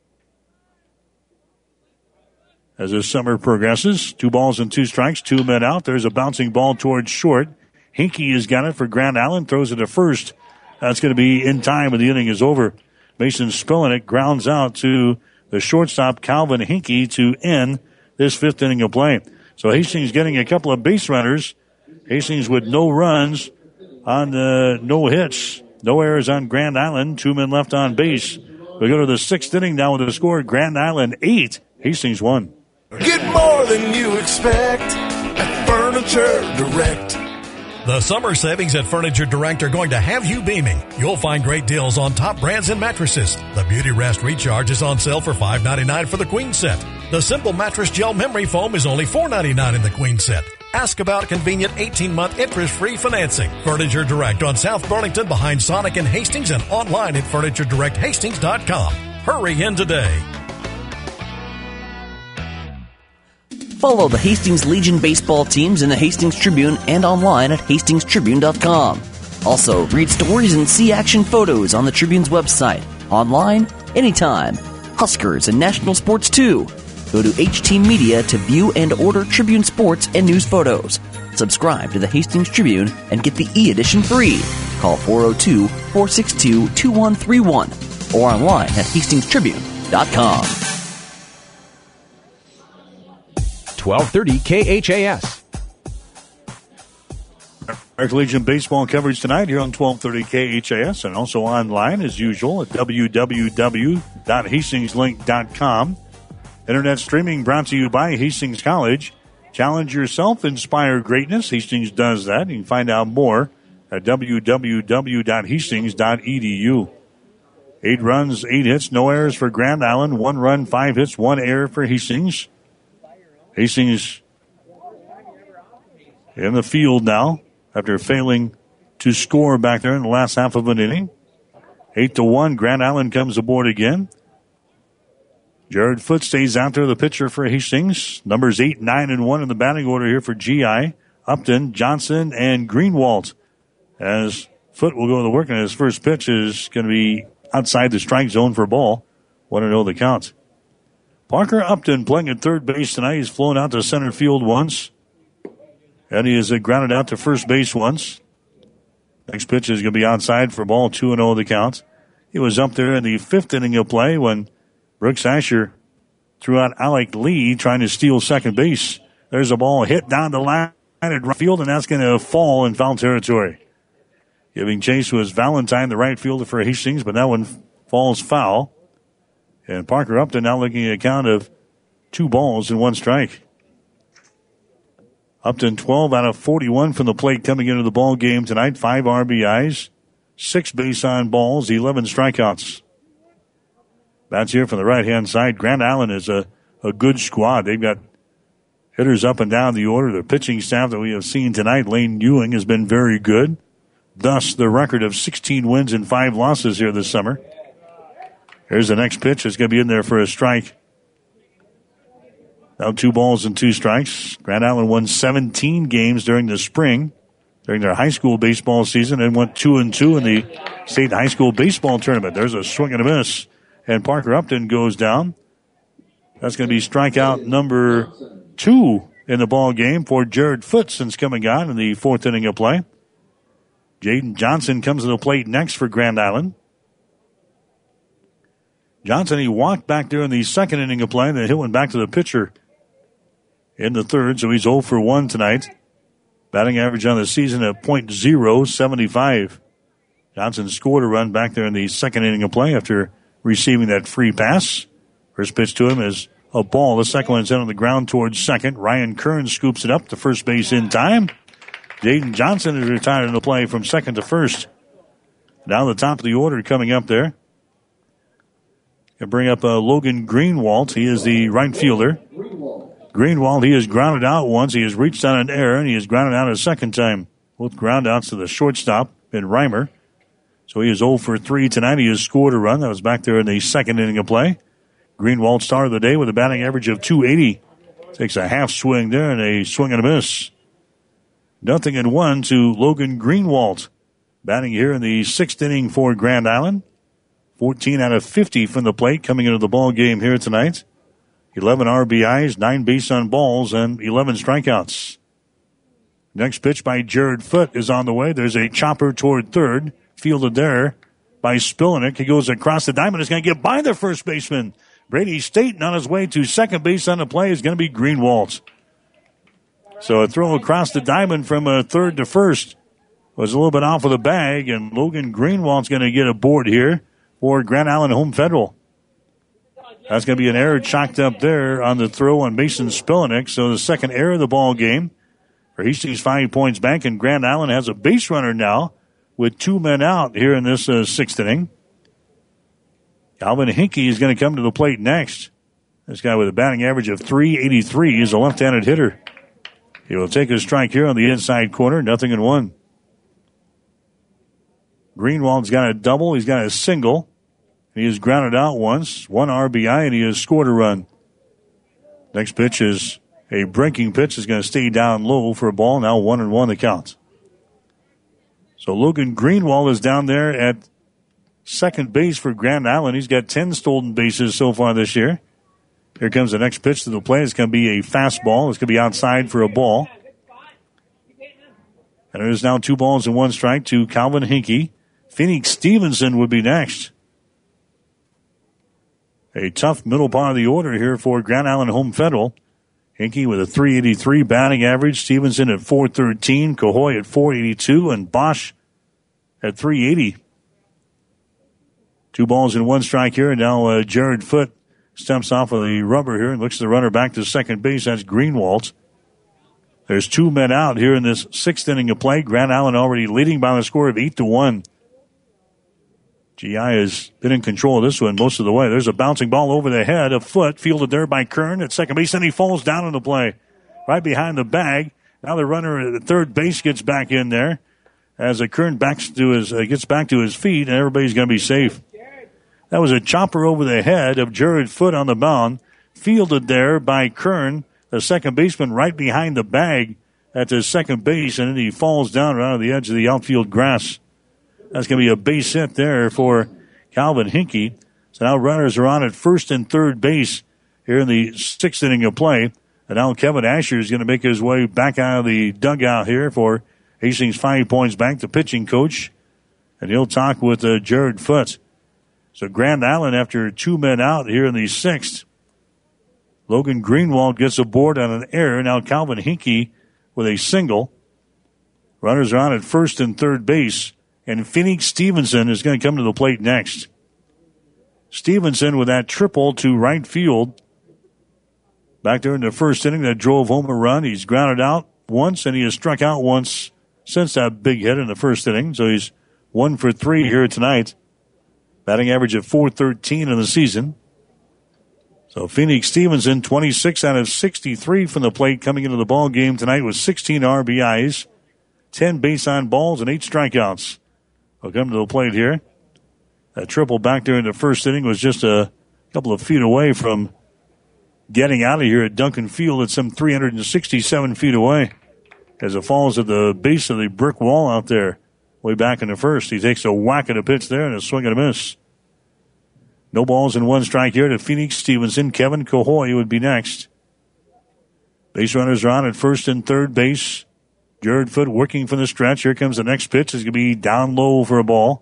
As this summer progresses, two balls and two strikes, two men out. There's a bouncing ball towards short. Hinkie has got it for Grand Island, throws it to first. That's going to be in time when the inning is over. Mason Spillenick grounds out to the shortstop, Calvin Hinkie, to end this fifth inning of play. So Hastings getting a couple of base runners. Hastings with no runs on the no hits. No errors on Grand Island. Two men left on base. We go to the sixth inning now with a score. Grand Island eight, Hastings one. Get more than you expect at Furniture Direct. The summer savings at Furniture Direct are going to have you beaming. You'll find great deals on top brands and mattresses. The Beauty Rest Recharge is on sale for five ninety-nine for the Queen set. The Simple Mattress Gel Memory Foam is only four ninety-nine in the Queen set. Ask about convenient eighteen-month interest-free financing. Furniture Direct on South Burlington behind Sonic and Hastings and online at furniture direct hastings dot com. Hurry in today. Follow the Hastings Legion baseball teams in the Hastings Tribune and online at hastings tribune dot com. Also, read stories and see action photos on the Tribune's website, online, anytime. Huskers and national sports too. Go to H T Media to view and order Tribune sports and news photos. Subscribe to the Hastings Tribune and get the e-edition free. Call four oh two, four six two, two one three one or online at hastings tribune dot com. twelve thirty K H A S. American Legion baseball coverage tonight here on twelve thirty K H A S and also online as usual at w w w dot hastings link dot com. Internet streaming brought to you by Hastings College. Challenge yourself, inspire greatness. Hastings does that. You can find out more at w w w dot hastings dot e d u. Eight runs, eight hits, no errors for Grand Island. One run, five hits, one error for Hastings. Hastings in the field now after failing to score back there in the last half of an inning. Eight to one, Grand Island comes aboard again. Jared Foote stays out there, the pitcher for Hastings. Numbers eight, nine, and one in the batting order here for G I. Upton, Johnson, and Greenwald. As Foote will go to work, and his first pitch is going to be outside the strike zone for a ball. one to oh the count. Parker Upton playing at third base tonight. He's flown out to center field once. And he has grounded out to first base once. Next pitch is going to be outside for ball two and oh the count. He was up there in the fifth inning of play when Brooks Asher threw out Alec Lee trying to steal second base. There's a ball hit down the line at right field, and that's going to fall in foul territory. Giving chase was Valentine, the right fielder for Hastings, but that one falls foul. And Parker Upton now looking at a count of two balls and one strike. Upton twelve out of forty-one from the plate coming into the ball game tonight. Five R B Is, six base on balls, eleven strikeouts. Bats here from the right-hand side. Grand Island is a, a good squad. They've got hitters up and down the order. The pitching staff that we have seen tonight, Lane Ewing, has been very good. Thus, the record of sixteen wins and five losses here this summer. Here's the next pitch. It's going to be in there for a strike. Now two balls and two strikes. Grand Island won seventeen games during the spring, during their high school baseball season, and went two and two in the state high school baseball tournament. There's a swing and a miss, and Parker Upton goes down. That's going to be strikeout number two in the ball game for Jared Foote since coming on in the fourth inning of play. Jaden Johnson comes to the plate next for Grand Island. Johnson, he walked back there in the second inning of play, and the hit went back to the pitcher in the third, so he's oh for one tonight. Batting average on the season at point oh seven five. Johnson scored a run back there in the second inning of play after receiving that free pass. First pitch to him is a ball. The second one's in on the ground towards second. Ryan Kern scoops it up to first base in time. Jaden Johnson is retired in the play from second to first. Down the top of the order coming up there. You bring up uh, Logan Greenwald. He is the right fielder. Greenwald, he has grounded out once. He has reached on an error, and he has grounded out a second time. Both ground outs to the shortstop, Ben Reimer. So he is oh for three tonight. He has scored a run. That was back there in the second inning of play. Greenwald started the day with a batting average of two eighty. Takes a half swing there and a swing and a miss. Nothing in one to Logan Greenwald. Batting here in the sixth inning for Grand Island. fourteen out of fifty from the plate coming into the ball game here tonight. eleven R B Is, nine base on balls, and eleven strikeouts. Next pitch by Jared Foote is on the way. There's a chopper toward third. Fielded there by Spillenick. He goes across the diamond. It's going to get by the first baseman. Brady Staten on his way to second base on the play is going to be Greenwald. So a throw across the diamond from uh, third to first was a little bit off of the bag, and Logan Greenwald's going to get aboard here for Grand Island Home Federal. That's going to be an error chalked up there on the throw on Mason Spillenick. So the second error of the ball game for Hastings Five Points Bank, and Grand Island has a base runner now with two men out here in this uh, sixth inning. Calvin Hinkey is going to come to the plate next. This guy with a batting average of three eighty-three is a left-handed hitter. He will take a strike here on the inside corner, nothing in one. Greenwald's got a double. He's got a single. He has grounded out once, one R B I, and he has scored a run. Next pitch is a breaking pitch. Is going to stay down low for a ball. Now one and one the count. So Logan Greenwald is down there at second base for Grand Island. He's got ten stolen bases so far this year. Here comes the next pitch to the plate. It's going to be a fastball. It's going to be outside for a ball. And it is now two balls and one strike to Calvin Hinkey. Phoenix Stevenson would be next. A tough middle part of the order here for Grand Island Home Federal. Hinkey with a three eighty-three batting average. Stevenson at four thirteen. Cahoy at four eighty-two. And Bosch at three eighty. Two balls and one strike here. And now uh, Jared Foote steps off of the rubber here and looks the runner back to second base. That's Greenwald. There's two men out here in this sixth inning of play. Grand Island already leading by the score of eight to one. G I has been in control of this one most of the way. There's a bouncing ball over the head of Foote, fielded there by Kern at second base, and he falls down on the play right behind the bag. Now the runner at third base gets back in there as a Kern backs to his uh, gets back to his feet, and everybody's going to be safe. That was a chopper over the head of Jared Foote on the mound, fielded there by Kern, the second baseman, right behind the bag at the second base, and then he falls down right on the edge of the outfield grass. That's going to be a base hit there for Calvin Hinkey. So now runners are on at first and third base here in the sixth inning of play. And now Kevin Asher is going to make his way back out of the dugout here for Hastings Five Points Bank, the pitching coach. And he'll talk with uh, Jared Foote. So Grand Island, after two men out here in the sixth, Logan Greenwald gets aboard on an error. Now Calvin Hinkey with a single. Runners are on at first and third base. And Phoenix Stevenson is going to come to the plate next. Stevenson with that triple to right field. Back there in the first inning that drove home a run. He's grounded out once, and he has struck out once since that big hit in the first inning. So he's one for three here tonight. Batting average of four thirteen in the season. So Phoenix Stevenson, twenty-six out of sixty-three from the plate coming into the ball game tonight with sixteen R B Is, ten base on balls, and eight strikeouts. He'll come to the plate here. That triple back there in the first inning was just a couple of feet away from getting out of here at Duncan Field at some three hundred sixty-seven feet away as it falls at the base of the brick wall out there way back in the first. He takes a whack at a pitch there and a swing and a miss. No balls and one strike here to Phoenix Stevenson. Kevin Cahoy would be next. Base runners are on at first and third base. Jared Foote working from the stretch. Here comes the next pitch. It's going to be down low for a ball.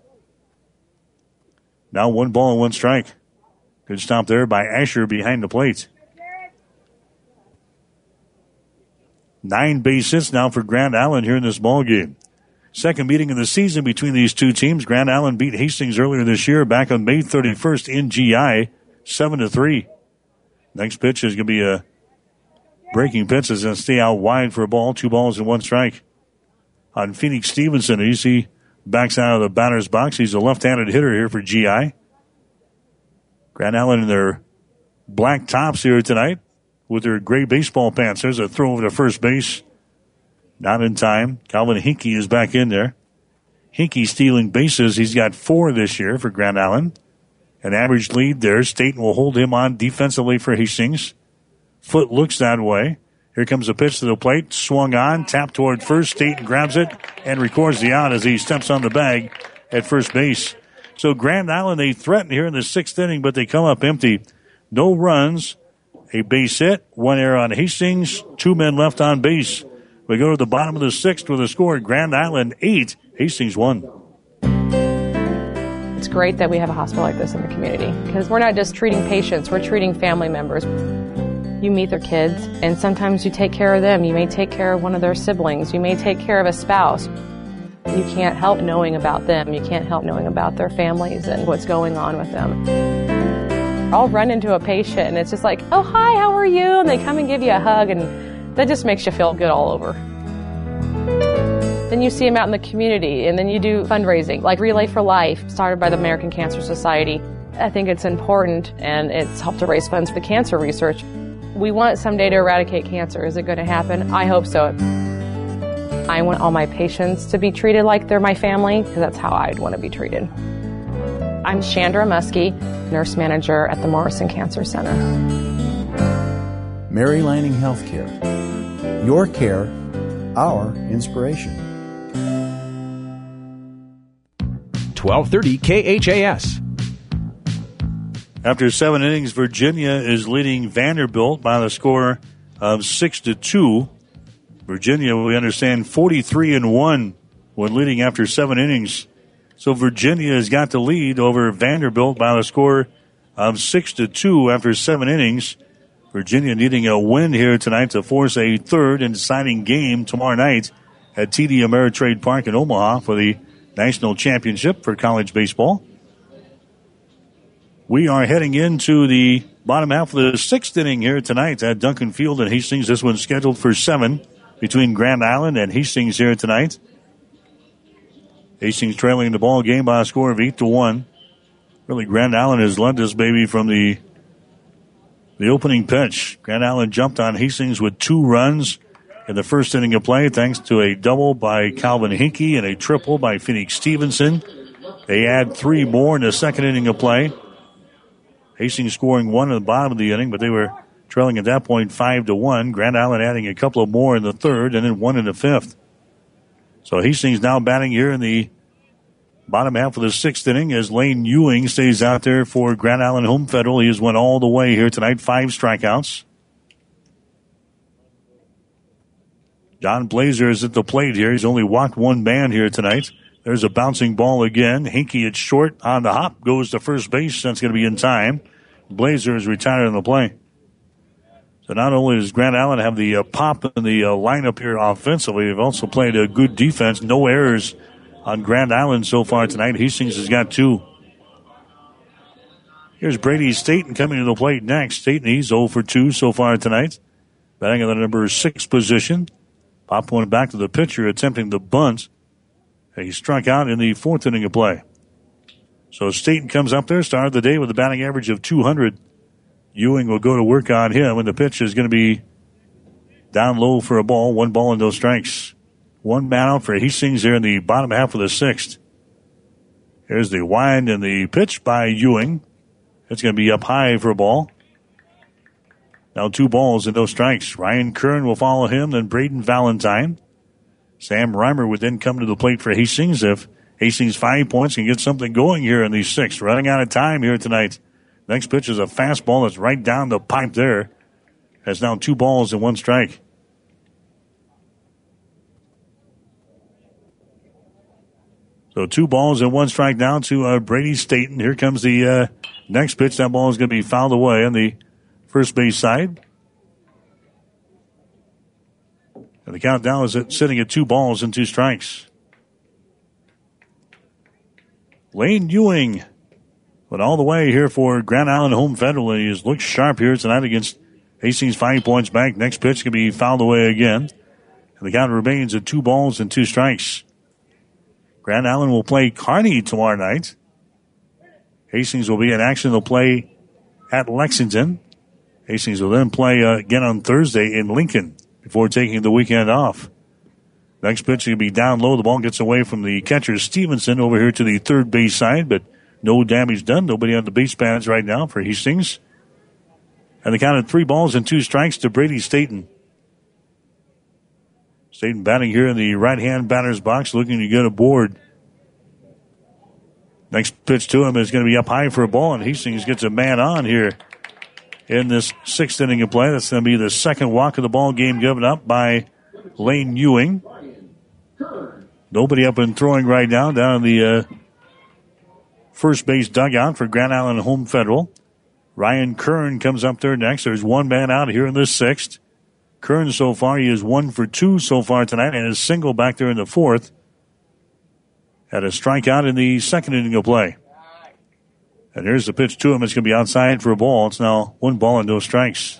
Now one ball and one strike. Good stop there by Asher behind the plate. Nine base hits now for Grand Island here in this ball game. Second meeting of the season between these two teams. Grand Island beat Hastings earlier this year back on May thirty-first in G I, seven to three. Next pitch is going to be a breaking pitch. It's going to stay out wide for a ball. Two balls and one strike. On Phoenix Stevenson, you see backs out of the batter's box. He's a left-handed hitter here for G I. Grand Island in their black tops here tonight with their gray baseball pants. There's a throw over to first base. Not in time. Calvin Hinkie is back in there. Hinkie stealing bases. He's got four this year for Grand Island. An average lead there. Staten will hold him on defensively for Hastings. Foot looks that way. Here comes a pitch to the plate. Swung on. Tapped toward first. Staten grabs it and records the out as he steps on the bag at first base. So Grand Island, they threaten here in the sixth inning, but they come up empty. No runs. A base hit. One error on Hastings. Two men left on base. We go to the bottom of the sixth with a score. Grand Island eight, Hastings one. It's great that we have a hospital like this in the community because we're not just treating patients, we're treating family members. You meet their kids, and sometimes you take care of them. You may take care of one of their siblings. You may take care of a spouse. You can't help knowing about them. You can't help knowing about their families and what's going on with them. I'll run into a patient, and it's just like, oh, hi, how are you? And they come and give you a hug, and that just makes you feel good all over. Then you see them out in the community, and then you do fundraising, like Relay for Life, started by the American Cancer Society. I think it's important, and it's helped to raise funds for cancer research. We want someday to eradicate cancer. Is it going to happen? I hope so. I want all my patients to be treated like they're my family, because that's how I'd want to be treated. I'm Chandra Muskie, nurse manager at the Morrison Cancer Center. Mary Lanning Healthcare. Your care, our inspiration. twelve thirty K H A S. After seven innings, Virginia is leading Vanderbilt by the score of six to two. Virginia, we understand, forty-three and one when leading after seven innings. So Virginia has got the lead over Vanderbilt by the score of six to two after seven innings. Virginia needing a win here tonight to force a third and deciding game tomorrow night at T D Ameritrade Park in Omaha for the national championship for college baseball. We are heading into the bottom half of the sixth inning here tonight at Duncan Field in Hastings. This one's scheduled for seven between Grand Island and Hastings here tonight. Hastings trailing the ball game by a score of eight to one. Really, Grand Island has led this baby from the The opening pitch. Grand Island jumped on Hastings with two runs in the first inning of play, thanks to a double by Calvin Hinkie and a triple by Phoenix Stevenson. They add three more in the second inning of play. Hastings scoring one at the bottom of the inning, but they were trailing at that point five to one. Grand Island adding a couple of more in the third and then one in the fifth. So Hastings now batting here in the bottom half of the sixth inning as Lane Ewing stays out there for Grand Island Home Federal. He has went all the way here tonight, five strikeouts. John Blazer is at the plate here. He's only walked one man here tonight. There's a bouncing ball again. Hinkie at short on the hop, goes to first base. That's going to be in time. Blazer is retired on the play. So not only does Grand Island have the uh, pop in the uh, lineup here offensively, they've also played a good defense. No errors on Grand Island so far tonight. Hastings has got two. Here's Brady Staten coming to the plate next. Staten, he's oh for two so far tonight. Batting in the number six position. Pop one back to the pitcher, attempting the bunt. He struck out in the fourth inning of play. So Staten comes up there, started the day with a batting average of two hundred. Ewing will go to work on him, and the pitch is going to be down low for a ball. One ball and no strikes. One man out for Hastings here in the bottom half of the sixth. Here's the wind and the pitch by Ewing. It's going to be up high for a ball. Now two balls and no strikes. Ryan Kern will follow him, then Braden Valentine. Sam Reimer would then come to the plate for Hastings if Hastings five points can get something going here in the sixth. Running out of time here tonight. Next pitch is a fastball that's right down the pipe there. Has now two balls and one strike. So two balls and one strike down to uh, Brady Staten. Here comes the uh, next pitch. That ball is going to be fouled away on the first base side. And the count now is at, sitting at two balls and two strikes. Lane Ewing went all the way here for Grand Island Home Federal. He has looked sharp here tonight against Hastings Five Points Bank. Next pitch can be fouled away again. And the count remains at two balls and two strikes. Grand Island will play Kearney tomorrow night. Hastings will be in action. They'll play at Lexington. Hastings will then play uh, again on Thursday in Lincoln before taking the weekend off. Next pitch will be down low. The ball gets away from the catcher, Stevenson, over here to the third base side, but no damage done. Nobody on the base pads right now for Hastings. And the count of three balls and two strikes to Brady Staten. Staten batting here in the right-hand batter's box, looking to get aboard. Next pitch to him is going to be up high for a ball, and Hastings gets a man on here in this sixth inning of play. That's going to be the second walk of the ball game given up by Lane Ewing. Nobody up and throwing right now down in the uh, first base dugout for Grand Island Home Federal. Ryan Kern comes up there next. There's one man out here in the sixth. Kern so far, he is one for two so far tonight, and is single back there in the fourth. Had a strikeout in the second inning of play. And here's the pitch to him. It's going to be outside for a ball. It's now one ball and no strikes.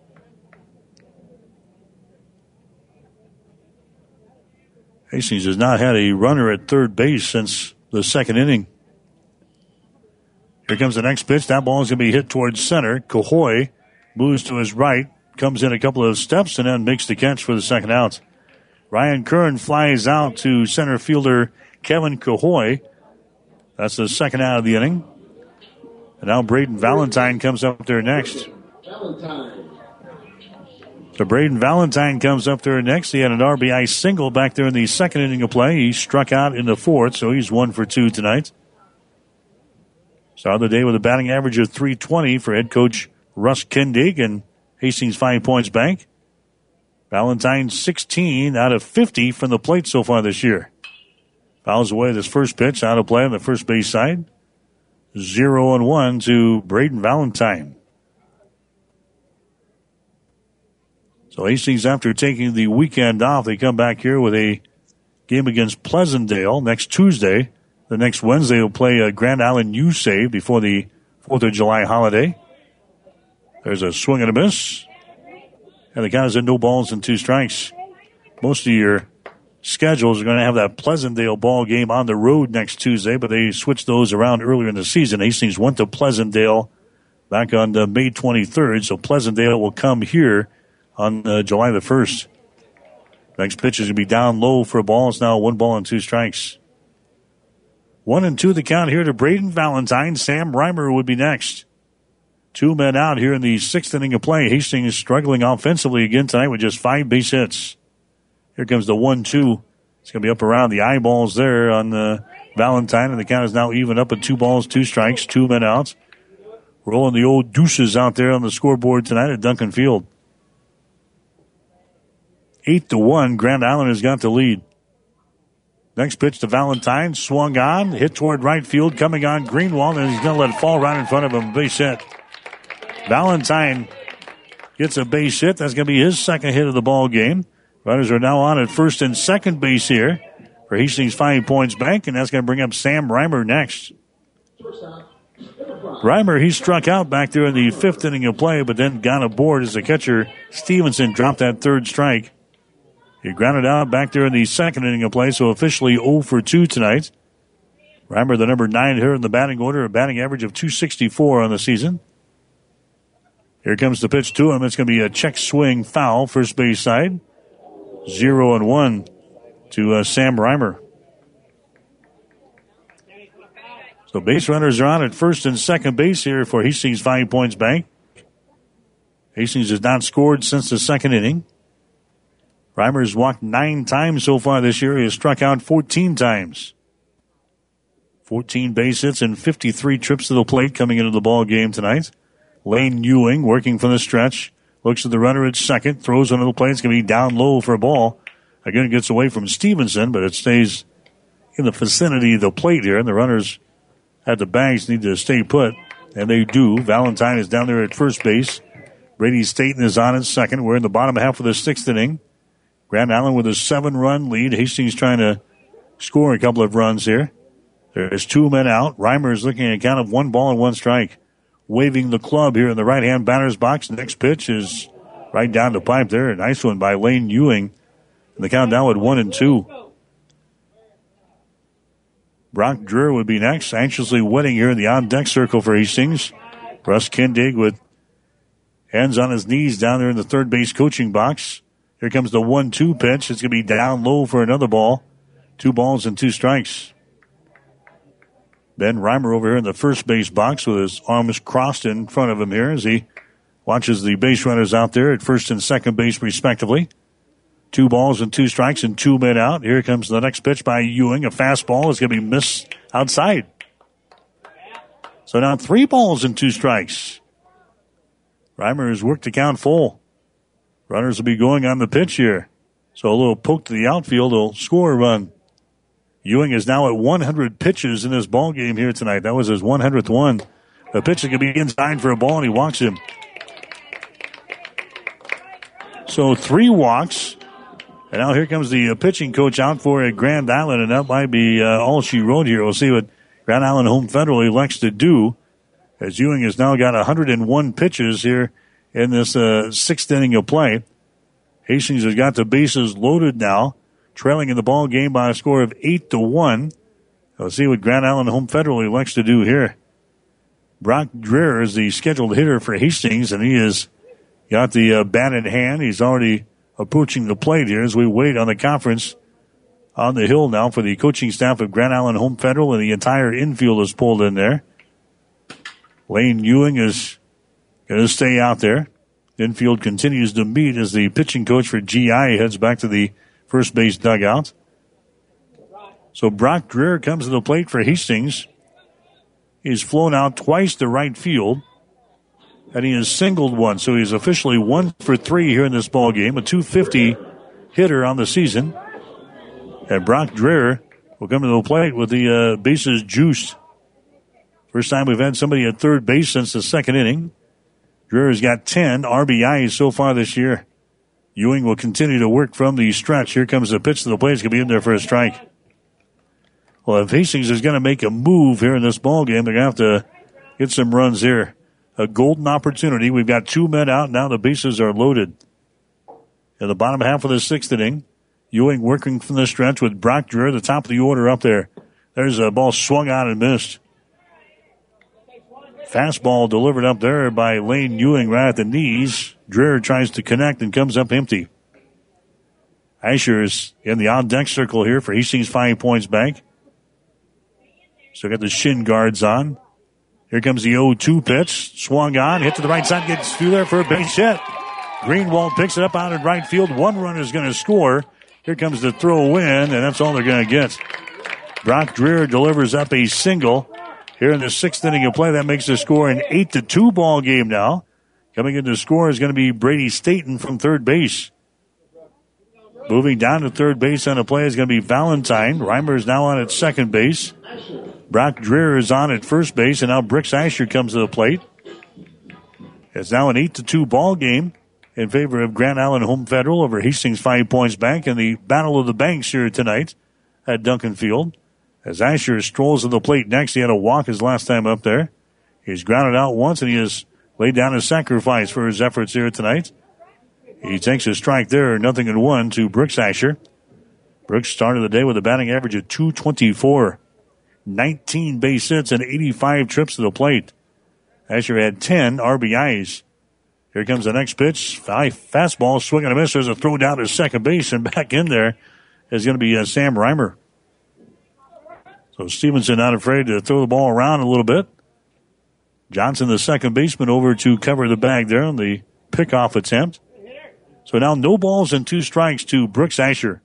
Hastings has not had a runner at third base since the second inning. Here comes the next pitch. That ball is going to be hit towards center. Cahoy moves to his right, comes in a couple of steps, and then makes the catch for the second out. Ryan Kern flies out to center fielder Kevin Cahoy. That's the second out of the inning. And now Braden Valentine comes up there next. Valentine. So Braden Valentine comes up there next. He had an R B I single back there in the second inning of play. He struck out in the fourth, so he's one for two tonight. Started the day with a batting average of three twenty for head coach Russ Kindig and Hastings Five Points Bank. Valentine sixteen out of fifty from the plate so far this year. Fouls away this first pitch, out of play on the first base side. Zero and one to Braden Valentine. So Hastings, after taking the weekend off, they come back here with a game against Pleasantdale next Tuesday. The next Wednesday will play a Grand Island U save before the fourth of July holiday. There's a swing and a miss. And the count is at no balls and two strikes. Most of your schedules are going to have that Pleasantdale ball game on the road next Tuesday, but they switched those around earlier in the season. Hastings went to Pleasantdale back on uh, May twenty-third, so Pleasantdale will come here on uh, July the first. Next pitch is going to be down low for a ball. It's now one ball and two strikes. One and two the count here to Braden Valentine. Sam Reimer would be next. Two men out here in the sixth inning of play. Hastings struggling offensively again tonight with just five base hits. Here comes the one two. It's going to be up around the eyeballs there on uh, Valentine, and the count is now even up at two balls, two strikes, two men out. Rolling the old deuces out there on the scoreboard tonight at Duncan Field. Eight to one, Grand Island has got the lead. Next pitch to Valentine, swung on, hit toward right field, coming on Greenwald, and he's going to let it fall right in front of him, base hit. Valentine gets a base hit. That's going to be his second hit of the ball game. Runners are now on at first and second base here for Hastings Five Points Bank, and that's going to bring up Sam Reimer next. Reimer, he struck out back there in the fifth inning of play, but then got aboard as the catcher Stevenson dropped that third strike. He grounded out back there in the second inning of play, so officially oh for two tonight. Reimer, the number nine here in the batting order, a batting average of two sixty-four on the season. Here comes the pitch to him. It's going to be a check swing foul, first base side. Zero and one to uh, Sam Reimer. So base runners are on at first and second base here for Hastings Five Points Bank. Hastings has not scored since the second inning. Reimer has walked nine times so far this year. He has struck out fourteen times. fourteen base hits and fifty-three trips to the plate coming into the ball game tonight. Lane Ewing working from the stretch. Looks at the runner at second. Throws onto the plate. It's going to be down low for a ball. Again, it gets away from Stevenson, but it stays in the vicinity of the plate here. And the runners at the bags need to stay put. And they do. Valentine is down there at first base. Brady Staten is on at second. We're in the bottom half of the sixth inning. Grand Island with a seven-run lead. Hastings trying to score a couple of runs here. There's two men out. Reimer is looking at a count of one ball and one strike. Waving the club here in the right-hand batter's box. Next pitch is right down the pipe there. A nice one by Lane Ewing. And the count now at one and two. Brock Dreher would be next. Anxiously waiting here in the on-deck circle for Hastings. Russ Kindig with hands on his knees down there in the third base coaching box. Here comes the one two pitch. It's going to be down low for another ball. Two balls and two strikes. Ben Reimer over here in the first base box with his arms crossed in front of him here as he watches the base runners out there at first and second base respectively. Two balls and two strikes and two men out. Here comes the next pitch by Ewing. A fastball is going to be missed outside. So now three balls and two strikes. Reimer has worked the count full. Runners will be going on the pitch here. So a little poke to the outfield will score a run. Ewing is now at one hundred pitches in this ball game here tonight. That was his one hundredth one. The pitch is going to be inside for a ball, and he walks him. So three walks. And now here comes the uh, pitching coach out for a Grand Island, and that might be uh, all she wrote here. We'll see what Grand Island Home Federal elects to do, as Ewing has now got one hundred one pitches here in this uh, sixth inning of play. Hastings has got the bases loaded now, trailing in the ball game by a score of eight to one. We'll see what Grand Island Home Federal elects to do here. Brock Dreher is the scheduled hitter for Hastings, and he has got the uh, bat in hand. He's already approaching the plate here as we wait on the conference on the hill now for the coaching staff of Grand Island Home Federal, and the entire infield is pulled in there. Lane Ewing is going to stay out there. Infield continues to meet as the pitching coach for G I heads back to the first base dugout. So Brock Dreher comes to the plate for Hastings. He's flown out twice to right field, and he has singled one. So he's officially one for three here in this ball game, a two fifty hitter on the season. And Brock Dreher will come to the plate with the uh, bases juiced. First time we've had somebody at third base since the second inning. Dreher's got ten R B Is so far this year. Ewing will continue to work from the stretch. Here comes the pitch to the plate. It's going to be in there for a strike. Well, if Hastings is going to make a move here in this ball game, they're going to have to get some runs here. A golden opportunity. We've got two men out. Now the bases are loaded. In the bottom half of the sixth inning, Ewing working from the stretch with Brock Dreher, the top of the order up there. There's a ball swung out and missed. Fastball delivered up there by Lane Ewing right at the knees. Dreher tries to connect and comes up empty. Asher is in the on-deck circle here for Hastings Five Points Bank. So got the shin guards on. Here comes the oh two pitch. Swung on, hit to the right side, gets through there for a base hit. Greenwald picks it up out in right field. One run is going to score. Here comes the throw in, and that's all they're going to get. Brock Dreher delivers up a single. Here in the sixth inning of play, that makes the score an eight to two ball game now. Coming into the score is going to be Brady Staten from third base. Moving down to third base on the play is going to be Valentine. Reimer is now on at second base. Brock Dreher is on at first base, and now Brooks Asher comes to the plate. It's now an eight to two ball game in favor of Grand Island Home Federal over Hastings Five Points Bank in the Battle of the Banks here tonight at Duncan Field. As Asher strolls to the plate next, he had a walk his last time up there. He's grounded out once, and he has laid down a sacrifice for his efforts here tonight. He takes a strike there, nothing in one to Brooks Asher. Brooks started the day with a batting average of two twenty-four. nineteen base hits and eighty-five trips to the plate. Asher had ten R B Is. Here comes the next pitch. Five fastball, swing and a miss. There's a throw down to second base, and back in there is going to be uh, Sam Reimer. So Stevenson not afraid to throw the ball around a little bit. Johnson, the second baseman, over to cover the bag there on the pickoff attempt. So now no balls and two strikes to Brooks Asher.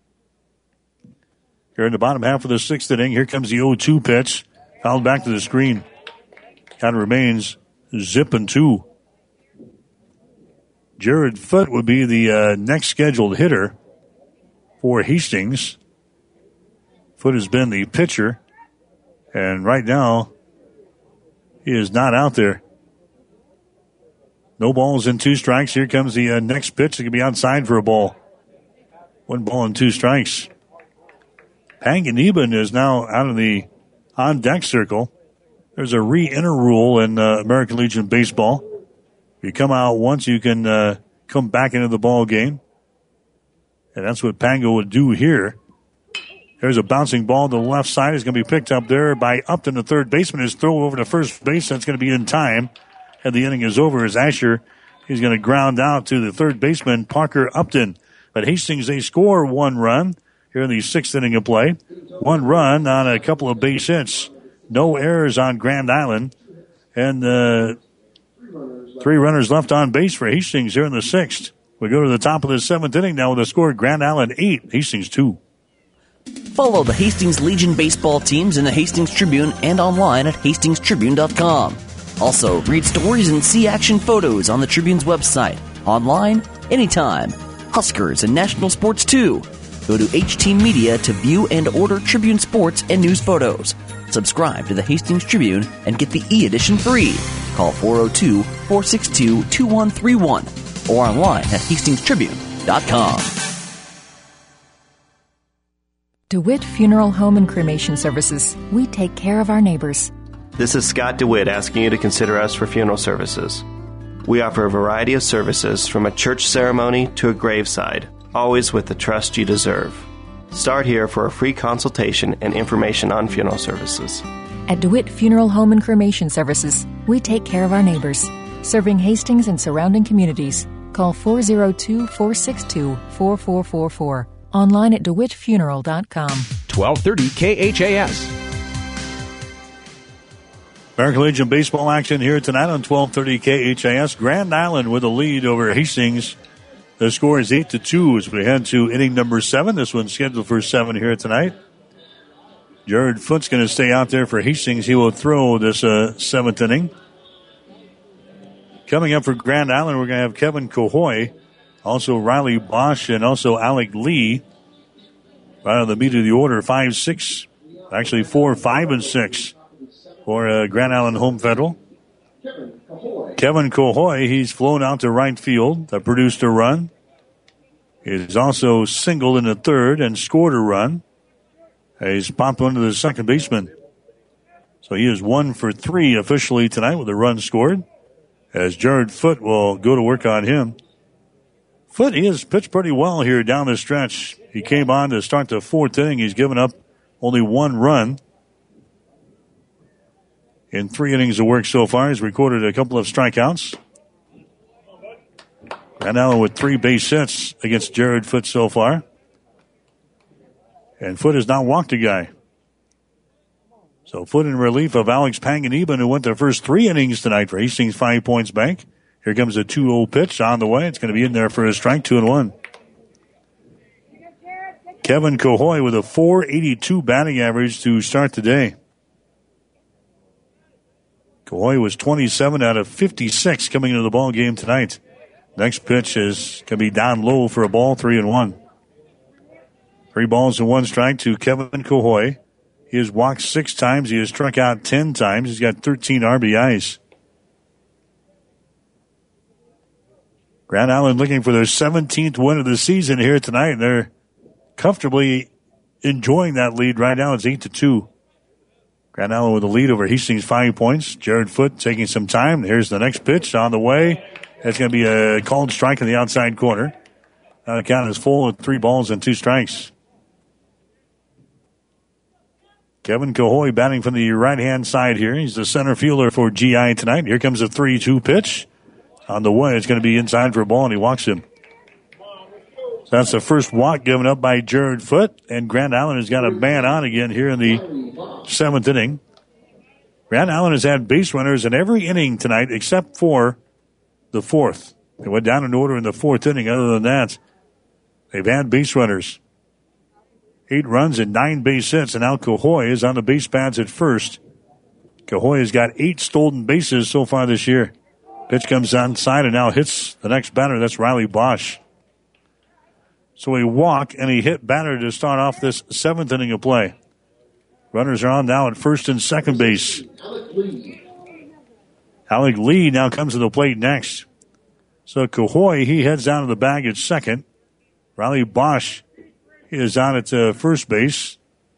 Here in the bottom half of the sixth inning, here comes the oh two pitch. Fouled back to the screen. Count remains zip and two. Jared Foote would be the uh, next scheduled hitter for Hastings. Foote has been the pitcher, and right now he is not out there. No balls and two strikes. Here comes the uh, next pitch. It could be outside for a ball. One ball and two strikes. Panganiban is now out of the on-deck circle. There's a re-enter rule in uh, American Legion baseball. If you come out once, you can uh, come back into the ball game. And that's what Pango would do here. There's a bouncing ball to the left side. It's going to be picked up there by Upton, the third baseman. His throw over to first base. That's going to be in time. And the inning is over as Asher, he's going to ground out to the third baseman, Parker Upton. But Hastings, they score one run here in the sixth inning of play. One run on a couple of base hits. No errors on Grand Island. And uh, three runners left on base for Hastings here in the sixth. We go to the top of the seventh inning now with a score: Grand Island eight, Hastings two. Follow the Hastings Legion baseball teams in the Hastings Tribune and online at hastings tribune dot com. Also, read stories and see action photos on the Tribune's website, online, anytime. Huskers and national sports too. Go to H T Media to view and order Tribune sports and news photos. Subscribe to the Hastings Tribune and get the e-edition free. Call four oh two, four six two, two one three one or online at hastings tribune dot com. DeWitt Funeral Home and Cremation Services. We take care of our neighbors. This is Scott DeWitt asking you to consider us for funeral services. We offer a variety of services from a church ceremony to a graveside, always with the trust you deserve. Start here for a free consultation and information on funeral services. At DeWitt Funeral Home and Cremation Services, we take care of our neighbors, serving Hastings and surrounding communities. Call four oh two, four six two, four four four four. Online at dewitt funeral dot com. twelve thirty K H A S. American Legion baseball action here tonight on twelve thirty K H A S. Grand Island with a lead over Hastings. The score is eight to two as we head to inning number seven. This one's scheduled for seven here tonight. Jared Foot's going to stay out there for Hastings. He will throw this uh, seventh inning. Coming up for Grand Island, we're going to have Kevin Cahoy, also Riley Bosch, and also Alec Lee. Right on the meat of the order, five, six, actually four, five, and six for uh, Grand Island Home Federal. Kevin Cahoy, he's flown out to right field, that produced a run. He's also singled in the third and scored a run. He's popped one to the second baseman. So he is one for three officially tonight with a run scored, as Jared Foot will go to work on him. Foot, he has pitched pretty well here down the stretch. He came on to start the fourth inning. He's given up only one run in three innings of work so far. He's recorded a couple of strikeouts. And now with three base hits against Jared Foot so far. And Foot has not walked a guy. So Foot in relief of Alex Panganiban, who went the first three innings tonight for Hastings Five Points Bank. Here comes a two oh pitch on the way. It's going to be in there for a strike, two and one. Kevin Cahoy with a four eighty-two batting average to start the day. Cahoy was twenty-seven out of fifty-six coming into the ball game tonight. Next pitch is going to be down low for a ball, three and one. Three balls and one strike to Kevin Cahoy. He has walked six times. He has struck out ten times. He's got thirteen R B Is. Grand Island looking for their seventeenth win of the season here tonight. They're comfortably enjoying that lead right now. It's eight to two. Grand Island with a lead over Hastings five points. Jared Foot taking some time. Here's the next pitch on the way. That's going to be a called strike in the outside corner. Now the count is full with three balls and two strikes. Kevin Cahoy batting from the right-hand side here. He's the center fielder for G I tonight. Here comes a three two pitch. On the way, it's going to be inside for a ball, and he walks him. So that's the first walk given up by Jared Foot, and Grand Island has got a man on again here in the seventh inning. Grand Island has had base runners in every inning tonight except for the fourth. They went down in order in the fourth inning. Other than that, they've had base runners. Eight runs and nine base hits, and now Cahoy is on the base pads at first. Cahoy has got eight stolen bases so far this year. Pitch comes onside and now hits the next batter. That's Riley Bosch. So a walk and a hit batter to start off this seventh inning of play. Runners are on now at first and second base. Alec Lee now comes to the plate next. So Cahoy, he heads down to the bag at second. Riley Bosch is on at uh, first base.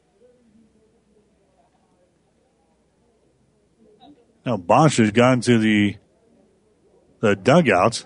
Now Bosch has gone to the the dugout.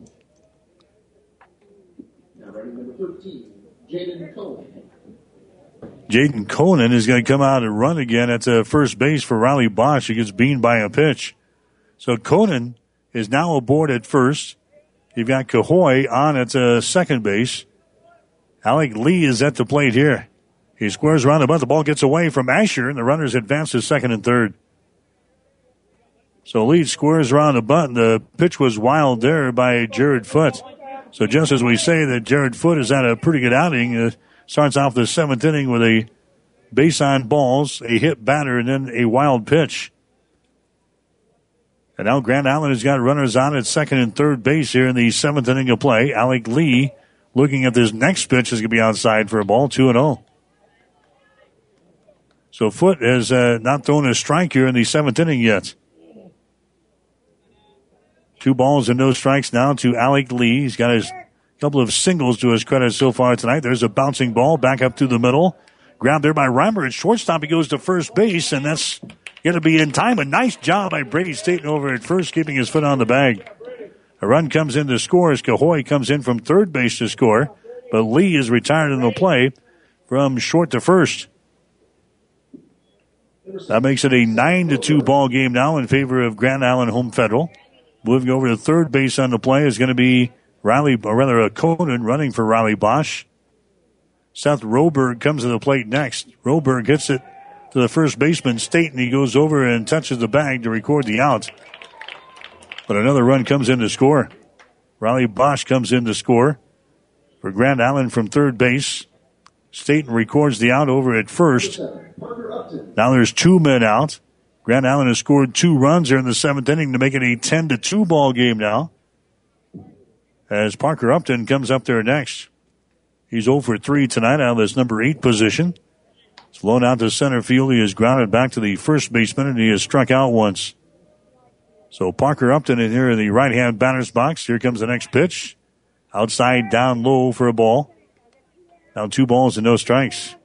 Jaden Conan is going to come out and run again at uh, first base for Riley Bosch. He gets beamed by a pitch. So Conan is now aboard at first. You've got Cahoy on at uh, second base. Alec Lee is at the plate here. He squares around the bunt. The ball gets away from Asher, and the runners advance to second and third. So Lee squares around the bunt. The pitch was wild there by Jared Foote. So just as we say that Jared Foote has had a pretty good outing, uh, starts off the seventh inning with a base on balls, a hit batter, and then a wild pitch. And now Grand Island has got runners on at second and third base here in the seventh inning of play. Alec Lee, looking at this next pitch, is going to be outside for a ball, two and oh. So Foote has uh, not thrown a strike here in the seventh inning yet. Two balls and no strikes now to Alec Lee. He's got his couple of singles to his credit so far tonight. There's a bouncing ball back up to the middle. Grabbed there by Reimer at shortstop. He goes to first base, and that's going to be in time. A nice job by Brady Staten over at first, keeping his foot on the bag. A run comes in to score as Cahoy comes in from third base to score, but Lee is retired in the play from short to first. That makes it a nine to two ball game now in favor of Grand Island Home Federal. Moving over to third base on the play is going to be Riley, or rather a Conan running for Riley Bosch. Seth Roberg comes to the plate next. Roberg hits it to the first baseman, Staten. He goes over and touches the bag to record the out. But another run comes in to score. Riley Bosch comes in to score for Grand Island from third base. Staten records the out over at first. Now there's two men out. Grand Island has scored two runs here in the seventh inning to make it a ten to two ball game now. As Parker Upton comes up there next. He's oh for three tonight out of this number eight position. It's flown out to center field. He is grounded back to the first baseman, and he has struck out once. So Parker Upton in here in the right-hand batter's box. Here comes the next pitch. Outside, down low for a ball. Now two balls and no strikes.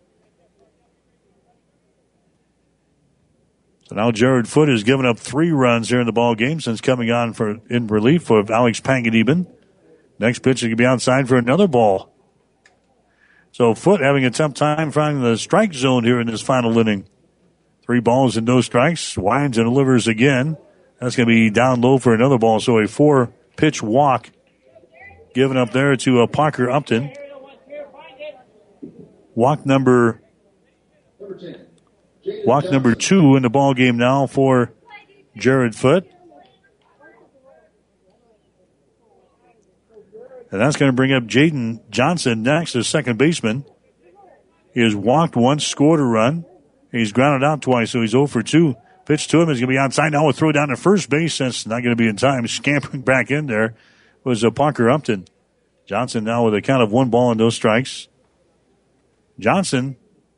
So now Jared Foote has given up three runs here in the ball game since coming on for in relief of Alex Pangadiban. Next pitch is going to be outside for another ball. So Foote having a tough time finding the strike zone here in this final inning. Three balls and no strikes. Winds and delivers again. That's going to be down low for another ball. So a four-pitch walk given up there to uh, Parker Upton. Walk number... Walk number two in the ball game now for Jared Foote. And that's going to bring up Jaden Johnson next as second baseman. He has walked once, scored a run. He's grounded out twice, so he's oh for two. Pitch to him is going to be outside. Now we'll throw it down to first base. That's not going to be in time. Scampering back in there was uh, Parker Upton. Johnson now with a count of one ball and no strikes. Johnson,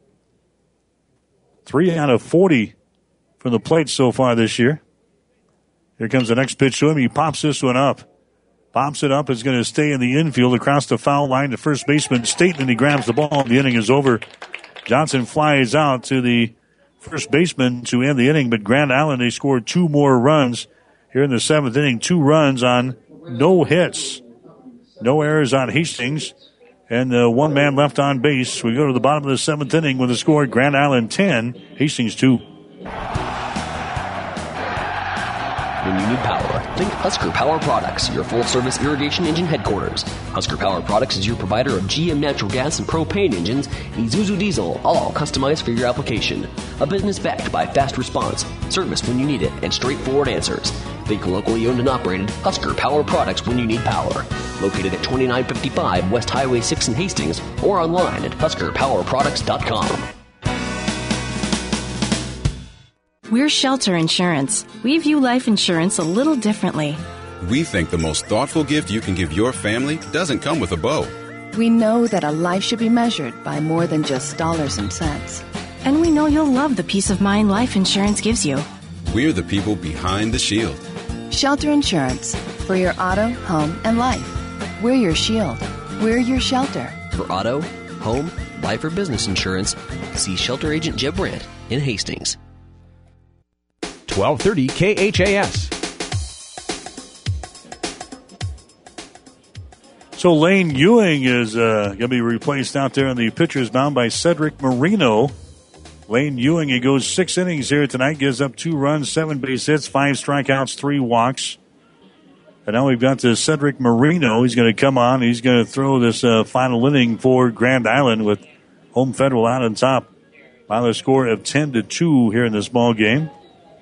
three out of forty from the plate so far this year. Here comes the next pitch to him. He pops this one up. Pops it up. It's going to stay in the infield across the foul line to first baseman Staten, and he grabs the ball. The inning is over. Johnson flies out to the first baseman to end the inning, but Grand Island, they scored two more runs here in the seventh inning. Two runs on no hits. No errors on Hastings. And uh, one man left on base. We go to the bottom of the seventh inning with a score: Grand Island ten, Hastings two. When you need power, think Husker Power Products, your full-service irrigation engine headquarters. Husker Power Products is your provider of G M natural gas and propane engines and Isuzu diesel, all customized for your application. A business backed by fast response, service when you need it, and straightforward answers. Think locally owned and operated Husker Power Products when you need power. Located at twenty-nine fifty-five West Highway six in Hastings, or online at husker power products dot com. We're Shelter Insurance. We view life insurance a little differently. We think the most thoughtful gift you can give your family doesn't come with a bow. We know that a life should be measured by more than just dollars and cents. And we know you'll love the peace of mind life insurance gives you. We're the people behind the shield. Shelter Insurance. For your auto, home, and life. We're your shield. We're your shelter. For auto, home, life, or business insurance, see Shelter Agent Jeb Brandt in Hastings. twelve thirty K H A S. So Lane Ewing is uh, going to be replaced out there in the pitcher's mound by Cedric Marino. Lane Ewing, he goes six innings here tonight, gives up two runs, seven base hits, five strikeouts, three walks. And now we've got to Cedric Marino. He's going to come on. He's going to throw this uh, final inning for Grand Island with Home Federal out on top by the score of ten to two here in this ball game.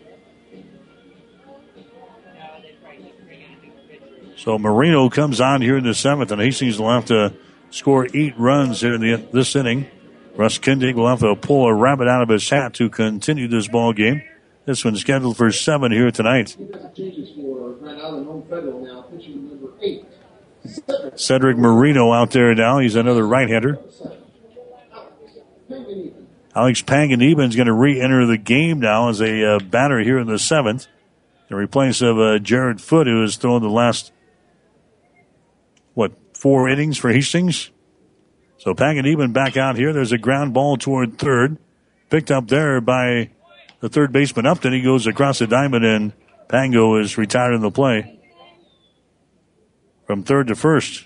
So Marino comes on here in the seventh, and Hastings will have to score eight runs here in the, this inning. Russ Kindig will have to pull a rabbit out of his hat to continue this ball game. This one's scheduled for seven here tonight. Cedric Marino out there now. He's another right-hander. Alex Panganiban's going to re-enter the game now as a uh, batter here in the seventh, in replace of uh, Jared Foote, who has thrown the last what, four innings for Hastings? So Panganiban back out here. There's a ground ball toward third. Picked up there by the third baseman Upton. He goes across the diamond, and Pango is retired in the play from third to first.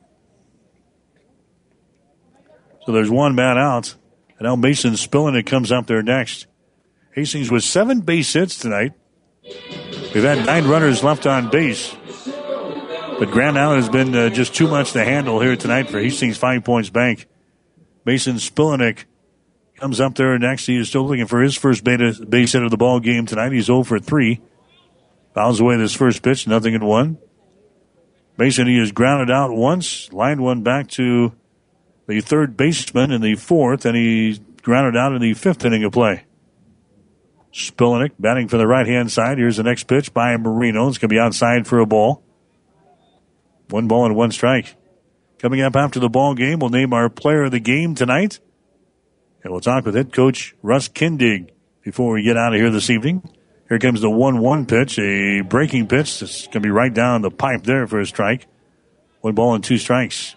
So there's one man out. And now Mason Spillenick comes up there next. Hastings with seven base hits tonight. We've had nine runners left on base. But Grand Island has been uh, just too much to handle here tonight for Hastings Five Points Bank. Mason Spillenick comes up there next. He is still looking for his first base hit of the ball game tonight. He's oh for three. Fouls away this first pitch, nothing in one. Mason, he has grounded out once, lined one back to the third baseman in the fourth, and he grounded out in the fifth inning of play. Spillenick batting for the right-hand side. Here's the next pitch by Marino. It's going to be outside for a ball. One ball and one strike. Coming up after the ball game, we'll name our player of the game tonight. And we'll talk with head coach Russ Kindig before we get out of here this evening. Here comes the one one pitch, a breaking pitch. It's going to be right down the pipe there for a strike. One ball and two strikes.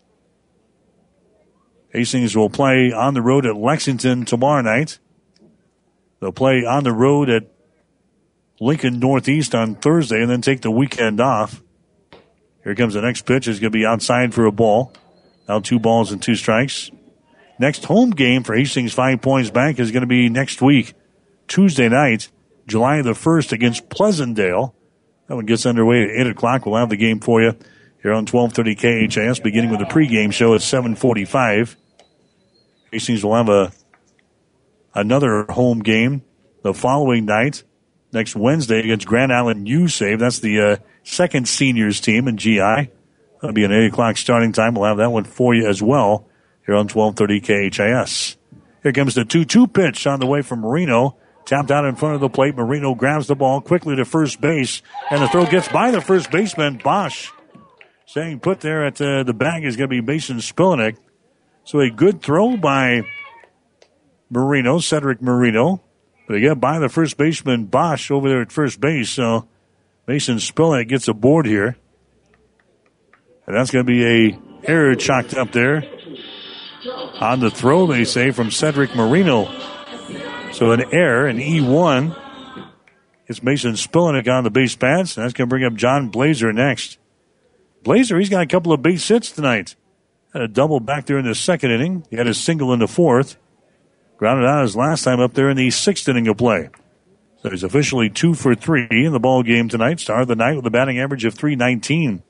Hastings will play on the road at Lexington tomorrow night. They'll play on the road at Lincoln Northeast on Thursday and then take the weekend off. Here comes the next pitch. It's going to be outside for a ball. Now two balls and two strikes. Next home game for Hastings Five Points Bank is going to be next week, Tuesday night, July the first against Pleasantdale. That one gets underway at eight o'clock. We'll have the game for you here on twelve thirty K H A S, beginning with the pregame show at seven forty-five. Hastings will have a another home game the following night, next Wednesday against Grand Island U Save. That's the uh, second seniors team in G I. That'll be an eight o'clock starting time. We'll have that one for you as well here on twelve thirty K H A S. Here comes the two two pitch on the way from Marino. Tapped out in front of the plate. Marino grabs the ball quickly to first base, and the throw gets by the first baseman, Bosch. Staying put there at uh, the bag is going to be Mason Spillenick. So a good throw by Marino, Cedric Marino. But they get by the first baseman, Bosch, over there at first base. So Mason Spillenick gets a board here. And that's going to be a error chalked up there on the throw, they say, from Cedric Marino. So an error, an E one. It's Mason Spillenick on the base pads. And that's going to bring up John Blazer next. Blazer, he's got a couple of base hits tonight. Had a double back there in the second inning. He had a single in the fourth. Grounded out his last time up there in the sixth inning of play. So he's officially two for three in the ball game tonight. Star of the night with a batting average of three nineteen.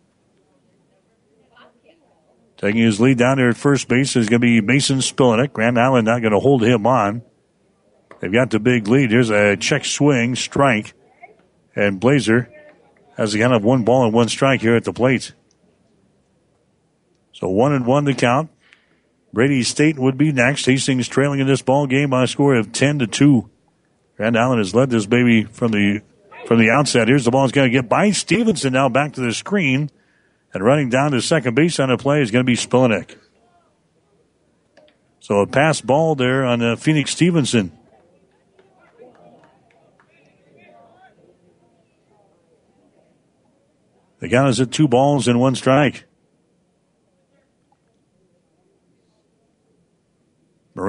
Taking his lead down there at first base is going to be Mason Spillenick. Grand Island not going to hold him on. They've got the big lead. Here's a check swing, strike. And Blazer has a count of one ball and one strike here at the plate. So one and one to count. Brady State would be next. Hastings trailing in this ball game by a score of ten to two. Grand Island has led this baby from the from the outset. Here's the ball. It's going to get by Stevenson now back to the screen. And running down to second base on the play is going to be Spillenick. So a pass ball there on uh, Phoenix Stevenson. The count is at two balls and one strike.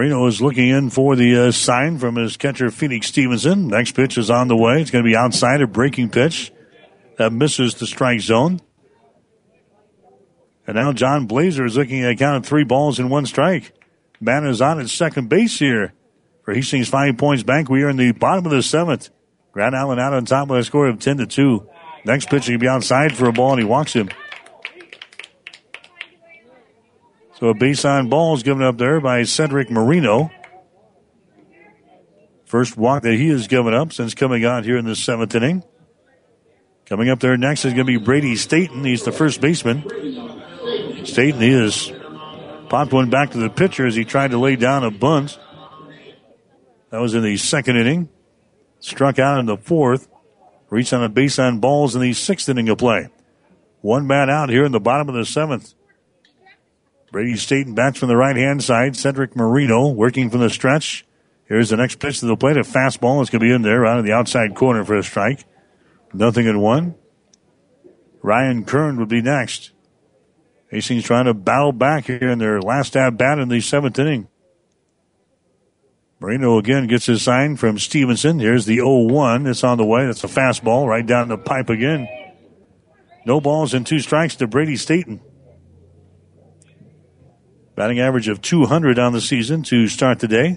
Marino is looking in for the uh, sign from his catcher, Phoenix Stevenson. Next pitch is on the way. It's going to be outside, a breaking pitch that misses the strike zone. And now John Blazer is looking at a count of three balls and one strike. Man is on at second base here for Hastings Five Points Bank. We are in the bottom of the seventh. Grand Island out on top with a score of ten to two. Next pitch will be outside for a ball, and he walks him. So a base on ball is given up there by Cedric Marino. First walk that he has given up since coming out here in the seventh inning. Coming up there next is going to be Brady Staten. He's the first baseman. Staten, he has popped one back to the pitcher as he tried to lay down a bunt. That was in the second inning. Struck out in the fourth. Reached on a base on balls in the sixth inning of play. One man out here in the bottom of the seventh. Brady Staten bats from the right-hand side. Cedric Marino working from the stretch. Here's the next pitch to the plate. A fastball is going to be in there out of the outside corner for a strike. Nothing in one. Ryan Kern would be next. Hastings trying to battle back here in their last at-bat in the seventh inning. Marino again gets his sign from Stevenson. Here's the oh one. It's on the way. That's a fastball right down the pipe again. No balls and two strikes to Brady Staten. Batting average of two hundred on the season to start the day.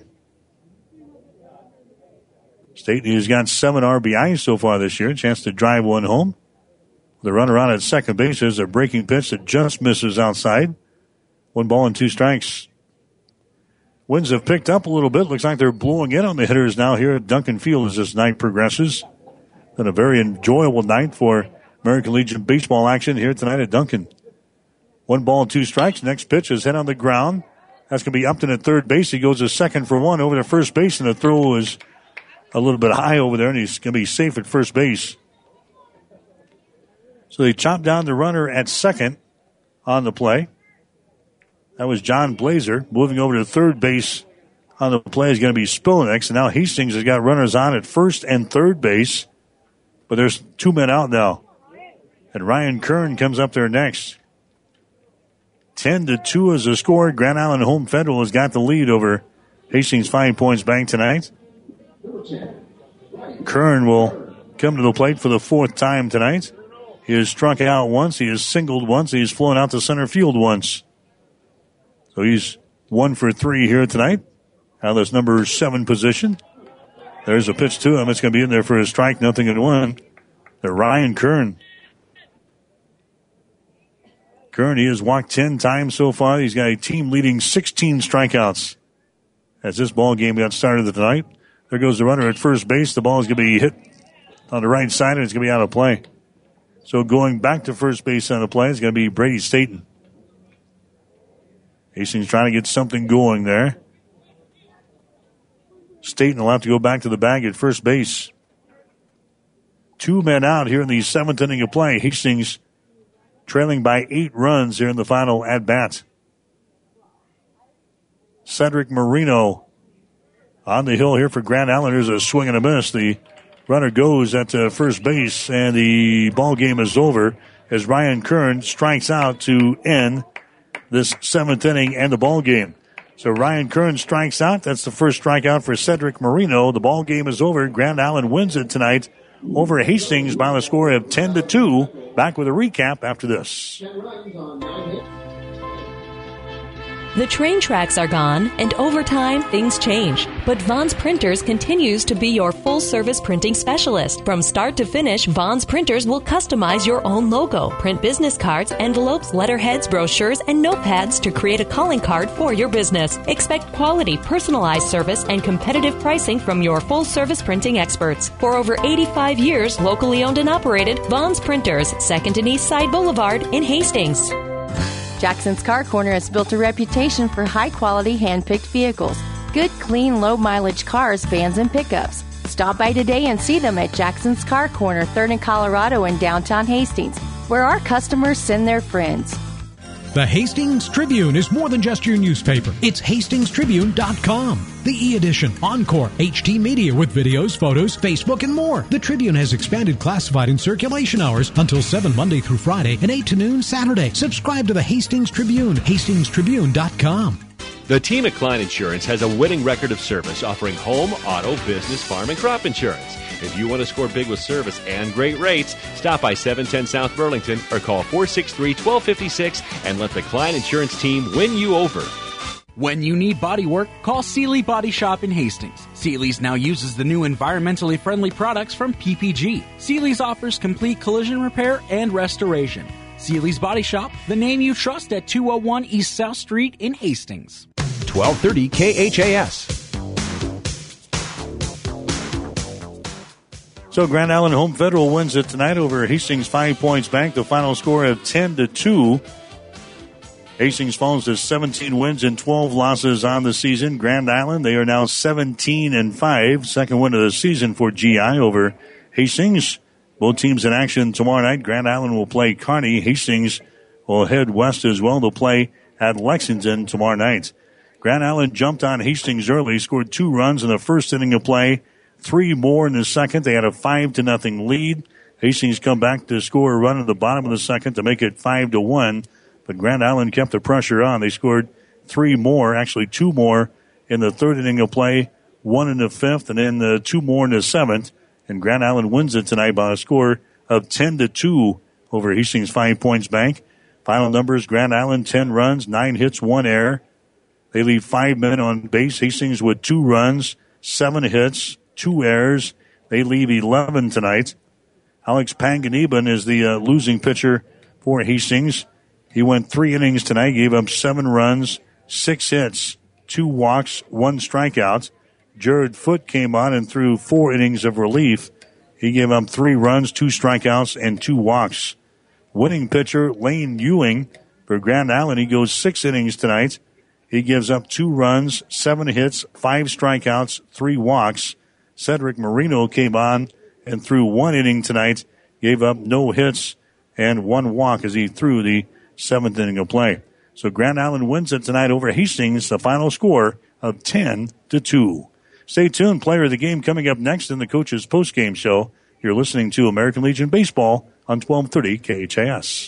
Staten has got seven R B Is so far this year. Chance to drive one home. The runner out at second base is a breaking pitch that just misses outside. One ball and two strikes. Winds have picked up a little bit. Looks like they're blowing in on the hitters now here at Duncan Field as this night progresses. Been a very enjoyable night for American Legion baseball action here tonight at Duncan. One ball and two strikes. Next pitch is hit on the ground. That's going to be Upton at third base. He goes to second for one over to first base, and the throw is a little bit high over there, and he's going to be safe at first base. So they chop down the runner at second on the play. That was John Blazer. Moving over to third base on the play is going to be Spillenex. And now Hastings has got runners on at first and third base. But there's two men out now. And Ryan Kern comes up there next. ten to two is the score. Grand Island Home Federal has got the lead over Hastings Five Points Bank tonight. Kern will come to the plate for the fourth time tonight. He has struck out once. He has singled once. He has flown out to center field once. So he's one for three here tonight. Out of this number seven position. There's a pitch to him. It's going to be in there for a strike. Nothing in one. The Ryan Kern. Kern, he has walked ten times so far. He's got a team-leading sixteen strikeouts as this ball game got started tonight. There goes the runner at first base. The ball is going to be hit on the right side, and it's going to be out of play. So going back to first base on the play is going to be Brady Staten. Hastings trying to get something going there. Staten will have to go back to the bag at first base. Two men out here in the seventh inning of play. Hastings trailing by eight runs here in the final at-bat. Cedric Marino on the hill here for Grand Island. There's a swing and a miss. The runner goes at uh, first base, and the ball game is over as Ryan Kern strikes out to end this seventh inning and the ball game. So Ryan Kern strikes out. That's the first strikeout for Cedric Marino. The ball game is over. Grand Island wins it tonight over Hastings by the score of ten to two. Back with a recap after this. The train tracks are gone, and over time, things change. But Vaughn's Printers continues to be your full-service printing specialist. From start to finish, Vaughn's Printers will customize your own logo, print business cards, envelopes, letterheads, brochures, and notepads to create a calling card for your business. Expect quality, personalized service and competitive pricing from your full-service printing experts. For over eighty-five years, locally owned and operated, Vaughn's Printers, second and East Side Boulevard in Hastings. Jackson's Car Corner has built a reputation for high-quality, hand-picked vehicles. Good, clean, low-mileage cars, vans, and pickups. Stop by today and see them at Jackson's Car Corner, third and Colorado in downtown Hastings, where our customers send their friends. The Hastings Tribune is more than just your newspaper. It's hastings tribune dot com. The e-edition, Encore, H D Media with videos, photos, Facebook, and more. The Tribune has expanded classified and circulation hours until seven Monday through Friday and eight to noon Saturday. Subscribe to the Hastings Tribune, hastings tribune dot com. The team at Klein Insurance has a winning record of service offering home, auto, business, farm, and crop insurance. If you want to score big with service and great rates, stop by seven ten South Burlington or call four six three, one two five six and let the Klein Insurance team win you over. When you need body work, call Seeley Body Shop in Hastings. Seeley's now uses the new environmentally friendly products from P P G. Seeley's offers complete collision repair and restoration. Seeley's Body Shop, the name you trust at two oh one East South Street in Hastings. twelve thirty K H A S. So Grand Island Home Federal wins it tonight over Hastings Five Points Bank. The final score of ten to two. Hastings falls to seventeen wins and twelve losses on the season. Grand Island, they are now seventeen and five. Second win of the season for G I over Hastings. Both teams in action tomorrow night. Grand Island will play Kearney. Hastings will head west as well. They'll play at Lexington tomorrow night. Grand Island jumped on Hastings early, scored two runs in the first inning of play. Three more in the second. They had a five to nothing lead. Hastings come back to score a run at the bottom of the second to make it five to one. But Grand Island kept the pressure on. They scored three more, actually two more in the third inning of play, one in the fifth, and then uh, two more in the seventh. And Grand Island wins it tonight by a score of ten to two over Hastings Five Points Bank. Final numbers: Grand Island ten runs, nine hits, one error. They leave five men on base. Hastings with two runs, seven hits, two errors. They leave eleven tonight. Alex Panganiban is the uh, losing pitcher for Hastings. He went three innings tonight, gave up seven runs, six hits, two walks, one strikeout. Jared Foote came on and threw four innings of relief. He gave up three runs, two strikeouts, and two walks. Winning pitcher Lane Ewing for Grand Island. He goes six innings tonight. He gives up two runs, seven hits, five strikeouts, three walks. Cedric Marino came on and threw one inning tonight, gave up no hits and one walk as he threw the seventh inning of play. So Grand Island wins it tonight over Hastings, the final score of ten to two. Stay tuned. Player of the game coming up next in the Coach's Postgame Show. You're listening to American Legion Baseball on twelve thirty K H A S.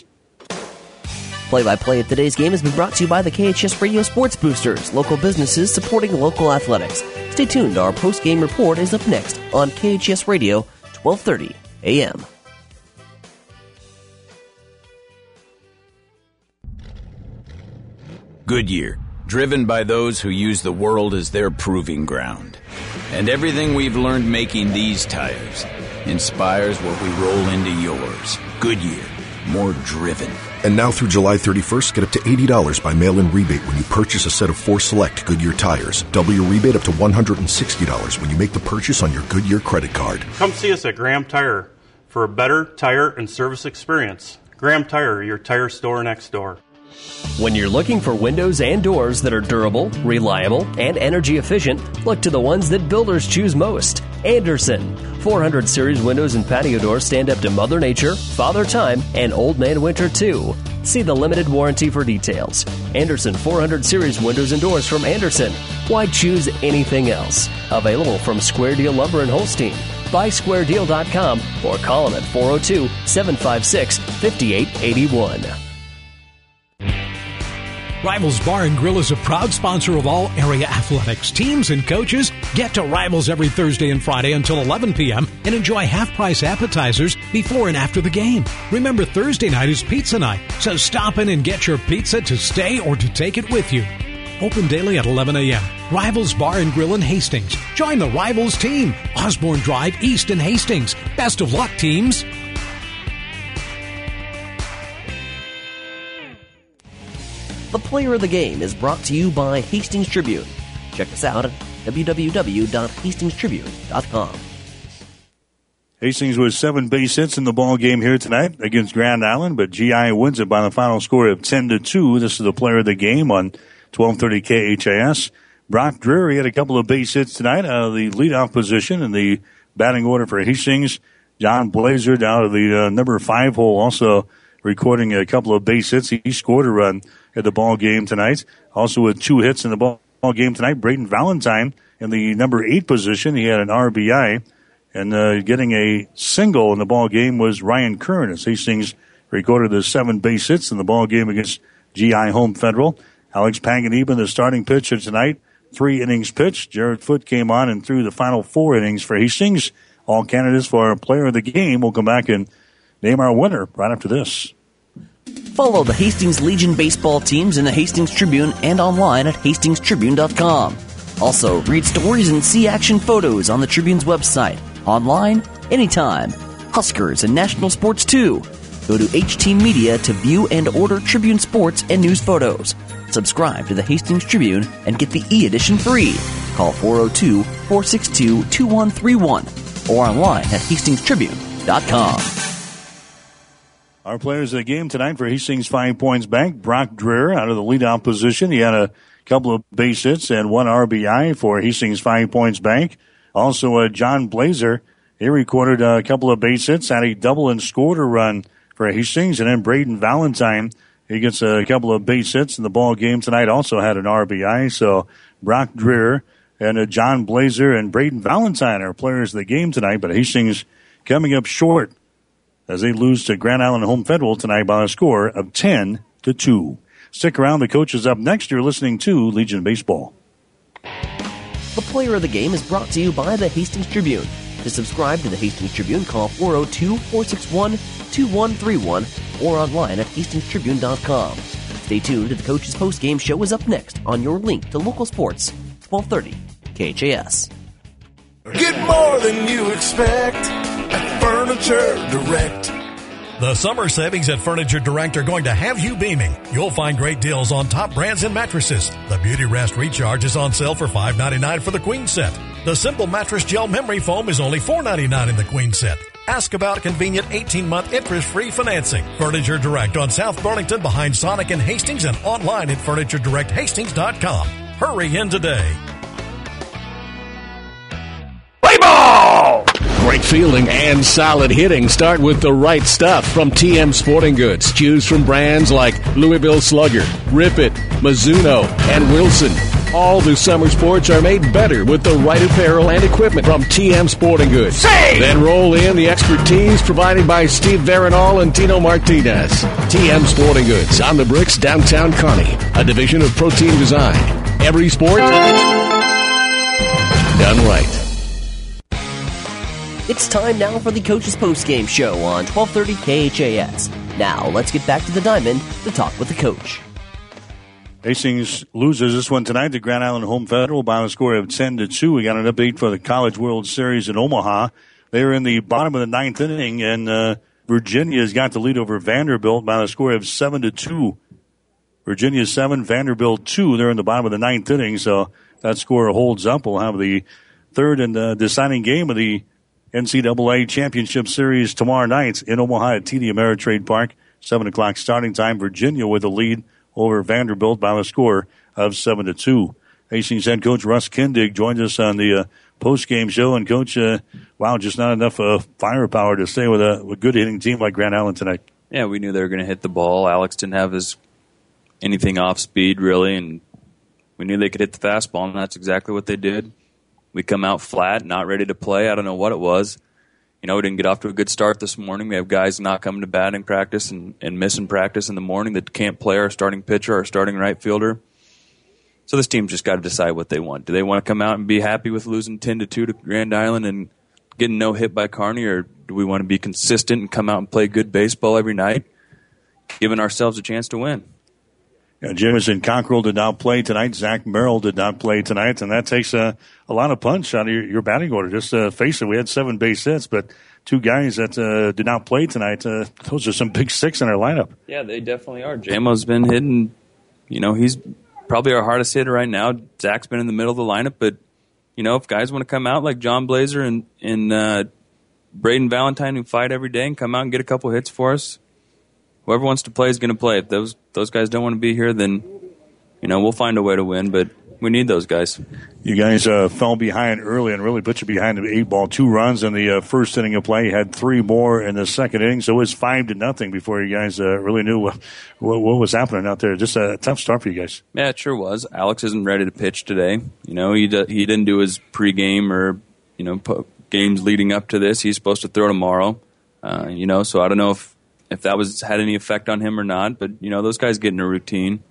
Play-by-play of today's game has been brought to you by the K H S Radio Sports Boosters, local businesses supporting local athletics. Stay tuned. Our post-game report is up next on K H S Radio, twelve thirty A M. Goodyear, driven by those who use the world as their proving ground. And everything we've learned making these tires inspires what we roll into yours. Goodyear, more driven. And now through July thirty-first, get up to eighty dollars by mail-in rebate when you purchase a set of four select Goodyear tires. Double your rebate up to one hundred sixty dollars when you make the purchase on your Goodyear credit card. Come see us at Graham Tire for a better tire and service experience. Graham Tire, your tire store next door. When you're looking for windows and doors that are durable, reliable, and energy efficient, look to the ones that builders choose most. Andersen. four hundred series windows and patio doors stand up to Mother Nature, Father Time, and Old Man Winter too. See the limited warranty for details. Andersen four hundred series windows and doors from Andersen. Why choose anything else? Available from Square Deal Lumber in Holstein. buy square deal dot com or call them at four oh two, seven five six, five eight eight one. Rivals Bar and Grill is a proud sponsor of all area athletics. Teams and coaches get to Rivals every Thursday and Friday until eleven p.m. and enjoy half-price appetizers before and after the game. Remember, Thursday night is pizza night, so stop in and get your pizza to stay or to take it with you. Open daily at eleven a.m. Rivals Bar and Grill in Hastings. Join the Rivals team. Osborne Drive East in Hastings. Best of luck, teams. The Player of the Game is brought to you by Hastings Tribune. Check us out at w w w dot hastings tribune dot com. Hastings with seven base hits in the ball game here tonight against Grand Island, but G I wins it by the final score of ten to two. This is the Player of the Game on twelve thirty K H A S. Brock Drury had a couple of base hits tonight out of the leadoff position in the batting order for Hastings. John Blazer down to the uh, number five hole, also recording a couple of base hits. He scored a run at the ball game tonight. Also with two hits in the ball game tonight, Braden Valentine in the number eight position. He had an R B I. And uh, getting a single in the ball game was Ryan Kern as Hastings recorded the seven base hits in the ball game against G I Home Federal. Alex Paganiban, the starting pitcher tonight. Three innings pitched. Jared Foote came on and threw the final four innings for Hastings. All candidates for player of the game. We'll come back and name our winner right after this. Follow the Hastings Legion baseball teams in the Hastings Tribune and online at hastings tribune dot com. Also, read stories and see action photos on the Tribune's website, online, anytime. Huskers and national sports too. Go to H T Media to view and order Tribune sports and news photos. Subscribe to the Hastings Tribune and get the e-edition free. Call four oh two, four six two, two one three one or online at hastings tribune dot com. Our players of the game tonight for Hastings Five Points Bank. Brock Dreher out of the leadoff position. He had a couple of base hits and one R B I for Hastings Five Points Bank. Also, uh, John Blazer, he recorded a couple of base hits, had a double and scored a run for Hastings. And then Braden Valentine, he gets a couple of base hits in the ball game tonight, also had an R B I. So Brock Dreher and uh, John Blazer and Braden Valentine are players of the game tonight, but Hastings coming up short as they lose to Grand Island Home Federal tonight by a score of ten to two. Stick around. The coach is up next. You're listening to Legion Baseball. The player of the game is brought to you by the Hastings Tribune. To subscribe to the Hastings Tribune, call four oh two, four six one, two one three one or online at hastings tribune dot com. Stay tuned. The coach's post-game show is up next on your link to local sports, twelve thirty K H A S. Get more than you expect at Furniture Direct. The summer savings at Furniture Direct are going to have you beaming. You'll find great deals on top brands and mattresses. The Beauty Rest Recharge is on sale for five ninety-nine for the Queen set. The Simple Mattress Gel Memory Foam is only four ninety-nine in the Queen set. Ask about convenient eighteen-month interest-free financing. Furniture Direct on South Burlington behind Sonic and Hastings and online at furniture direct hastings dot com. Hurry in today. Play ball! Great fielding and solid hitting start with the right stuff from T M Sporting Goods. Choose from brands like Louisville Slugger, Rip It, Mizuno, and Wilson. All the summer sports are made better with the right apparel and equipment from T M Sporting Goods. Save! Then roll in the expertise provided by Steve Veronal and Tino Martinez. T M Sporting Goods on the Bricks, downtown Kearney, a division of Protein Design. Every sport done right. It's time now for the Coach's Post-Game Show on twelve thirty K H A S. Now, let's get back to the diamond to talk with the coach. Hastings loses this one tonight to Grand Island Home Federal by a score of ten to two. We got an update for the College World Series in Omaha. They're in the bottom of the ninth inning, and uh, Virginia has got the lead over Vanderbilt by a score of seven to two. Virginia seven, Vanderbilt two. They're in the bottom of the ninth inning, so that score holds up. We'll have the third and uh, deciding game of the N C double A Championship Series tomorrow night in Omaha at T D Ameritrade Park. seven o'clock starting time. Virginia with the lead over Vanderbilt by a score of seven to two. Hastings head coach Russ Kindig joins us on the uh, post-game show. And, Coach, uh, wow, just not enough uh, firepower to stay with a, a good hitting team like Grand Island tonight. Yeah, we knew they were going to hit the ball. Alex didn't have his anything off speed, really, and we knew they could hit the fastball, and that's exactly what they did. We come out flat, not ready to play. I don't know what it was. You know, we didn't get off to a good start this morning. We have guys not coming to batting practice and, and missing practice in the morning that can't play our starting pitcher, our starting right fielder. So this team's just got to decide what they want. Do they want to come out and be happy with losing ten to two to Grand Island and getting no hit by Kearney, or do we want to be consistent and come out and play good baseball every night, giving ourselves a chance to win? Yeah, Jamison Cockrell did not play tonight. Zach Merrill did not play tonight, and that takes a, a lot of punch out of your, your batting order. Just uh, face it, we had seven base hits, but two guys that uh, did not play tonight, uh, those are some big six in our lineup. Yeah, they definitely are. J-Mo's been hitting, you know, he's probably our hardest hitter right now. Zach's been in the middle of the lineup, but, you know, if guys want to come out like John Blazer and, and uh, Braden Valentine who fight every day and come out and get a couple hits for us, whoever wants to play is going to play. If those those guys don't want to be here, then, you know, we'll find a way to win, but we need those guys. You guys uh, fell behind early and really put you behind the eight ball. Two runs in the uh, first inning of play. You had three more in the second inning, so it was five to nothing before you guys uh, really knew what, what, what was happening out there. Just a tough start for you guys. Yeah, it sure was. Alex isn't ready to pitch today. You know, he do, he didn't do his pregame or, you know, games leading up to this. He's supposed to throw tomorrow. Uh, you know, so I don't know if if that was had any effect on him or not, but, you know, those guys get in a routine.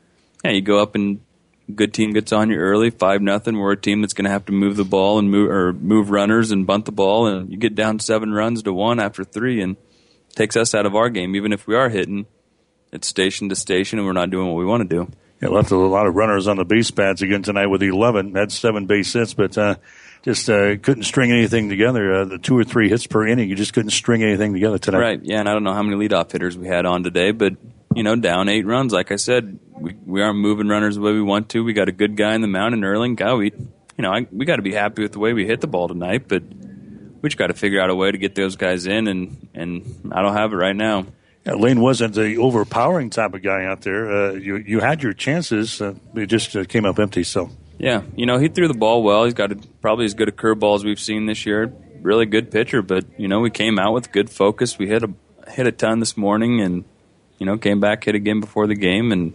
yeah, you go up and good team gets on you early, five nothing. We're a team that's going to have to move the ball and move or move runners and bunt the ball, and you get down seven runs to one after three, and it takes us out of our game. Even if we are hitting, it's station to station, and we're not doing what we want to do. Yeah, left a lot of runners on the base pads again tonight with eleven. Had seven base hits, but uh, just uh, couldn't string anything together. Uh, the two or three hits per inning, you just couldn't string anything together tonight. Right, yeah, and I don't know how many leadoff hitters we had on today, but, you know, down eight runs. Like I said, we we aren't moving runners the way we want to. We got a good guy in the mound in Erling. God, we, you know, I, we got to be happy with the way we hit the ball tonight, but we just got to figure out a way to get those guys in, and, and I don't have it right now. Yeah, Lane wasn't the overpowering type of guy out there. Uh, you you had your chances. Uh, it just uh, came up empty. So yeah, you know, he threw the ball well. He's got a, probably as good a curveball as we've seen this year. Really good pitcher, but you know, we came out with good focus. We hit a hit a ton this morning, and you know, came back, hit again before the game, and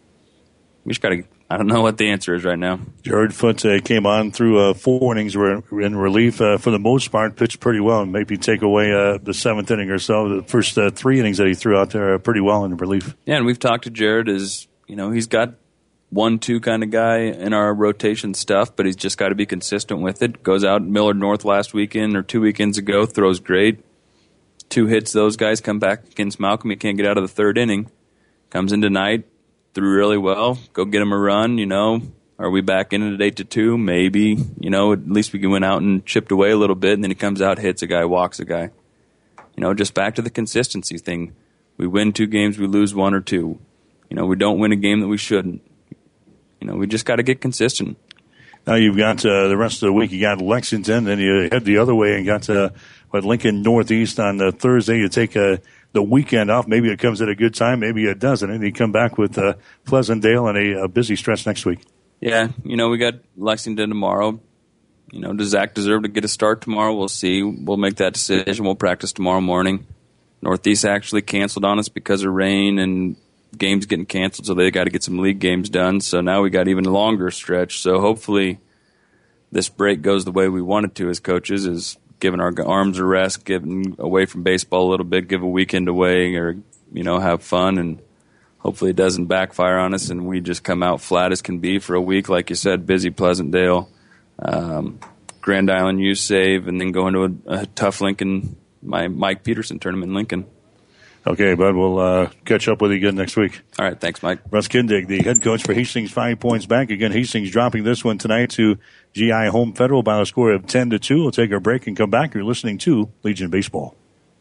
we just got to. I don't know what the answer is right now. Jared Foote uh, came on through uh, four innings, were in relief uh, for the most part, pitched pretty well, and maybe take away uh, the seventh inning or so. The first uh, three innings that he threw out there are pretty well in relief. Yeah, and we've talked to Jared as, you know, he's got one, two kind of guy in our rotation stuff, but he's just got to be consistent with it. Goes out Millard North last weekend or two weekends ago, throws great. Two hits, those guys come back against Malcolm. He can't get out of the third inning. Comes in tonight. Threw really well. Go get him a run, you know. Are we back in it at eight to two? Maybe. You know, at least we went out and chipped away a little bit, and then he comes out, hits a guy, walks a guy. You know, just back to the consistency thing. We win two games, we lose one or two. You know, we don't win a game that we shouldn't. You know, we just got to get consistent. Now you've got uh, the rest of the week. You got Lexington, then you head the other way and got uh, what Lincoln Northeast on uh, Thursday. You take a. Uh, the weekend off. Maybe it comes at a good time, maybe it doesn't, and you come back with uh, Pleasantdale and a, a busy stretch next week. Yeah, you know, we got Lexington tomorrow. You know, does Zach deserve to get a start tomorrow? We'll see. We'll make that decision. We'll practice tomorrow morning. Northeast actually canceled on us because of rain and games getting canceled, so they got to get some league games done. So now we got even a longer stretch. So hopefully this break goes the way we want it to as coaches, is giving our arms a rest, getting away from baseball a little bit, give a weekend away, or, you know, have fun, and hopefully it doesn't backfire on us and we just come out flat as can be for a week. Like you said, busy Pleasantdale, um, Grand Island U save, and then go into a, a tough Lincoln, my Mike Peterson tournament in Lincoln. Okay, bud, we'll uh, catch up with you again next week. All right, thanks, Mike. Russ Kindig, the head coach for Hastings, five points back. Again, Hastings dropping this one tonight to G I Home Federal by a score of ten to two. We'll take our break and come back. You're listening to Legion Baseball.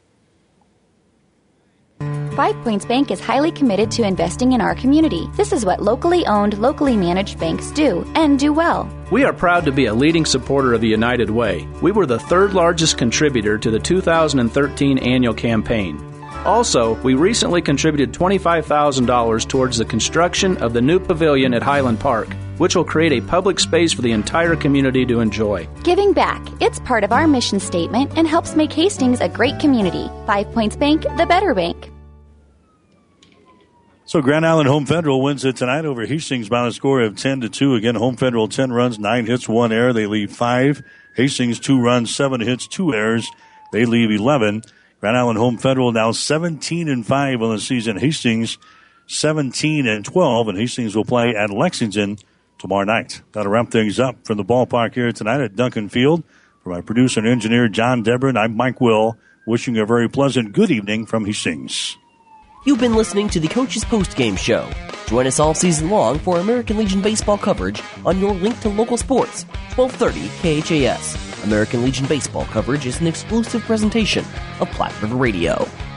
Five Points Bank is highly committed to investing in our community. This is what locally owned, locally managed banks do, and do well. We are proud to be a leading supporter of the United Way. We were the third largest contributor to the two thousand thirteen annual campaign. Also, we recently contributed twenty-five thousand dollars towards the construction of the new pavilion at Highland Park, which will create a public space for the entire community to enjoy. Giving back. It's part of our mission statement and helps make Hastings a great community. Five Points Bank, the better bank. So Grand Island Home Federal wins it tonight over Hastings by a score of ten to two. Again, Home Federal ten runs, nine hits, one error. They leave five. Hastings two runs, seven hits, two errors. They leave eleven. Grand Island Home Federal now seventeen and five on the season. Hastings seventeen and twelve, and Hastings will play at Lexington tomorrow night. That'll wrap things up from the ballpark here tonight at Duncan Field. For my producer and engineer, John Deborah, I'm Mike Will, wishing a very pleasant good evening from Hastings. You've been listening to the Coach's Postgame Show. Join us all season long for American Legion baseball coverage on your link to local sports, twelve thirty K H A S. American Legion baseball coverage is an exclusive presentation of Platte River Radio.